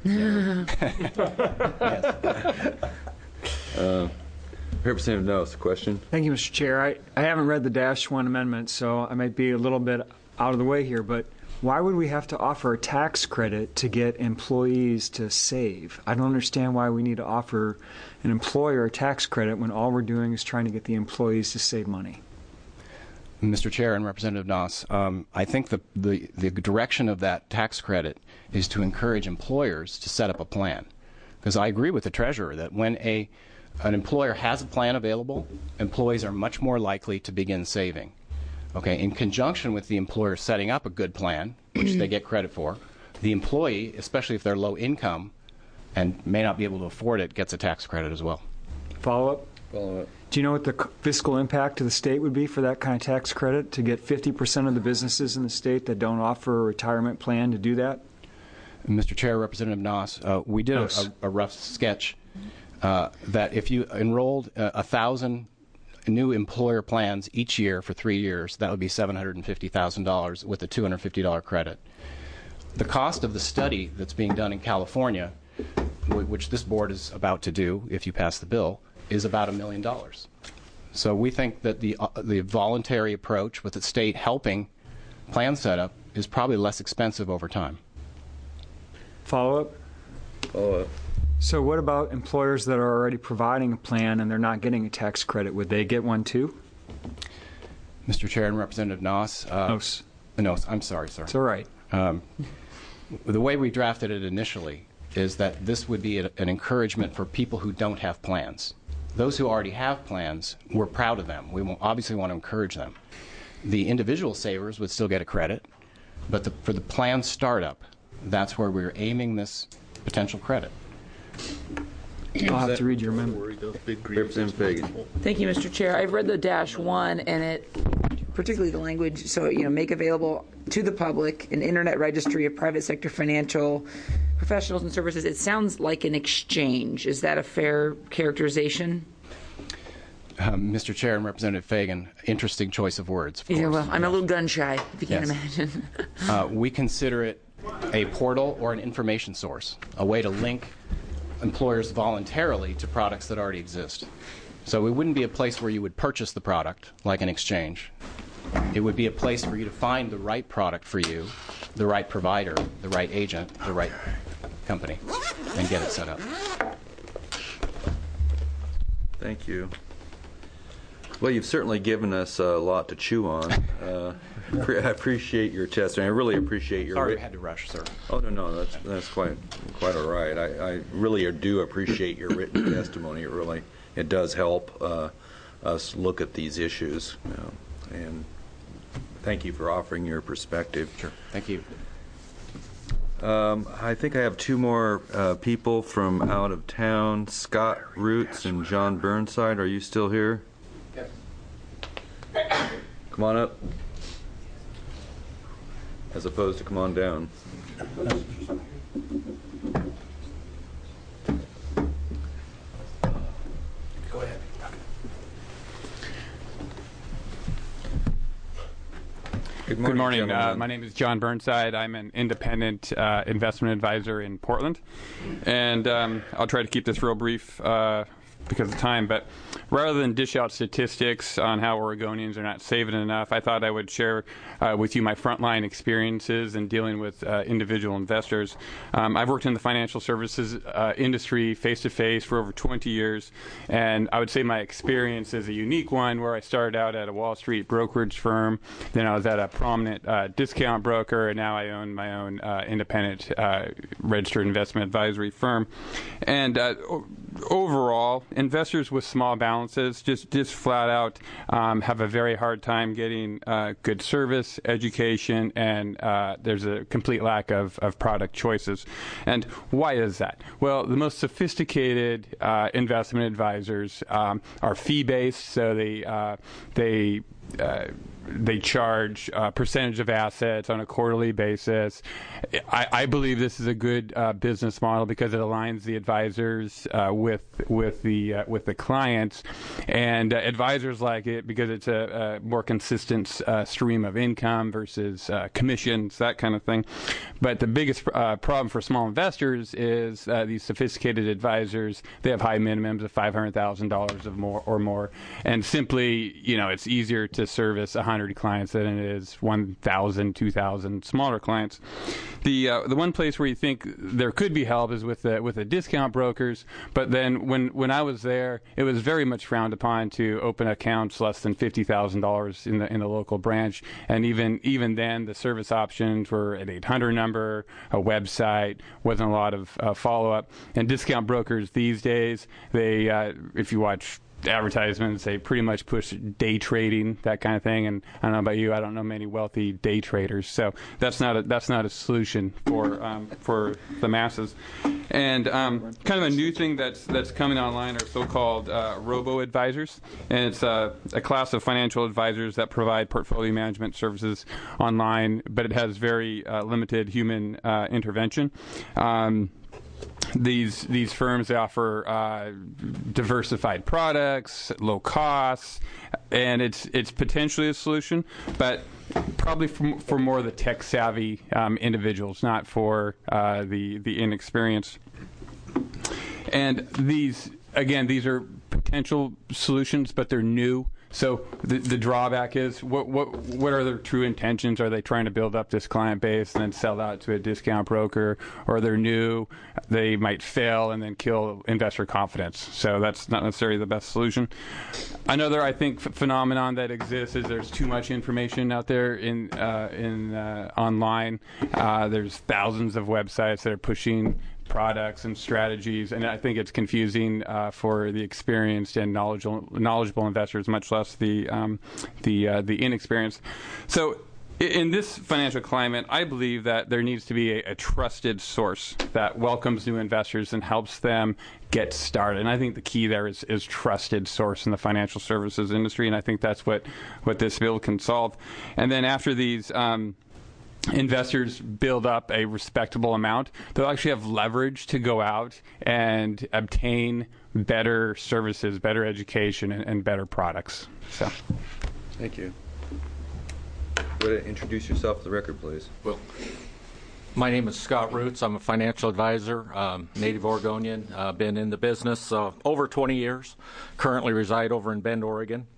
Representative Noss, question?
Thank you, Mr. Chair. I haven't read the -1 amendment, so I might be a little bit out of the way here, but why would we have to offer a tax credit to get employees to save? I don't understand why we need to offer an employer a tax credit when all we're doing is trying to get the employees to save money.
Mr. Chair and Representative Noss, I think the direction of that tax credit is to encourage employers to set up a plan. Because I agree with the Treasurer that when an employer has a plan available, employees are much more likely to begin saving. Okay, in conjunction with the employer setting up a good plan, which they get credit for, the employee, especially if they're low income and may not be able to afford it, gets a tax credit as well.
Follow-up? Follow-up. Do you know what the fiscal impact to the state would be for that kind of tax credit, to get 50% of the businesses in the state that don't offer a retirement plan to do that?
Mr. Chair, Representative Noss, we did a rough sketch that if you enrolled 1,000 new employer plans each year for 3 years, that would be $750,000 with a $250 credit. The cost of the study that's being done in California, which this board is about to do if you pass the bill, is about $1 million. So we think that the voluntary approach with the state helping plan setup is probably less expensive over time.
Follow-up?
Follow-up.
So what about employers that are already providing a plan and they're not getting a tax credit? Would they get one too?
Mr. Chair and Representative Noss. Noss, I'm sorry, sir.
It's all right.
The way we drafted it initially is that this would be an encouragement for people who don't have plans. Those who already have plans, we're proud of them. We obviously want to encourage them. The individual savers would still get a credit, but for the plan startup, that's where we're aiming this potential credit.
I'll have to read your amendment.
Representative Fagan.
Thank you, Mr. Chair. I've read the -1, and it, particularly the language, so, make available to the public an internet registry of private sector financial professionals and services. It sounds like an exchange. Is that a fair characterization?
Mr. Chair and Representative Fagan, interesting choice of words. Of
yeah, well, I'm a little gun shy, if you can't imagine.
We consider it a portal or an information source, a way to link employers voluntarily to products that already exist. So it wouldn't be a place where you would purchase the product, like an exchange. It would be a place for you to find the right product for you, the right provider, the right agent, the right company, and get it set up.
Thank you. Well, you've certainly given us a lot to chew on. I appreciate your testimony. I really appreciate your.
Sorry, I had to rush, sir.
Oh no, that's quite all right. I really do appreciate your written testimony. It does help us look at these issues, and thank you for offering your perspective.
Sure. Thank you.
I think I have two more people from out of town, Scott Roots and John Burnside. Are you still here?
Yes.
Come on up. As opposed to come on down.
Go ahead.
Good morning.
My name is John Burnside. I'm an independent investment advisor in Portland. And I'll try to keep this real brief because of time. But rather than dish out statistics on how Oregonians are not saving enough, I thought I would share with you my frontline experiences in dealing with individual investors. I've worked in the financial services industry face-to-face for over 20 years, and I would say my experience is a unique one where I started out at a Wall Street brokerage firm, then I was at a prominent discount broker, and now I own my own independent registered investment advisory firm. And overall, investors with small balances just flat out have a very hard time getting good service, education, and there's a complete lack of product choices. And why is that? Well, the most sophisticated investment advisors are fee-based, so they charge a percentage of assets on a quarterly basis. I believe this is a good business model because it aligns the advisors with the clients, and advisors like it because it's a more consistent stream of income versus commissions, that kind of thing. But the biggest problem for small investors is these sophisticated advisors, they have high minimums of $500,000 or more, and simply, it's easier to service 100 clients than it is 1,000, 2,000 smaller clients. The one place where you think there could be help is with the discount brokers, but then when I was there, it was very much frowned upon to open accounts less than $50,000 in the local branch, and even then the service options were an 800 number, a website, wasn't a lot of follow-up. And discount brokers these days, they if you watch advertisements, they pretty much push day trading, that kind of thing. And I don't know about you, I don't know many wealthy day traders, so that's not a solution for the masses. And kind of a new thing that's coming online are so-called robo advisors, and it's a class of financial advisors that provide portfolio management services online, but it has very limited human intervention. These firms, they offer diversified products, low costs, and it's potentially a solution, but probably for more of the tech-savvy individuals, not for the inexperienced. And these are potential solutions, but they're new. So the drawback is, what are their true intentions? Are they trying to build up this client base and then sell out to a discount broker? Or they're new, they might fail and then kill investor confidence. So that's not necessarily the best solution. Another, I think, phenomenon that exists is there's too much information out there in online. There's thousands of websites that are pushing products and strategies, and I think it's confusing for the experienced and knowledgeable investors, much less the inexperienced. So in this financial climate, I believe that there needs to be a trusted source that welcomes new investors and helps them get started. And I think the key there is trusted source in the financial services industry, and I think that's what this bill can solve. And then after these investors build up a respectable amount, they'll actually have leverage to go out and obtain better services, better education, and better products. So,
thank you. Go ahead and introduce yourself to the record, please.
Well, my name is Scott Roots. I'm a financial advisor, native Oregonian. Been in the business over 20 years. Currently reside over in Bend, Oregon.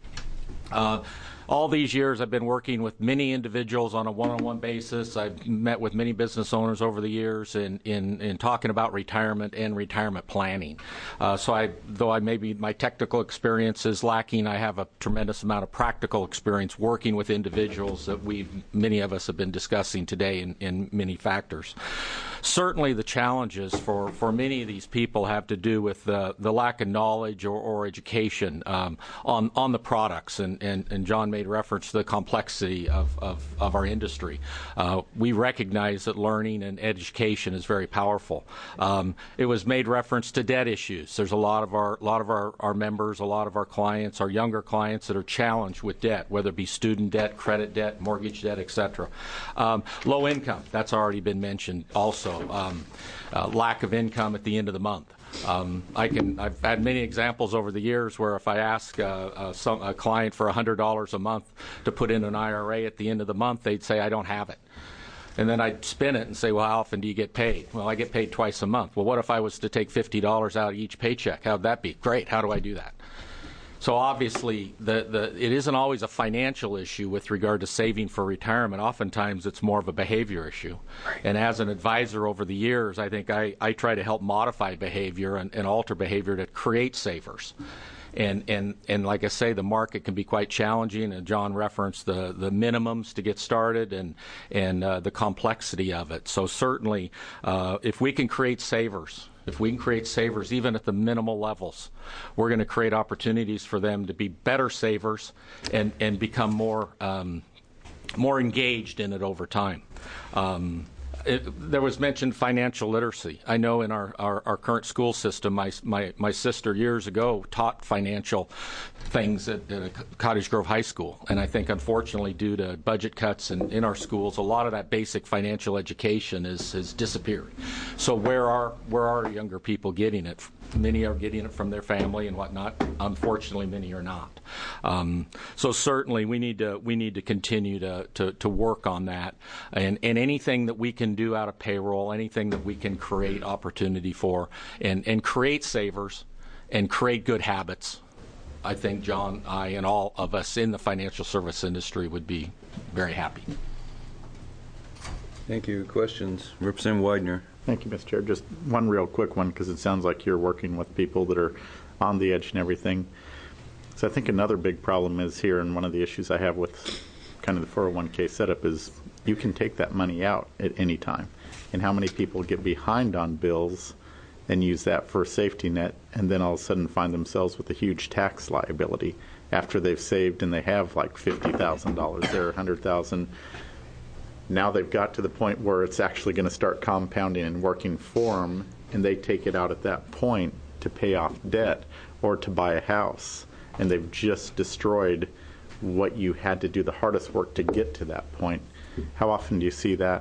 All these years, I've been working with many individuals on a one-on-one basis. I've met with many business owners over the years in talking about retirement and retirement planning. Though maybe my technical experience is lacking, I have a tremendous amount of practical experience working with individuals that many of us have been discussing today in many factors. Certainly the challenges for many of these people have to do with the lack of knowledge or education on the products, and John made reference to the complexity of our industry. We recognize that learning and education is very powerful. It was made reference to debt issues. There's a lot of our members, a lot of our clients, our younger clients that are challenged with debt, whether it be student debt, credit debt, mortgage debt, etc. Low income, that's already been mentioned also. Lack of income at the end of the month. I've had many examples over the years where if I ask a client for $100 a month to put in an IRA at the end of the month, they'd say, I don't have it. And then I'd spin it and say, well, how often do you get paid? Well, I get paid twice a month. Well, what if I was to take $50 out of each paycheck? How'd that be? Great. How do I do that? So obviously, it isn't always a financial issue with regard to saving for retirement. Oftentimes, it's more of a behavior issue. Right. And as an advisor over the years, I think I try to help modify behavior and alter behavior to create savers. And like I say, the market can be quite challenging, and John referenced the minimums to get started and the complexity of it. So certainly, if we can create savers, even at the minimal levels, we're going to create opportunities for them to be better savers and become more engaged in it over time. There was mentioned financial literacy. I know in our current school system, my sister years ago taught financial things at Cottage Grove High School, and I think unfortunately due to budget cuts in our schools, a lot of that basic financial education has disappeared. So where are younger people getting it? Many are getting it from their family and whatnot. Unfortunately, many are not. So certainly, we need to continue to work on that, and anything that we can do out of payroll, anything that we can create opportunity for, and create savers, and create good habits. I think John, I, and all of us in the financial service industry would be very happy.
Thank you. Questions, Representative Widener.
Thank you, Mr. Chair. Just one real quick one, because it sounds like you're working with people that are on the edge and everything. So I think another big problem is here, and one of the issues I have with kind of the 401k setup is you can take that money out at any time. And how many people get behind on bills and use that for a safety net, and then all of a sudden find themselves with a huge tax liability after they've saved and they have like $50,000 there, $100,000. Now they've got to the point where it's actually going to start compounding and working for them, and they take it out at that point to pay off debt or to buy a house, and they've just destroyed what you had to do the hardest work to get to that point. How often do you see that?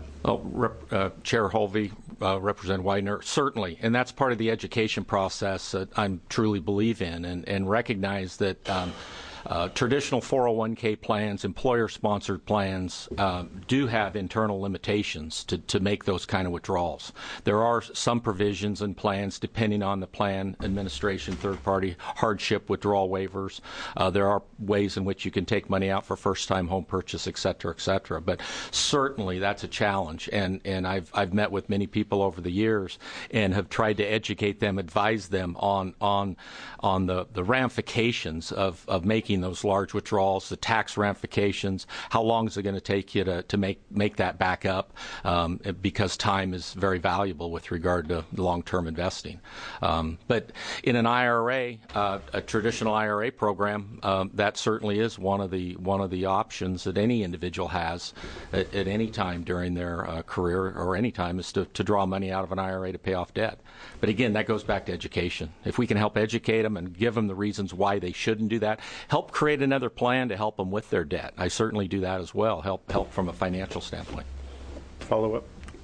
Chair Holvey, Representative Widener, certainly, and that's part of the education process that I truly believe in, and recognize that traditional 401k plans, employer-sponsored plans, do have internal limitations to make those kind of withdrawals. There are some provisions in plans, depending on the plan administration, third-party hardship withdrawal waivers. There are ways in which you can take money out for first-time home purchase, et cetera, et cetera. But certainly that's a challenge, and I've met with many people over the years and have tried to educate them, advise them on the ramifications of making those large withdrawals, the tax ramifications, how long is it going to take you to make that back up, because time is very valuable with regard to long-term investing. But in an IRA, a traditional IRA program, that certainly is one of the options that any individual has at any time during their career, or any time, is to draw money out of an IRA to pay off debt. But again, that goes back to education. If we can help educate them and give them the reasons why they shouldn't do that, help create another plan to help them with their debt. I certainly do that as well, help from a financial standpoint.
Follow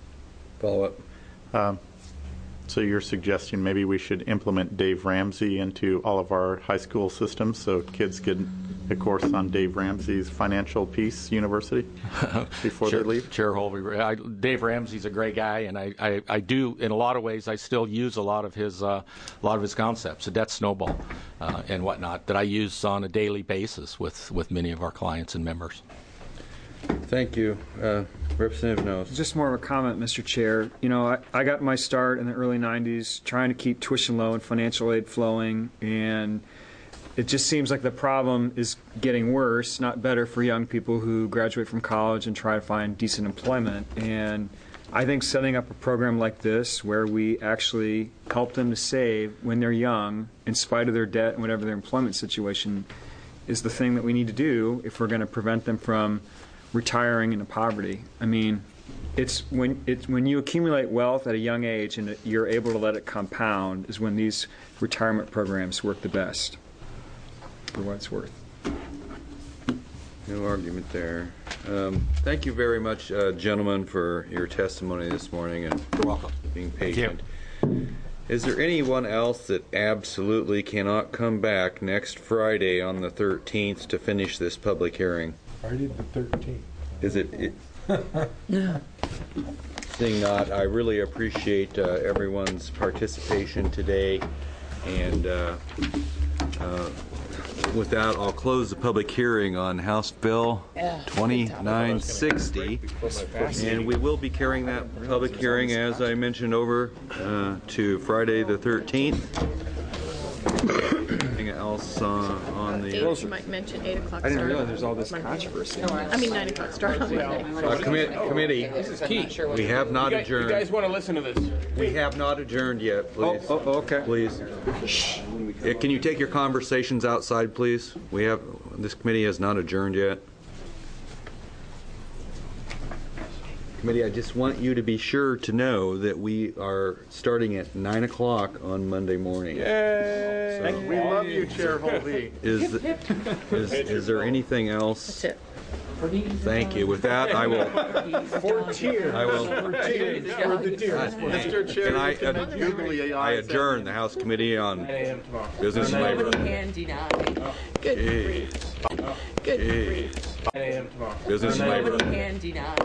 up. So you're suggesting maybe we should implement Dave Ramsey into all of our high school systems so kids get a course on Dave Ramsey's Financial Peace University before they leave?
Chair Holvey, Dave Ramsey's a great guy, and I do, in a lot of ways, I still use a lot of his concepts, the debt snowball and whatnot, that I use on a daily basis with many of our clients and members.
Thank you. Representative Knowles.
Just more of a comment, Mr. Chair. You know, I got my start in the early 90s trying to keep tuition low and financial aid flowing, and it just seems like the problem is getting worse, not better, for young people who graduate from college and try to find decent employment. And I think setting up a program like this, where we actually help them to save when they're young, in spite of their debt and whatever their employment situation, is the thing that we need to do if we're going to prevent them from retiring into poverty. I mean, it's when you accumulate wealth at a young age and you're able to let it compound is when these retirement programs work the best, for what it's worth.
No argument there. Thank you very much, gentlemen, for your testimony this morning and being patient. Is there anyone else that absolutely cannot come back next Friday on the 13th to finish this public hearing?
Friday the 13th.
Is it? No. Seeing not, I really appreciate everyone's participation today, and With that, I'll close the public hearing on House Bill 2960. And we will be carrying that public hearing, as I mentioned, over to Friday the 13th. Anything else on the...
You might mention 8 o'clock start.
I didn't realize there's all this controversy.
I mean 9 o'clock start on Monday.
Committee,
This is key.
we have not adjourned.
You guys want to listen to this?
We have not adjourned yet, please.
Okay.
Please. Can you take your conversations outside, please? This committee has not adjourned yet. Committee, I just want you to be sure to know that we are starting at 9 o'clock on Monday morning.
Yay! We love you, Chair Holvey.
Is there anything else?
That's it.
Thank you. With that, I will.
For tears.
I will.
For tears. For the tears.
Mr. Chair,
Can
I
I adjourn the House Committee on Business and Labor?
Good grief. Good grief.
Business and Labor.